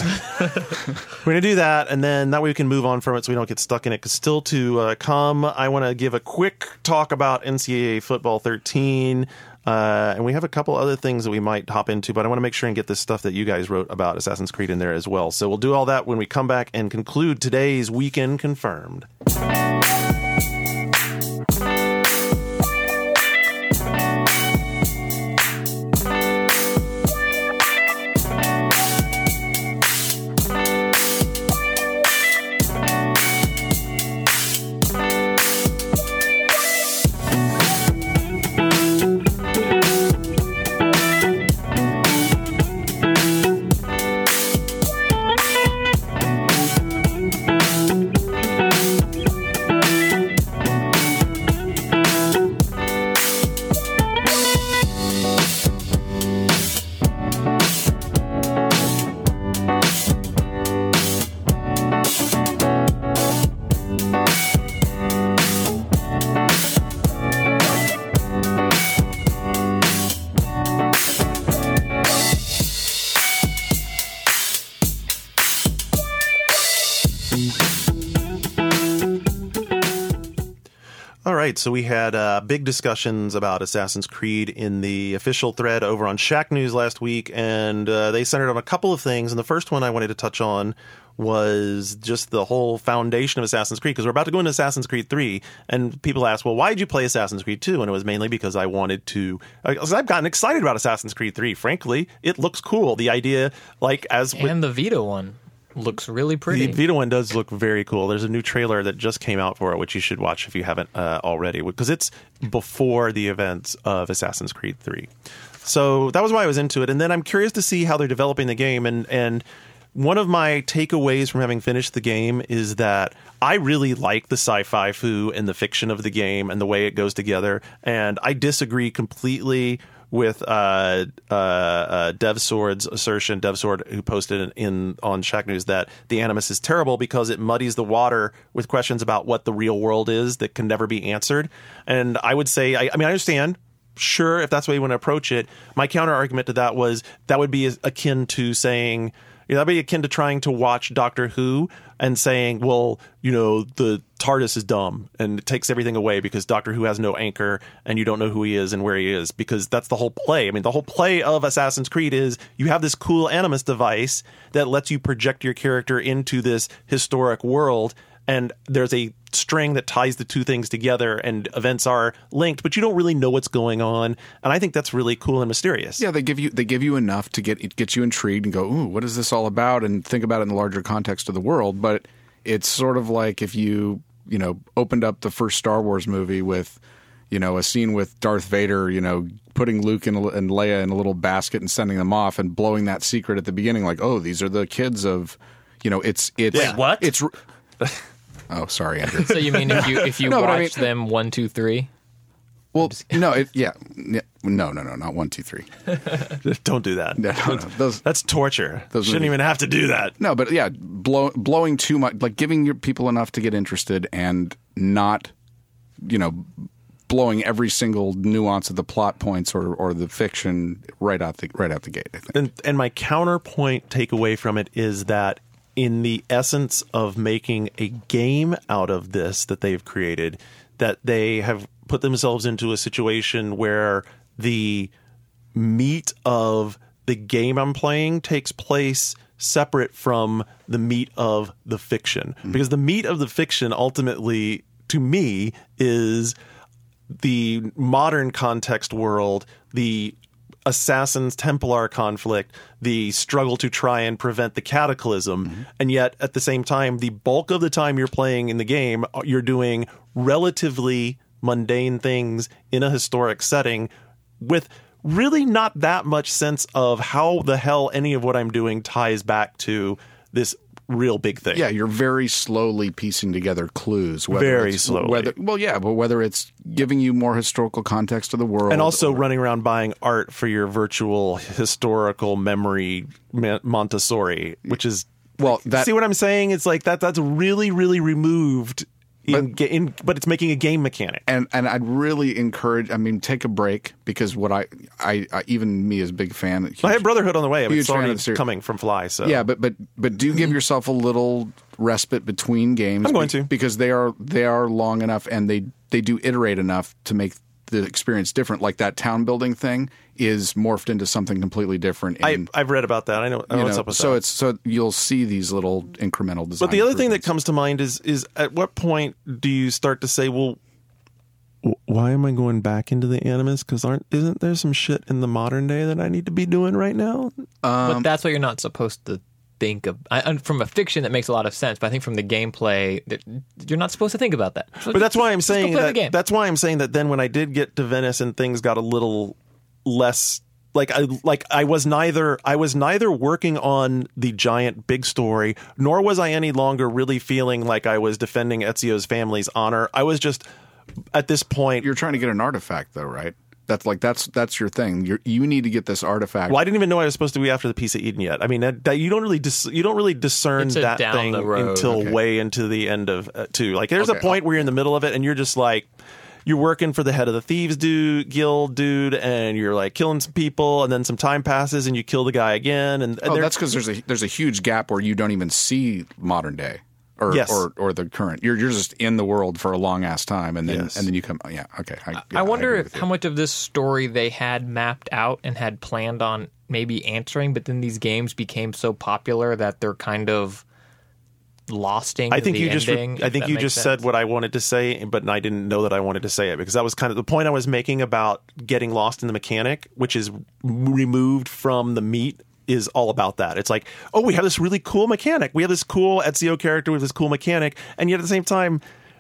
We're going to do that, and then that way we can move on from it so we don't get stuck in it. Because still to uh, come, I want to give a quick talk about N C double A Football thirteen. Uh, and we have a couple other things that we might hop into, but I want to make sure and get this stuff that you guys wrote about Assassin's Creed in there as well. So we'll do all that when we come back and conclude today's Weekend Confirmed. All right, so we had uh, big discussions about Assassin's Creed in the official thread over on Shack News last week, and uh, they centered on a couple of things. And the first one I wanted to touch on was just the whole foundation of Assassin's Creed, because we're about to go into Assassin's Creed three, and people ask, well, why did you play Assassin's Creed two? And it was mainly because I wanted to, because I've gotten excited about Assassin's Creed three. Frankly, it looks cool. The idea, like, as with, And the Vita one looks really pretty. the Vita one does look very cool. There's a new trailer that just came out for it, which you should watch if you haven't uh, already, because it's before the events of Assassin's Creed three. So that was why I was into it. And then I'm curious to see how they're developing the game. And, and one of my takeaways from having finished the game is that I really like the sci-fi foo and the fiction of the game and the way it goes together. And I disagree completely with uh, uh, uh, DevSword's assertion, DevSword, who posted in, in on Shack News, that the Animus is terrible because it muddies the water with questions about what the real world is that can never be answered. And I would say, I, I mean, I understand. Sure, if that's the way you want to approach it. My counter argument to that was that would be akin to saying, you know, that'd be akin to trying to watch Doctor Who and saying, well, you know, the TARDIS is dumb and it takes everything away because Doctor Who has no anchor and you don't know who he is and where he is, because that's the whole play. I mean, the whole play of Assassin's Creed is you have this cool Animus device that lets you project your character into this historic world, and there's a string that ties the two things together and events are linked, but you don't really know what's going on. And I think that's really cool and mysterious. Yeah, they give you they give you enough to get it gets you intrigued and go, ooh, what is this all about? And think about it in the larger context of the world. But it's sort of like if you, you know, opened up the first Star Wars movie with, you know, a scene with Darth Vader, you know, putting Luke and, and Leia in a little basket and sending them off and blowing that secret at the beginning, like, oh, these are the kids of, you know, it's it's Wait, what? It's oh, sorry, Andrew. So you mean if you if you No, but I watch mean- them one, two, three? Well, no, it, yeah, yeah, no, no, no, not one, two, three. Don't do that. No, no, no. Those, That's torture. Those Shouldn't movies- even have to do that. no, but yeah, blow, blowing too much, like giving your people enough to get interested and not, you know, blowing every single nuance of the plot points or, or the fiction right out the right out the gate, I think. And, and my counterpoint takeaway from it is that in the essence of making a game out of this that they've created, that they have put themselves into a situation where the meat of the game I'm playing takes place separate from the meat of the fiction. Mm. Because the meat of the fiction ultimately, to me, is the modern context world, the Assassins Templar conflict, the struggle to try and prevent the cataclysm. Mm-hmm. And yet at the same time, the bulk of the time you're playing in the game, you're doing relatively mundane things in a historic setting with really not that much sense of how the hell any of what I'm doing ties back to this real big thing. Yeah, you're very slowly piecing together clues. Whether Very it's, slowly. Whether, well, yeah, but whether it's giving you more historical context of the world. And also or, running around buying art for your virtual historical memory Montessori, which is well, that, see what I'm saying? It's like that. That's really, really removed. In, But- in, but it's making a game mechanic. and and I'd really encourage. I mean, take a break because what I, I, I even me as a big fan. Huge, I have Brotherhood on the way. I mean, huge it's fan already of the series. coming from Fly. So Yeah, but but but do give yourself a little respite between games. I'm going be- to. because they are they are long enough and they they do iterate enough to make the experience different. Like that town building thing is morphed into something completely different. I, in- I've read about that. I know, I know you what's know, up with so that. it's so you'll see these little incremental design. But the other thing that improvements. comes to mind is is at what point do you start to say, well, w- why am I going back into the Animus? Because aren't isn't there some shit in the modern day that I need to be doing right now? But that's what you're not supposed to think of. I, and from a fiction, that makes a lot of sense. But I think from the gameplay, that you're not supposed to think about that. So But that's why I'm just go saying play the that. game. That's why I'm saying that. Then when I did get to Venice and things got a little less, like I like I was neither I was neither working on the giant big story, nor was I any longer really feeling like I was defending Ezio's family's honor. I was just at this point. You're trying to get an artifact, though, right? That's like that's that's your thing. You you need to get this artifact. Well, I didn't even know I was supposed to be after the piece of Eden yet. I mean, that, that you don't really dis, you don't really discern It's a that down thing the road. until Okay. way into the end of uh, two. Like, there's Okay. a point where you're in the middle of it, and you're just like, you're working for the head of the thieves dude guild dude, and you're like killing some people, and then some time passes, and you kill the guy again. And, and Oh, there- that's because there's a there's a huge gap where you don't even see modern day or Yes. or, or the current. You're you're just in the world for a long ass time, and then Yes. and then you come. Yeah, okay. I, yeah, I wonder agree if with you. how much of this story they had mapped out and had planned on maybe answering, but then these games became so popular that they're kind of losting I think the you just ending. I if think that you makes just sense. said what I wanted to say, but I didn't know that I wanted to say it because that was kind of the point I was making about getting lost in the mechanic, which is removed from the meat. Is all about that. It's like, oh, we have this really cool mechanic. We have this cool Ezio character with this cool mechanic, and yet at the same time,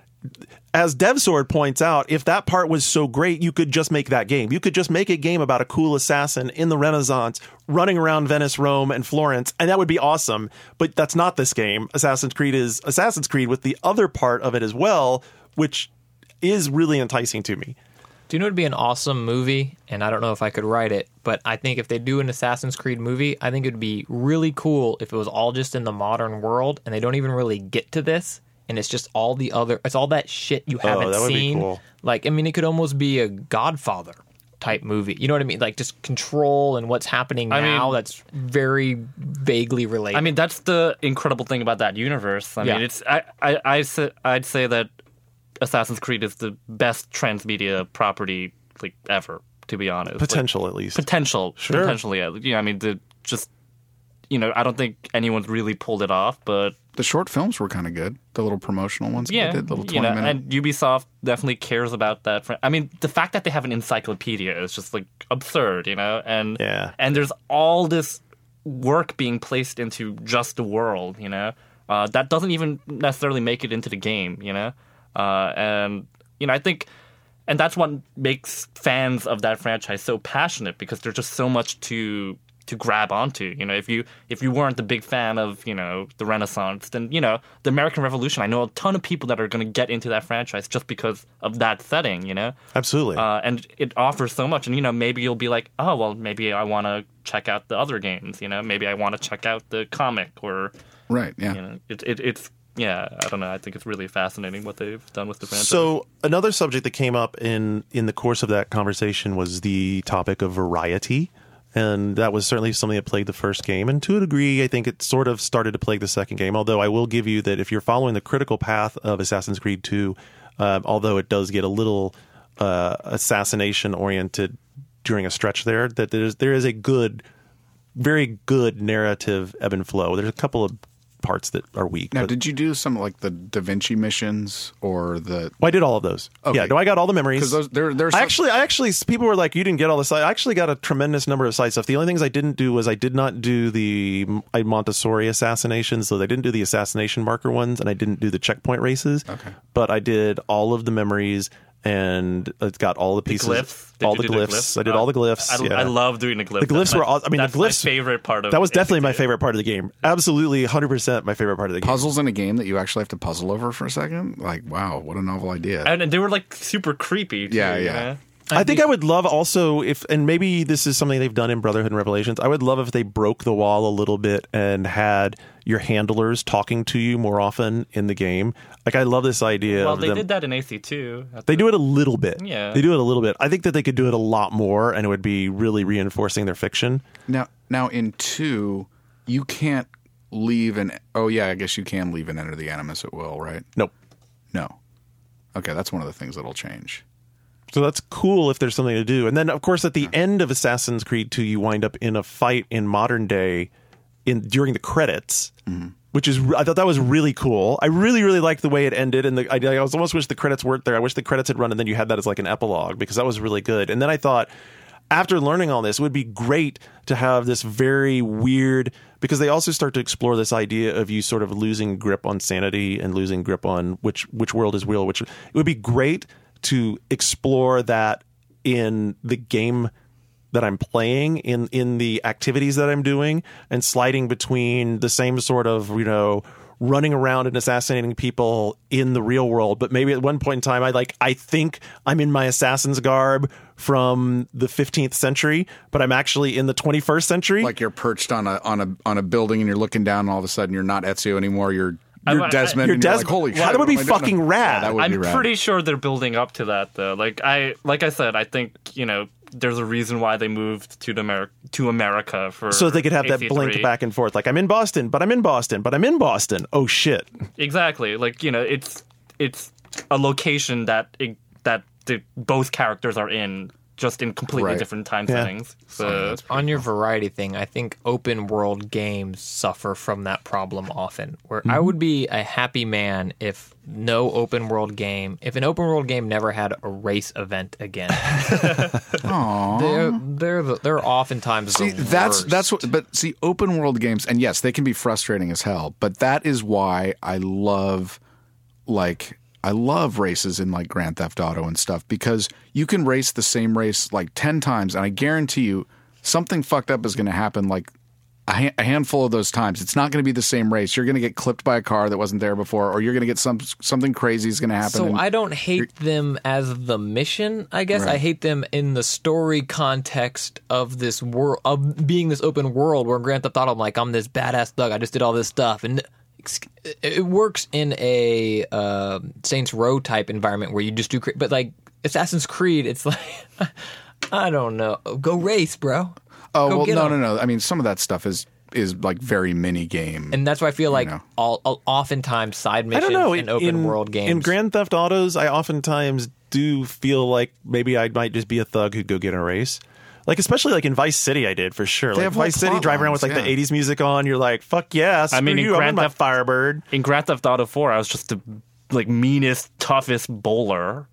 as DevSword points out, if that part was so great, you could just make that game. You could just make a game about a cool assassin in the Renaissance running around Venice, Rome, and Florence, and that would be awesome. But that's not this game. Assassin's Creed is Assassin's Creed with the other part of it as well, which is really enticing to me. Do you know it'd be an awesome movie? And I don't know if I could write it, but I think if they do an Assassin's Creed movie, I think it'd be really cool if it was all just in the modern world and they don't even really get to this. And it's just all the other, it's all that shit you haven't that would be seen. cool. Like, I mean, it could almost be a Godfather type movie. You know what I mean? Like just control and what's happening I now mean- that's very vaguely related. I mean, that's the incredible thing about that universe. I Yeah. mean, it's I I I say, I'd say that Assassin's Creed is the best transmedia property like ever. To be honest, Like, Potential, at least. potential, Sure. potentially. Yeah, yeah. I mean, the just you know, I don't think anyone's really pulled it off, but The short films were kind of good. The little promotional ones yeah, that they did, little you twenty know, minute. and Ubisoft definitely cares about that. fr- I mean, the fact that they have an encyclopedia is just like absurd, you know, and Yeah. and there's all this work being placed into just the world, you know, uh, that doesn't even necessarily make it into the game, you know, uh, and you know, I think, and that's what makes fans of that franchise so passionate because there's just so much to. to grab onto. You know, if you if you weren't the big fan of, you know, the Renaissance, then, you know, the American Revolution, I know a ton of people that are going to get into that franchise just because of that setting, you know? Absolutely. Uh, and it offers so much. And, you know, maybe you'll be like, oh, well, maybe I want to check out the other games, you know? Maybe I want to check out the comic or, right, yeah. you know, it, it, it's, yeah, I don't know. I think it's really fascinating what they've done with the franchise. So another subject that came up in in the course of that conversation was the topic of variety. And that was certainly something that plagued the first game. And to a degree, I think it sort of started to plague the second game. Although I will give you that if you're following the critical path of Assassin's Creed two, uh, although it does get a little uh, assassination-oriented during a stretch there, that there's, there is a good, very good narrative ebb and flow. There's a couple of parts that are weak. Now, but, did you do some like the Da Vinci missions or the? well, I did all of those. Okay. Yeah, no, I got all the memories. Because those there there's I actually, I actually, people were like, "You didn't get all the side." I actually got a tremendous number of side stuff. The only things I didn't do was I did not do the Montessori assassinations, so I didn't do the assassination marker ones, and I didn't do the checkpoint races. Okay. But I did all of the memories, and it's got all the pieces, glyphs? Did all you the do glyphs. I did all the glyphs. I, yeah. I love doing the glyphs. The glyphs That's were my- all- I mean, the that's my glyphs- favorite part of That was definitely my A C two. favorite part of the game. Absolutely, one hundred percent my favorite part of the game. puzzles in a game that you actually have to puzzle over for a second. Like, wow, what a novel idea! And, and they were like super creepy. Too, Yeah, you yeah. know? I think I would love also if, and maybe this is something they've done in Brotherhood and Revelations, I would love if they broke the wall a little bit and had your handlers talking to you more often in the game. Like, I love this idea Well, of they them. did that in A C two. They do it a little bit. Yeah. They do it a little bit. I think that they could do it a lot more, and it would be really reinforcing their fiction. Now, now in two, you can't leave and oh yeah, I guess you can leave and enter the Animus at will, right? Nope. No. Okay, that's one of the things that'll change. So that's cool if there's something to do. And then, of course, at the end of Assassin's Creed two, you wind up in a fight in modern day in during the credits, which is I thought that was really cool. I really, really liked the way it ended, and the, I, I was almost wish the credits weren't there. I wish the credits had run, and then you had that as like an epilogue because that was really good. And then I thought, after learning all this, it would be great to have this very weird, because they also start to explore this idea of you sort of losing grip on sanity and losing grip on which which world is real. Which it would be great to explore that in the game that I'm playing, in in the activities that I'm doing, and sliding between the same sort of, you know, running around and assassinating people in the real world, but maybe at one point in time I like I think I'm in my assassin's garb from the fifteenth century, but I'm actually in the twenty-first century. Like you're perched on a on a on a building and you're looking down, and all of a sudden you're not Ezio anymore. You're you're I- I- Desmond. You're and you're Desmond. like, holy shit! That would what be am I doing? fucking rad. Yeah, that would be I'm rad. pretty sure they're building up to that though. Like I like I said, I think, you know, there's a reason why they moved to the Amer- to America for So they could have that A C three. blink back and forth, like I'm in Boston, but I'm in Boston, but I'm in Boston. Oh shit! Exactly. Like, you know, it's it's a location that it, that the, both characters are in just in completely Right. different time Yeah. settings. So On your variety thing, I think open world games suffer from that problem often. Where I would be a happy man if no open world game, if an open world game never had a race event again. They're they're the, they're oftentimes See, the that's worst. that's what. But see, open world games, and yes, they can be frustrating as hell. But that is why I love, like, I love races in like Grand Theft Auto and stuff, because you can race the same race like ten times, and I guarantee you something fucked up is going to happen like a, ha- a handful of those times. It's not going to be the same race. You're going to get clipped by a car that wasn't there before, or you're going to get some something crazy is going to happen. So and- I don't hate them as the mission, I guess. I Right. hate them in the story context of this world, of being this open world where in Grand Theft Auto, I'm like, I'm this badass thug. I just did all this stuff. And it works in a uh, Saints Row type environment where you just do, cra- but like Assassin's Creed, it's like, I don't know. Go race, bro. oh Go well, get no, 'em. no, no. I mean, some of that stuff is is like very mini game. And that's why I feel like know. all, all oftentimes side I missions don't know. in open world games. In Grand Theft Autos, I oftentimes do feel like maybe I might just be a thug who'd go get in a race. Like, especially like in Vice City, I did for sure. Like have whole Vice City, plot drive around with like lines, the yeah. eighties music on. You're like, fuck yeah, screw I mean, in you, I'm in Grand my Theft- Firebird. in Grand Theft Auto four, I was just the like meanest, toughest bowler.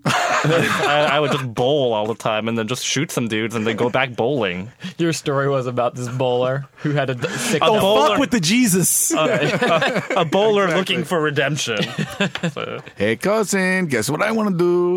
I, I would just bowl all the time and then just shoot some dudes and then go back bowling. Your story was about this bowler who had a d- sick A Oh, bowler- fuck with the Jesus. a, a bowler looking for redemption. So, Hey, cousin, guess what I want to do?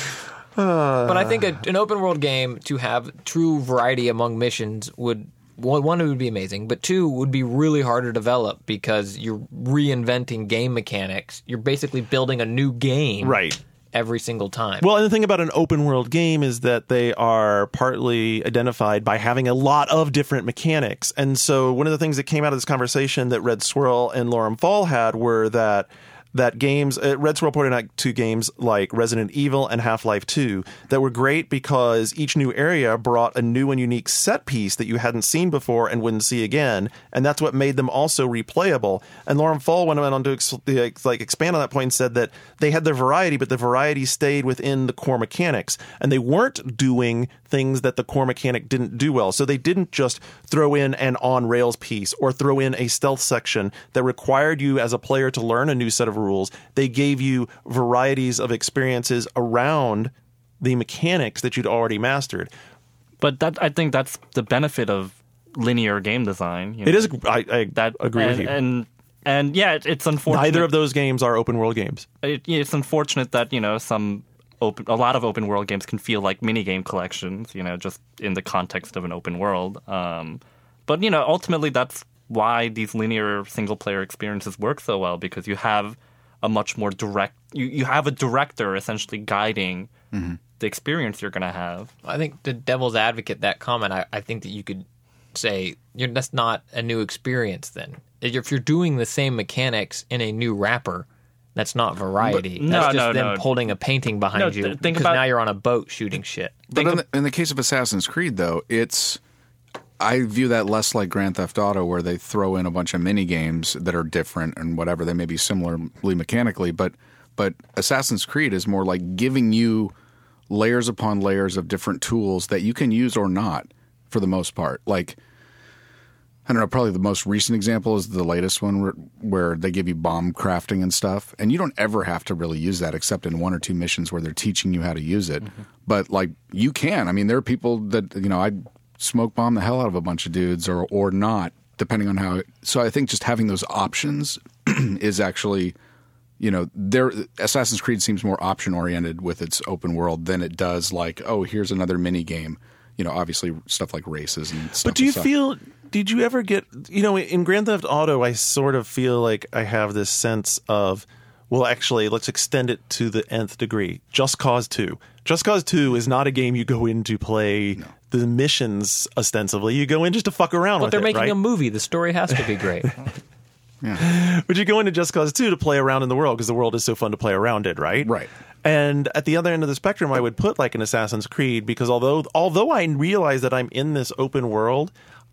But I think a, an open world game to have true variety among missions would one, one, it would be amazing, but two would be really hard to develop because you're reinventing game mechanics. You're basically building a new game, Right. every single time. Well, and the thing about an open world game is that they are partly identified by having a lot of different mechanics. And so one of the things that came out of this conversation that Red Swirl and Lorem Fall had were that that games, uh, Red Swirl pointed out to games like Resident Evil and Half-Life two that were great because each new area brought a new and unique set piece that you hadn't seen before and wouldn't see again, and that's what made them also replayable. And Lorem Fall went on to ex- like expand on that point and said that they had their variety, but the variety stayed within the core mechanics, and they weren't doing things that the core mechanic didn't do well. So they didn't just throw in an on-rails piece or throw in a stealth section that required you as a player to learn a new set of rules. They gave you varieties of experiences around the mechanics that you'd already mastered. but that I think that's the benefit of linear game design. You know, It is, I, I that agree and, with you. and and yeah, it, it's unfortunate. Neither of those games are open world games. it, it's unfortunate that you know some open, a lot of open world games can feel like mini game collections. You know, just in the context of an open world. Um, but you know, ultimately, that's why these linear single player experiences work so well, because you have a much more direct. You you have a director essentially guiding Mm-hmm. the experience you're going to have. I think the devil's advocate, that comment, I, I think that you could say you're, that's not a new experience then. If you're doing the same mechanics in a new wrapper, that's not variety. But- no, that's just no, them no. holding a painting behind No, you th- think because about- now you're on a boat shooting shit. But in the, in the case of Assassin's Creed, though, it's I view that less like Grand Theft Auto, where they throw in a bunch of mini games that are different and whatever. They may be similarly mechanically, but but Assassin's Creed is more like giving you layers upon layers of different tools that you can use or not, for the most part. Like, I don't know, probably the most recent example is the latest one where, where they give you bomb crafting and stuff. And you don't ever have to really use that except in one or two missions where they're teaching you how to use it. Mm-hmm. But, like, you can. I mean, there are people that, you know, I'd smoke bomb the hell out of a bunch of dudes or, or not, depending on how it, so I think just having those options is actually, you know, there Assassin's Creed seems more option oriented with its open world than it does like, oh, here's another mini game. You know, obviously stuff like races and stuff. But do you stuff. feel, did you ever get, you know, in Grand Theft Auto, I sort of feel like I have this sense of, well, actually, let's extend it to the nth degree. Just Cause two. Just Cause two is not a game you go in to play no. the missions ostensibly. You go in just to fuck around but with they're it, making right? a movie. The story has to be great. Yeah. But you go into Just Cause two to play around in the world because the world is so fun to play around in, right? Right. And at the other end of the spectrum, I would put like an Assassin's Creed because although although I realize that I'm in this open world,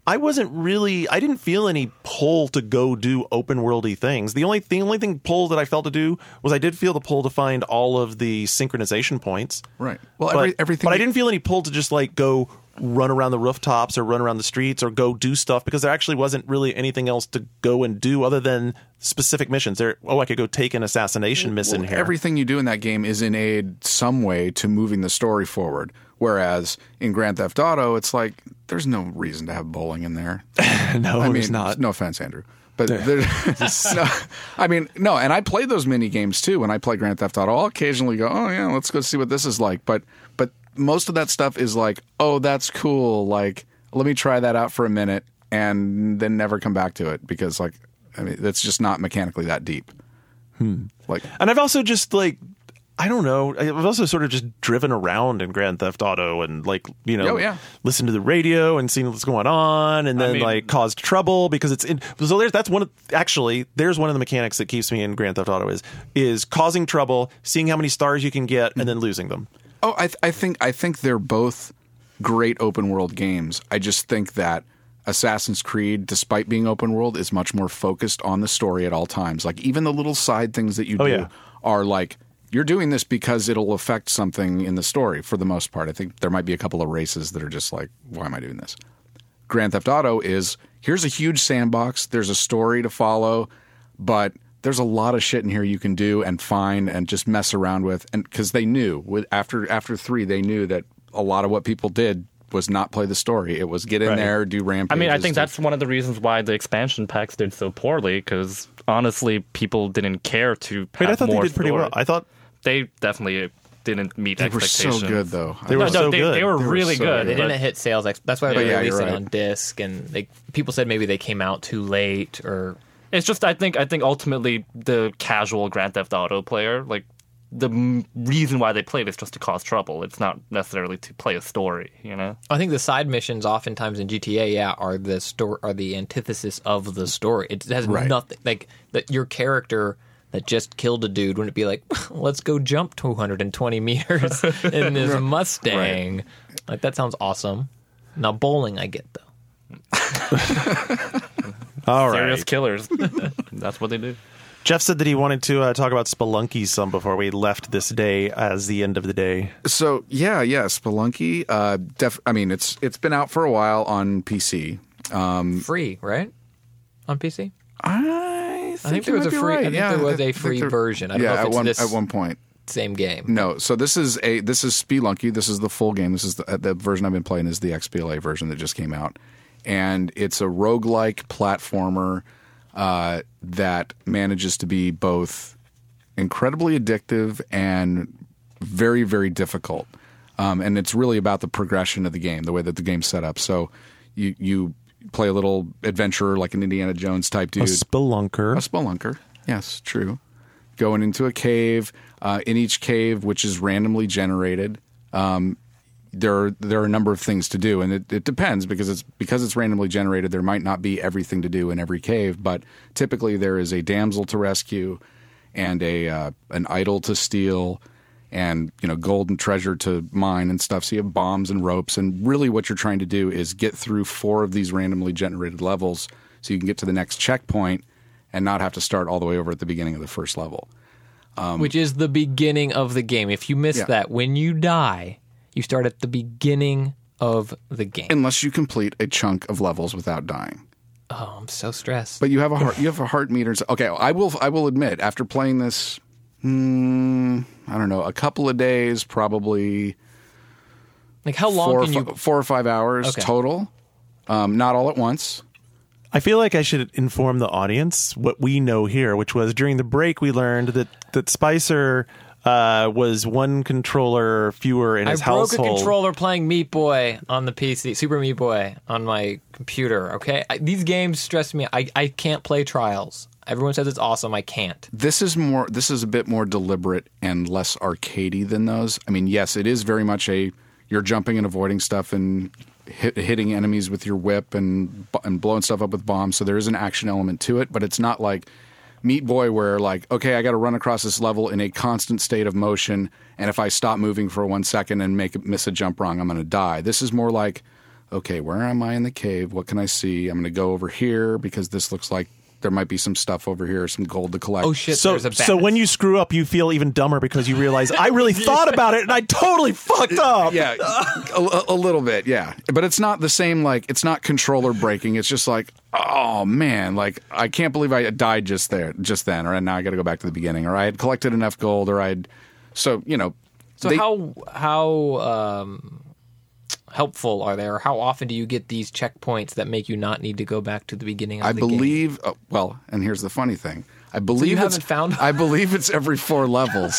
I wasn't really, I didn't feel any pull to go do open worldy things. The only, the only thing pull that I felt to do was I did feel the pull to find all of the synchronization points. Right. Well, But, every, everything. but I didn't feel any pull to just like go run around the rooftops or run around the streets or go do stuff because there actually wasn't really anything else to go and do other than specific missions. There, oh, I could go take an assassination mission Well, here. everything you do in that game is in aid some way to moving the story forward. Whereas in Grand Theft Auto, it's like there's no reason to have bowling in there. no, I mean, there's not. No offense, Andrew, but there's no, I mean, no. And I play those mini games too. When I play Grand Theft Auto, I'll occasionally go, "Oh yeah, let's go see what this is like." But but most of that stuff is like, "Oh, that's cool." Like, let me try that out for a minute, and then never come back to it because, like, I mean, that's just not mechanically that deep. Hmm. Like, And I've also just like, I don't know. I've also sort of just driven around in Grand Theft Auto and like, you know, Oh, yeah. listened to the radio and seen what's going on and then mean- like caused trouble because it's in. So there's, that's one of, actually, there's one of the mechanics that keeps me in Grand Theft Auto is, is causing trouble, seeing how many stars you can get and then losing them. Oh, I, th- I think I think they're both great open world games. I just think that Assassin's Creed, despite being open world, is much more focused on the story at all times. Like even the little side things that you Oh, do yeah. are like you're doing this because it'll affect something in the story. For the most part, I think there might be a couple of races that are just like, why am I doing this? Grand Theft Auto is here's a huge sandbox. There's a story to follow, but there's a lot of shit in here you can do and find and just mess around with. And because they knew with after after three, they knew that a lot of what people did was not play the story. It was get in Right. there, do rampages. I mean, I think do- that's one of the reasons why the expansion packs did so poorly, because honestly, people didn't care to have Wait, I thought they more did pretty story. well. I thought They definitely didn't meet they were so expectations. good though. They were No, so no, they, good. they were They were really so good. They good. but- didn't hit sales. Ex- That's why they Yeah, released you're it right. on disc, and they people said maybe they came out too late or. It's just I think I think ultimately the casual Grand Theft Auto player, like the m- reason why they play it is just to cause trouble. It's not necessarily to play a story, you know. I think the side missions, oftentimes in G T A, yeah, are the story, are the antithesis of the story. It has Right. nothing like that. Your character that just killed a dude wouldn't be like, let's go jump two hundred twenty meters in this Mustang. Like that sounds awesome. Now bowling, I get though. all right. Serious killers. That's what they do. Jeff said that he wanted to uh, talk about Spelunky some before we left this day as the end of the day. So yeah, yeah, Spelunky. Uh, def- I mean, it's it's been out for a while on P C. Free, right? On P C? I think, I think you there was might a be free. right. I think yeah, there was I a think free there- version. I don't yeah, know if at it's one this at one point. same game. No, so this is a this is Spelunky. This is the full game. This is the, the version I've been playing is the X B L A version that just came out, and it's a roguelike platformer uh, that manages to be both incredibly addictive and very very difficult. Um, and it's really about the progression of the game, the way that the game's set up. So you you play a little adventurer like an Indiana Jones type dude. A spelunker. A spelunker. Yes, true. Going into a cave. Uh, in each cave, which is randomly generated, um, there are, there are a number of things to do, and it, it depends because it's because it's randomly generated. There might not be everything to do in every cave, but typically there is a damsel to rescue, and a uh, an idol to steal, and you know gold and treasure to mine and stuff. So you have bombs and ropes, and really what you're trying to do is get through four of these randomly generated levels, so you can get to the next checkpoint and not have to start all the way over at the beginning of the first level. Which is the beginning of the game. If you miss Yeah. that, when you die, you start at the beginning of the game. Unless you complete a chunk of levels without dying. Oh, I'm so stressed. But you have a heart, you have a heart meter. Okay, I will I will admit after playing this, mm, I don't know, a couple of days, probably Like, how long four, can or you? fi- four or five hours Okay. total. Um, not all at once. I feel like I should inform the audience what we know here, which was during the break we learned that that Spicer uh, was one controller fewer in I his broke household. a controller playing Meat Boy on the P C, Super Meat Boy on my computer. Okay, I, these games stress me. I I can't play Trials. Everyone says it's awesome. I can't. This is more. This is a bit more deliberate and less arcadey than those. I mean, yes, it is very much a you're jumping and avoiding stuff and hit, hitting enemies with your whip and and blowing stuff up with bombs. So there is an action element to it, but it's not like Meat Boy where like, okay, I got to run across this level in a constant state of motion, and if I stop moving for one second and make miss a jump wrong, I'm going to die. This is more like okay, where am I in the cave? What can I see? I'm going to go over here because this looks like there might be some stuff over here, some gold to collect. Oh shit! So, there's a bat. so when you screw up, you feel even dumber because you realize I really thought about it and I totally fucked up. Yeah, a, a little bit, yeah. But it's not the same, like, it's not controller breaking. It's just like, oh, man, like, I can't believe I died just there, just then, or now I got to go back to the beginning, or I had collected enough gold, or I'd, so, you know. So they, how how um, helpful are they, or how often do you get these checkpoints that make you not need to go back to the beginning of I the game? believe, uh, well, and here's the funny thing. I believe you it's, haven't found- I believe it's every four levels.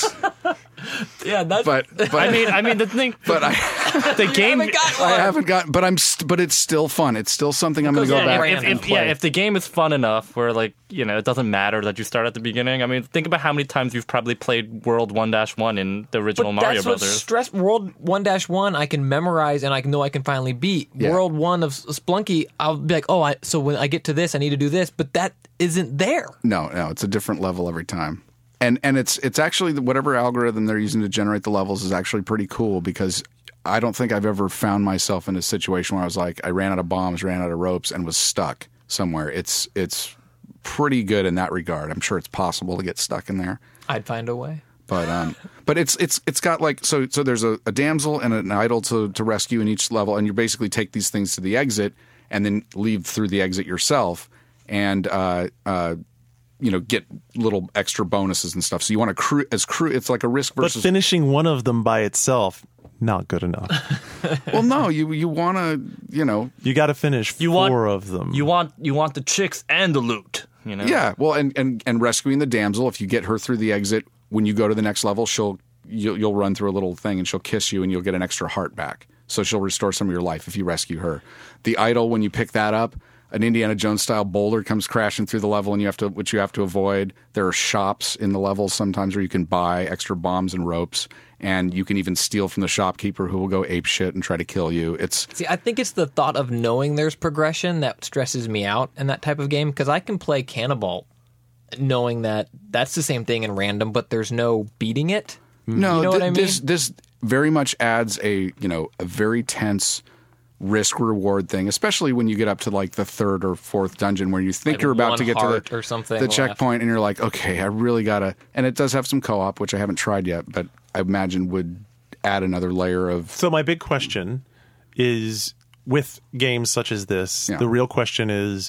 Yeah, that's. But, but I mean, I mean the thing. but I, the game. haven't got one. I haven't got, but I'm, st- but it's still fun. It's still something I'm going to go Yeah, back if- if, and if, yeah, play. if the game is fun enough where, like, you know, it doesn't matter that you start at the beginning. I mean, think about how many times you've probably played World one dash one in the original But Mario that's what Brothers. stress. World one dash one, I can memorize and I know I can finally beat. Yeah. World one of Splunky, I'll be like, oh, I, so when I get to this, I need to do this, but that isn't there. No, no, it's a different level every time. And and it's it's actually whatever algorithm they're using to generate the levels is actually pretty cool because I don't think I've ever found myself in a situation where I was like I ran out of bombs, ran out of ropes, and was stuck somewhere. It's it's pretty good in that regard. I'm sure it's possible to get stuck in there. I'd find a way. But um, but it's it's it's got like so so there's a, a damsel and an idol to to rescue in each level, and you basically take these things to the exit and then leave through the exit yourself, and uh, uh, you know, get little extra bonuses and stuff. So you want to crew as crew. It's like a risk But versus. finishing one of them by itself, not good enough. Well, no, you you want to you know. You got to finish You four want- of them. You want you want the chicks and the loot. You know. Yeah, well, and, and and rescuing the damsel. If you get her through the exit, when you go to the next level, she'll you'll, you'll run through a little thing and she'll kiss you and you'll get an extra heart back. So she'll restore some of your life if you rescue her. The idol, when you pick that up, an Indiana Jones style boulder comes crashing through the level, and you have to which you have to avoid. There are shops in the levels sometimes where you can buy extra bombs and ropes, and you can even steal from the shopkeeper who will go ape shit and try to kill you. It's See, I think it's the thought of knowing there's progression that stresses me out in that type of game because I can play Cannibal knowing that that's the same thing in random, but there's no beating it. no, You know th- what I mean? this this very much adds a you know a very tense risk reward thing, especially when you get up to like the third or fourth dungeon where you think Like you're about one to get to heart the, or something the left. checkpoint and you're like, okay, I really gotta. And it does have some co-op, which I haven't tried yet, but I imagine would add another layer of. So my big question is, with games such as this, Yeah. the real question is,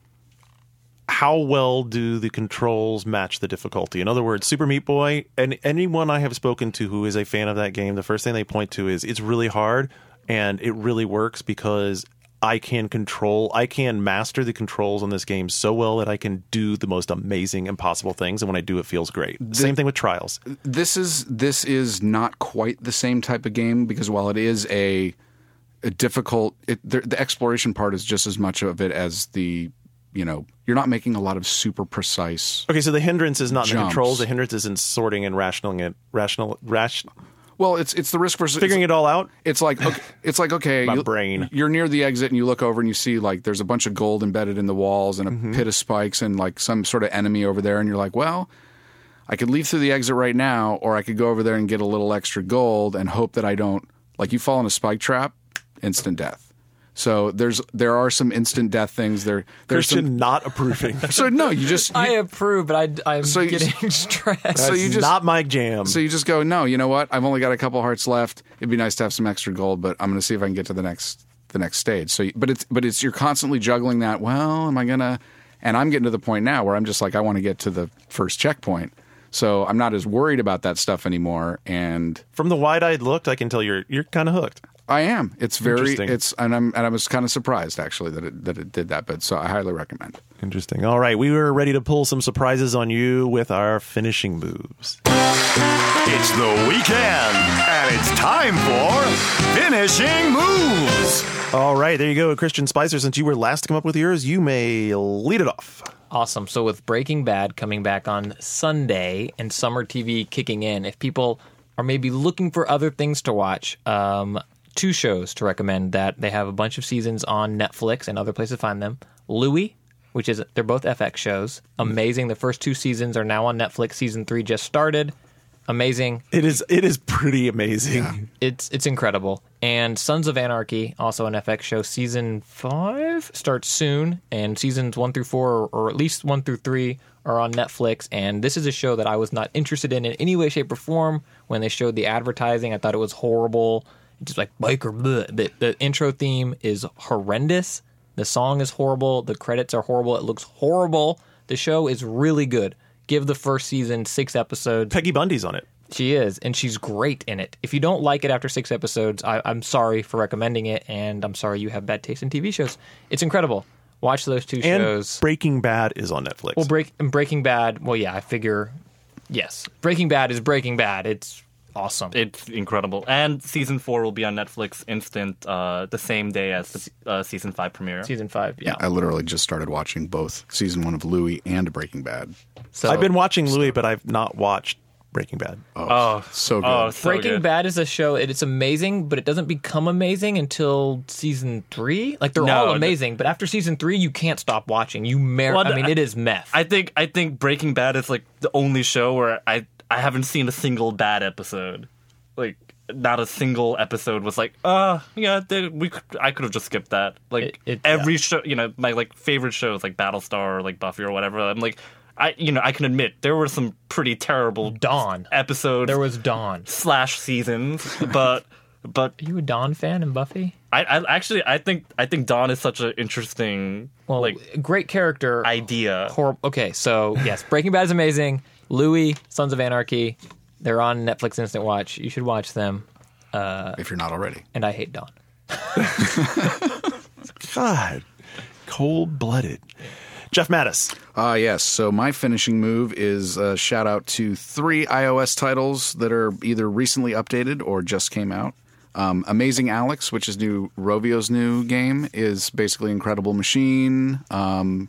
how well do the controls match the difficulty? In other words, Super Meat Boy, and anyone I have spoken to who is a fan of that game, the first thing they point to is it's really hard, and it really works because I can control, I can master the controls on this game so well that I can do the most amazing, impossible things, and when I do, it feels great. Same thing with Trials. This is this is not quite the same type of game because while it is a, a difficult, it, the, the exploration part is just as much of it as the. You know, you're not making a lot of super precise. Okay, so the hindrance is not in the Jumps. controls. The hindrance is in sorting and rationaling it, rational, rash, Well, it's it's the risk versus figuring it all out. It's like okay, it's like okay, My you, brain. You're near the exit and you look over and you see like there's a bunch of gold embedded in the walls and a Mm-hmm. pit of spikes and like some sort of enemy over there, and you're like, well, I could leave through the exit right now, or I could go over there and get a little extra gold and hope that I don't like you fall in a spike trap, instant death. So there's there are some instant death things there. There's Christian some, not approving. so no, you just I you, approve, but I, I'm So you- getting stressed. so you That's just not my jam. So you just go, no, you know what? I've only got a couple hearts left. It'd be nice to have some extra gold, but I'm going to see if I can get to the next the next stage. So, but it's but it's you're constantly juggling that. Well, am I gonna? And I'm getting to the point now where I'm just like, I want to get to the first checkpoint. So I'm not as worried about that stuff anymore. And From the wide-eyed look, I can tell you're you're kind of hooked. I am. It's very. Interesting. It's and I'm and I was kind of surprised actually that it that it did that. But so I highly recommend. Interesting. All right, we were ready to pull some surprises on you with our finishing moves. It's the weekend, and it's time for Finishing Moves. All right, there you go, Christian Spicer. Since you were last to come up with yours, you may lead it off. Awesome. So with Breaking Bad coming back on Sunday and summer T V kicking in, if people are maybe looking for other things to watch, um, two shows to recommend that they have a bunch of seasons on Netflix and other places to find them. Louie, which is, they're both F X shows. Amazing. The first two seasons are now on Netflix. Season three just started. Amazing. It is it is pretty amazing. It's it's incredible. And Sons of Anarchy, also an F X show, season five starts soon, and seasons one through four, or, or at least one through three, are on Netflix. And this is a show that I was not interested in in any way, shape, or form. When they showed the advertising, I thought it was horrible. Just like biker, bleh. The, the intro theme is horrendous. The song is horrible. The credits are horrible. It looks horrible. The show is really good. Give the first season six episodes. Peggy Bundy's on it. She is, and she's great in it. If you don't like it after six episodes, I, I'm sorry for recommending it, and I'm sorry you have bad taste in T V shows. It's incredible. Watch those two And shows. Breaking Bad is on Netflix. Well, break, Breaking Bad, well, yeah, I figure, yes. Breaking Bad is Breaking Bad. It's awesome. It's incredible. And season four will be on Netflix instant uh, the same day as the uh, season five premiere. Season five, yeah. I literally just started watching both season one of Louie and Breaking Bad. So, I've been watching Louis, but I've not watched Breaking Bad. Oh, Oh, so good. oh, so Breaking good. Bad is a show, it, it's amazing, but it doesn't become amazing until season three. Like, they're No, all no. amazing, but after season three, you can't stop watching. You mer- Well, I mean, I- it is meth. I think I think Breaking Bad is like the only show where I I haven't seen a single bad episode. Like not a single episode was like, uh, yeah, they, we could, I could have just skipped that. Like It- it- every show, you know, my like favorite shows like Battlestar or like Buffy or whatever. I'm like, I you know I can admit there were some pretty terrible Dawn. episodes There was Dawn. slash seasons, but but Are you a Dawn fan in Buffy? I, I actually I think I think Dawn is such an interesting Well, like great character. idea. Hor- okay, so yes, Breaking Bad is amazing. Louis, Sons of Anarchy, they're on Netflix Instant Watch. You should watch them. if you're not already. And I hate Dawn. God, cold blooded. Jeff Mattis. Uh, yes. So my finishing move is a shout out to three iOS titles that are either recently updated or just came out. Um, Amazing Alex, which is new Rovio's new game, is basically Incredible Machine um,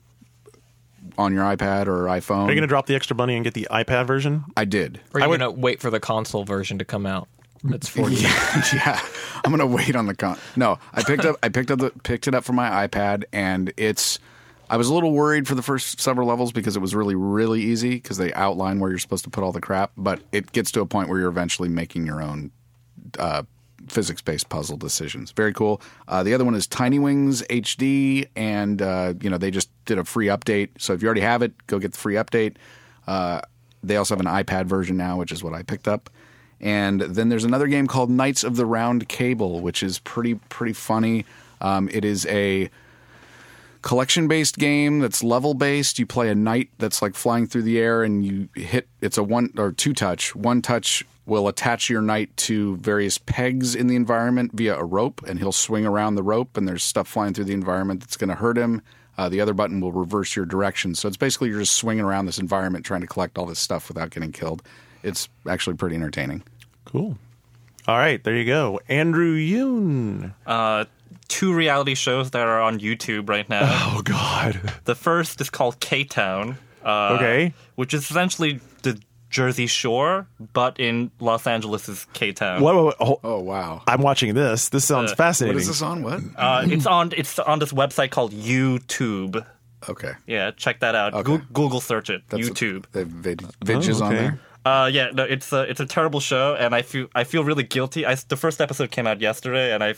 on your iPad or iPhone. Are you going to drop the extra money and get the iPad version? I did. Or are I you would- going to wait for the console version to come out? That's forty. Yeah, yeah. I'm gonna wait on the con. No, I picked up. I picked up the picked it up for my iPad, and it's. I was a little worried for the first several levels because it was really, really easy because they outline where you're supposed to put all the crap. But it gets to a point where you're eventually making your own uh, physics-based puzzle decisions. Very cool. Uh, the other one is Tiny Wings H D, and uh, you know they just did a free update. So if you already have it, go get the free update. Uh, they also have an iPad version now, which is what I picked up. And then there's another game called Knights of the Round Cable, which is pretty pretty funny. Um, it is a collection-based game that's level-based. You play a knight that's like flying through the air, and you hit. It's a one or two touch. One touch will attach your knight to various pegs in the environment via a rope, and he'll swing around the rope, and there's stuff flying through the environment that's going to hurt him. Uh, the other button will reverse your direction. So it's basically you're just swinging around this environment trying to collect all this stuff without getting killed. It's actually pretty entertaining. Cool. All right, there you go. Andrew Yoon. Uh, two reality shows that are on YouTube right now. Oh, God. The first is called K-Town. Uh, Okay. Which is essentially the Jersey Shore, but in Los Angeles' K-Town. Whoa, whoa, whoa. Oh, Oh wow! I'm watching this. This sounds Uh, fascinating. What is this on? What? Uh, it's on it's on this website called YouTube. Okay. Yeah, check that out. Okay. Goo- Google search it. That's YouTube. The vid- vidges Oh, on okay. there. Uh, yeah, no, it's a it's a terrible show, and I feel I feel really guilty. I, the first episode came out yesterday, and I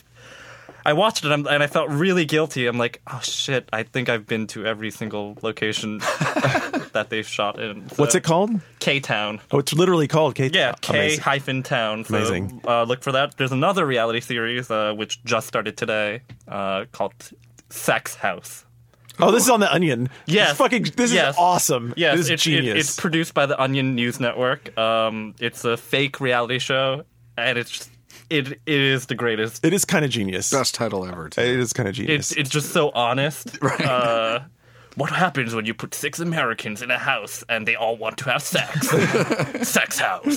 I watched it, and, and I felt really guilty. I'm like, oh shit, I think I've been to every single location that they've shot in. So, What's it called? K Town. Oh, it's literally called K. Yeah, K Amazing. hyphen town. So, Amazing. Uh, look for that. There's another reality series uh, which just started today uh, called Sex House. Oh, this is on the Onion. Yes. This, fucking, this Yes. is awesome. Yes, this is it's, it- genius. it's produced by the Onion News Network. Um, it's a fake reality show, and it's just, it it is the greatest. it is kind of genius. Best title ever. Too. It is kind of genius. It's it's just so honest. Uh, what happens when you put six Americans in a house and they all want to have sex? Sex house.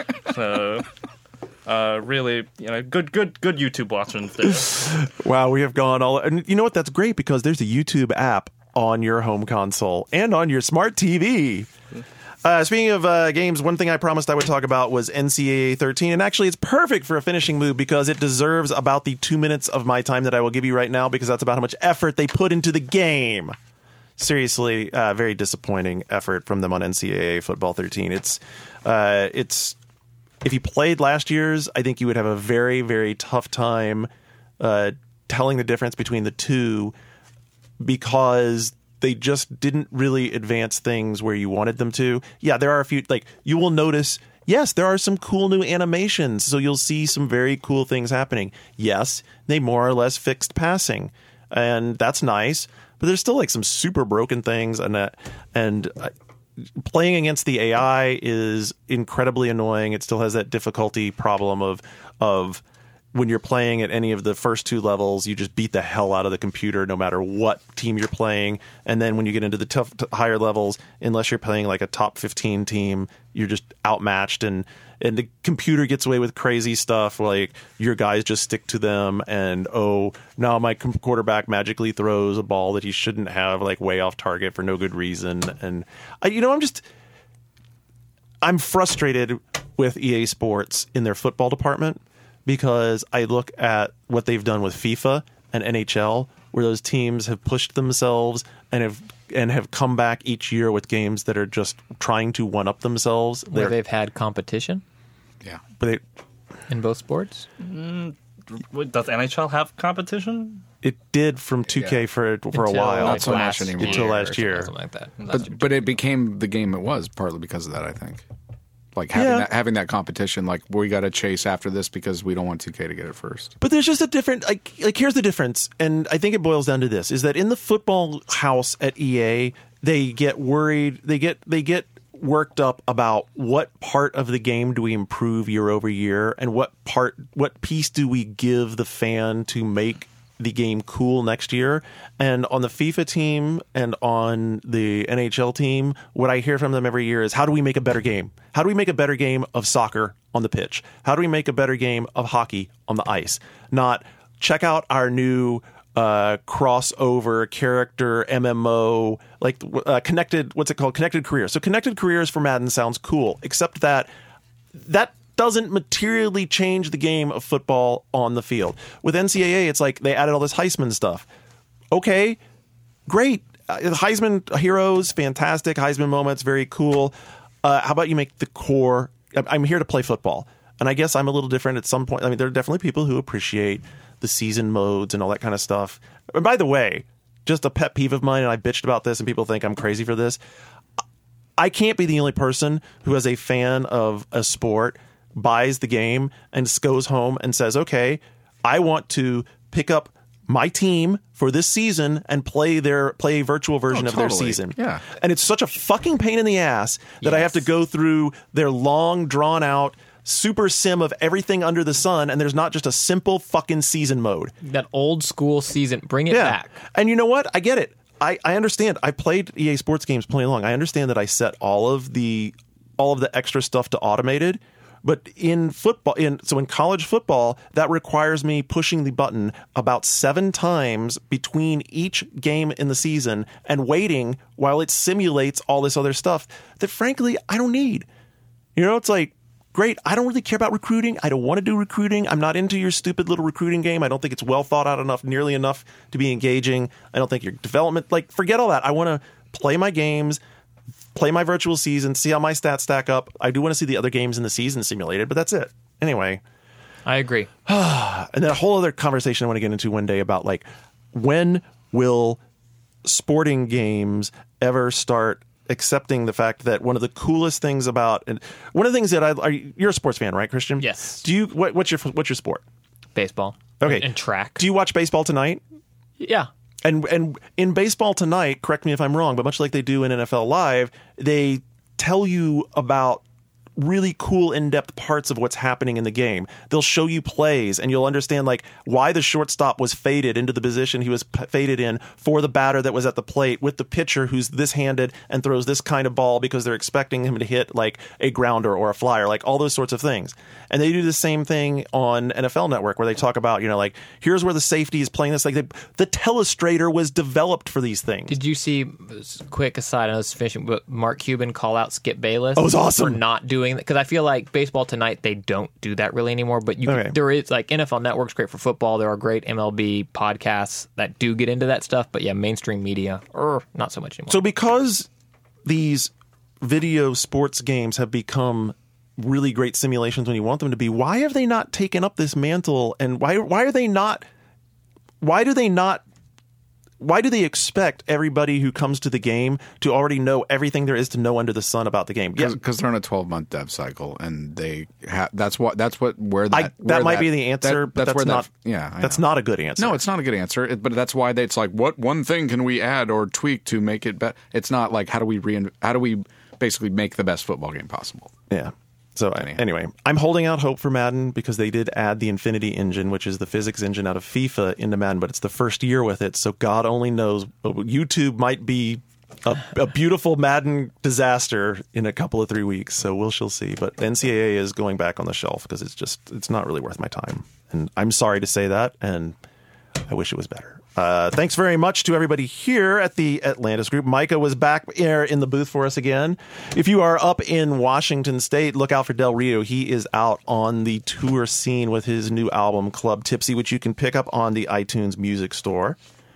So, uh, really, you know, good good good YouTube watching there. Wow, we have gone all. And you know what? That's great because there's a YouTube app on your home console and on your smart T V. Uh, speaking of uh, games, one thing I promised I would talk about was N C A A thirteen, and actually it's perfect for a finishing move because it deserves about the two minutes of my time that I will give you right now because that's about how much effort they put into the game. Seriously, uh, very disappointing effort from them on N C A A Football thirteen. It's uh, it's if you played last year's, I think you would have a very, very tough time uh, telling the difference between the two because they just didn't really advance things where you wanted them to. Yeah, there are a few, like, you will notice, yes, there are some cool new animations, so you'll see some very cool things happening. Yes, they more or less fixed passing, and that's nice, but there's still, like, some super broken things, and uh, and uh, playing against the A I is incredibly annoying. It still has that difficulty problem of of when you're playing at any of the first two levels, you just beat the hell out of the computer no matter what team you're playing. And then when you get into the tough, t- higher levels, unless you're playing like a top fifteen team, you're just outmatched. And, and the computer gets away with crazy stuff like your guys just stick to them. And, oh, now my quarterback magically throws a ball that he shouldn't have, like way off target for no good reason. And, I, you know, I'm just... I'm frustrated with E A Sports in their football department, because I look at what they've done with FIFA and N H L, where those teams have pushed themselves and have and have come back each year with games that are just trying to one up themselves. Where They're, they've had competition Yeah. but they, in both sports. Wait, does N H L have competition? it did from two K Yeah. for for a Until, while. Not like, so much last anymore. Until year last or year. something like that. But but it became the game it was partly because of that, I think. Like having Yeah. that having that competition, like we got to chase after this because we don't want two K to get it first. But there's just a different, like, like here's the difference, and I think it boils down to this: is that in the football house at E A, they get worried, they get they get worked up about what part of the game do we improve year over year, and what part, what piece do we give the fan to make the game cool next year. And on the FIFA team and on the N H L team, what I hear from them every year is, how do we make a better game? How do we make a better game of soccer on the pitch? How do we make a better game of hockey on the ice? Not, check out our new uh, crossover character M M O, like uh, connected, what's it called? Connected Careers. So Connected Careers for Madden sounds cool, except that that doesn't materially change the game of football on the field. With N C double A, it's like they added all this Heisman stuff. Okay, great. Uh, Heisman heroes, fantastic. Heisman moments, very cool. Uh, how about you make the core? I'm here to play football. And I guess I'm a little different at some point. I mean, there are definitely people who appreciate the season modes and all that kind of stuff. And by the way, just a pet peeve of mine, and I bitched about this and people think I'm crazy for this. I can't be the only person who, as a fan of a sport, buys the game and goes home and says, okay, I want to pick up my team for this season and play their play a virtual version Oh, of their totally. season. Yeah. And it's such a fucking pain in the ass that I have to go through their long, drawn out super sim of everything under the sun, and there's not just a simple fucking season mode. That old school season, bring it Yeah. back. And you know what? I get it. I, I understand. I played E A Sports games plenty long. I understand that I set all of the all of the extra stuff to automated. But in football, in so in college football, that requires me pushing the button about seven times between each game in the season and waiting while it simulates all this other stuff that, frankly, I don't need. You know, it's like, great, I don't really care about recruiting. I don't want to do recruiting. I'm not into your stupid little recruiting game. I don't think it's well thought out enough, nearly enough to be engaging. I don't think your development, like, forget all that. I want to play my games, play my virtual season, see how my stats stack up. I do want to see the other games in the season simulated, but that's it. Anyway. I agree. And then a whole other conversation I want to get into one day about, like, when will sporting games ever start accepting the fact that one of the coolest things about, and one of the things that I, are, you're a sports fan, right, Christian? Yes. Do you, what, what's your, what's your sport? Baseball. Okay. And track. Do you watch baseball tonight? yeah. And and in baseball tonight, correct me if I'm wrong, but much like they do in N F L Live, they tell you about really cool in-depth parts of what's happening in the game. They'll show you plays, and you'll understand, like, why the shortstop was faded into the position he was p- faded in for the batter that was at the plate with the pitcher who's this-handed and throws this kind of ball because they're expecting him to hit, like, a grounder or a flyer, like all those sorts of things. And they do the same thing on N F L Network, where they talk about, you know, like, here's where the safety is playing this. Like, they, the telestrator was developed for these things. Did you see, quick aside, I was fishing, but Mark Cuban call out Skip Bayless Oh, it was awesome. for not doing that? Because I feel like Baseball Tonight, they don't do that really anymore. But you, Okay. there is, like, N F L Network's great for football. There are great M L B podcasts that do get into that stuff. But yeah, mainstream media, er, not so much anymore. So because these video sports games have become really great simulations when you want them to be. Why have they not taken up this mantle? And why why are they not? Why do they not? Why do they expect everybody who comes to the game to already know everything there is to know under the sun about the game? Because yeah. they're on a twelve month dev cycle, and they ha- that's what that's what where that I, that where might that, be the answer, that, but that's, that's not. That, yeah, I that's know. not a good answer. No, it's not a good answer. It, but that's why they, it's like, what one thing can we add or tweak to make it better? It's not like how do we rein- how do we basically make the best football game possible? Yeah. So anyway, I'm holding out hope for Madden because they did add the Infinity engine, which is the physics engine out of FIFA, into Madden, but it's the first year with it, so God only knows. YouTube might be a, a beautiful Madden disaster in a couple of three weeks, so we'll shall see. But N C double A is going back on the shelf because it's just it's not really worth my time, and I'm sorry to say that, and I wish it was better. Uh, thanks very much to everybody here at the Atlantis Group. Micah was back here in the booth for us again. If you are up in Washington State, look out for Del Rio. He is out on the tour scene with his new album, Club Tipsy, which you can pick up on the iTunes Music Store.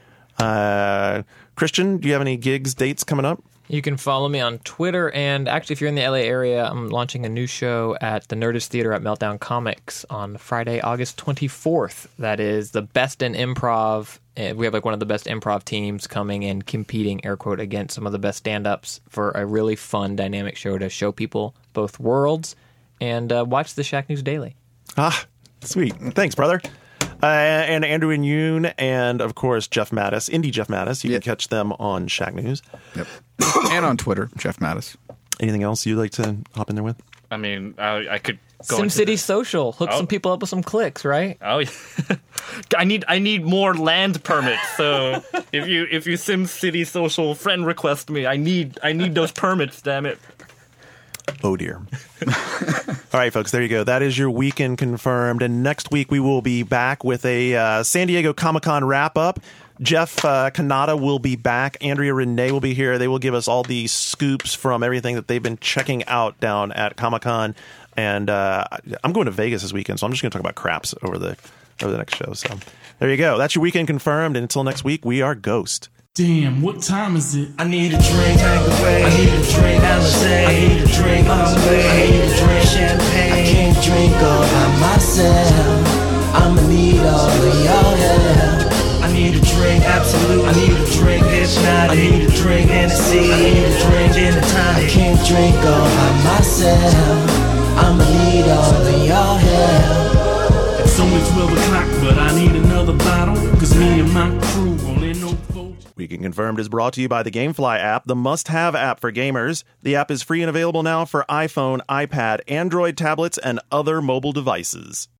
Uh, Christian, do you have any gigs, dates coming up? You can follow me on Twitter, and actually, if you're in the L A area, I'm launching a new show at the Nerdist Theater at Meltdown Comics on Friday, August twenty-fourth. That is the best in improv. We have like one of the best improv teams coming and competing, air quote, against some of the best stand-ups for a really fun, dynamic show to show people both worlds and uh, watch the Shack News Daily. Ah, sweet. Thanks, brother. Uh, and Andrew and Yoon, and of course Jeff Mattis, Indie Jeff Mattis. You yep. can catch them on Shack News. Yep. And on Twitter, Jeff Mattis. Anything else you'd like to hop in there with? I mean, I, I could go SimCity the... Social. Hook oh. some people up with some clicks, right? Oh, yeah. I need I need more land permits. So if you if you SimCity Social friend request me, I need I need those permits. Damn it. Oh, dear. All right, folks, there you go. That is your weekend confirmed. And next week we will be back with a uh, San Diego Comic-Con wrap-up. Jeff uh, Kanata will be back. Andrea Renee will be here. They will give us all the scoops from everything that they've been checking out down at Comic-Con. And uh, I'm going to Vegas this weekend, so I'm just going to talk about craps over the over the next show. So there you go. That's your weekend confirmed. And until next week, we are Ghost. Damn, what time is it? I need a drink, Tanqueray. I need a drink, Alizé. I need a drink, Bombay. I need a drink, champagne. I can't drink all by myself. I'ma need all of y'all help. I need a drink, Absolute. I need a drink, Hypnotic. I need a drink, Hennessy. I need a drink, Gin and Tonic. I can't drink all by myself. I'ma need all of y'all help. It's only twelve o'clock, but I need another bottle. Cause me and my crew only know folks. Weekend Confirmed is brought to you by the GameFly app, the must-have app for gamers. The app is free and available now for iPhone, iPad, Android tablets, and other mobile devices.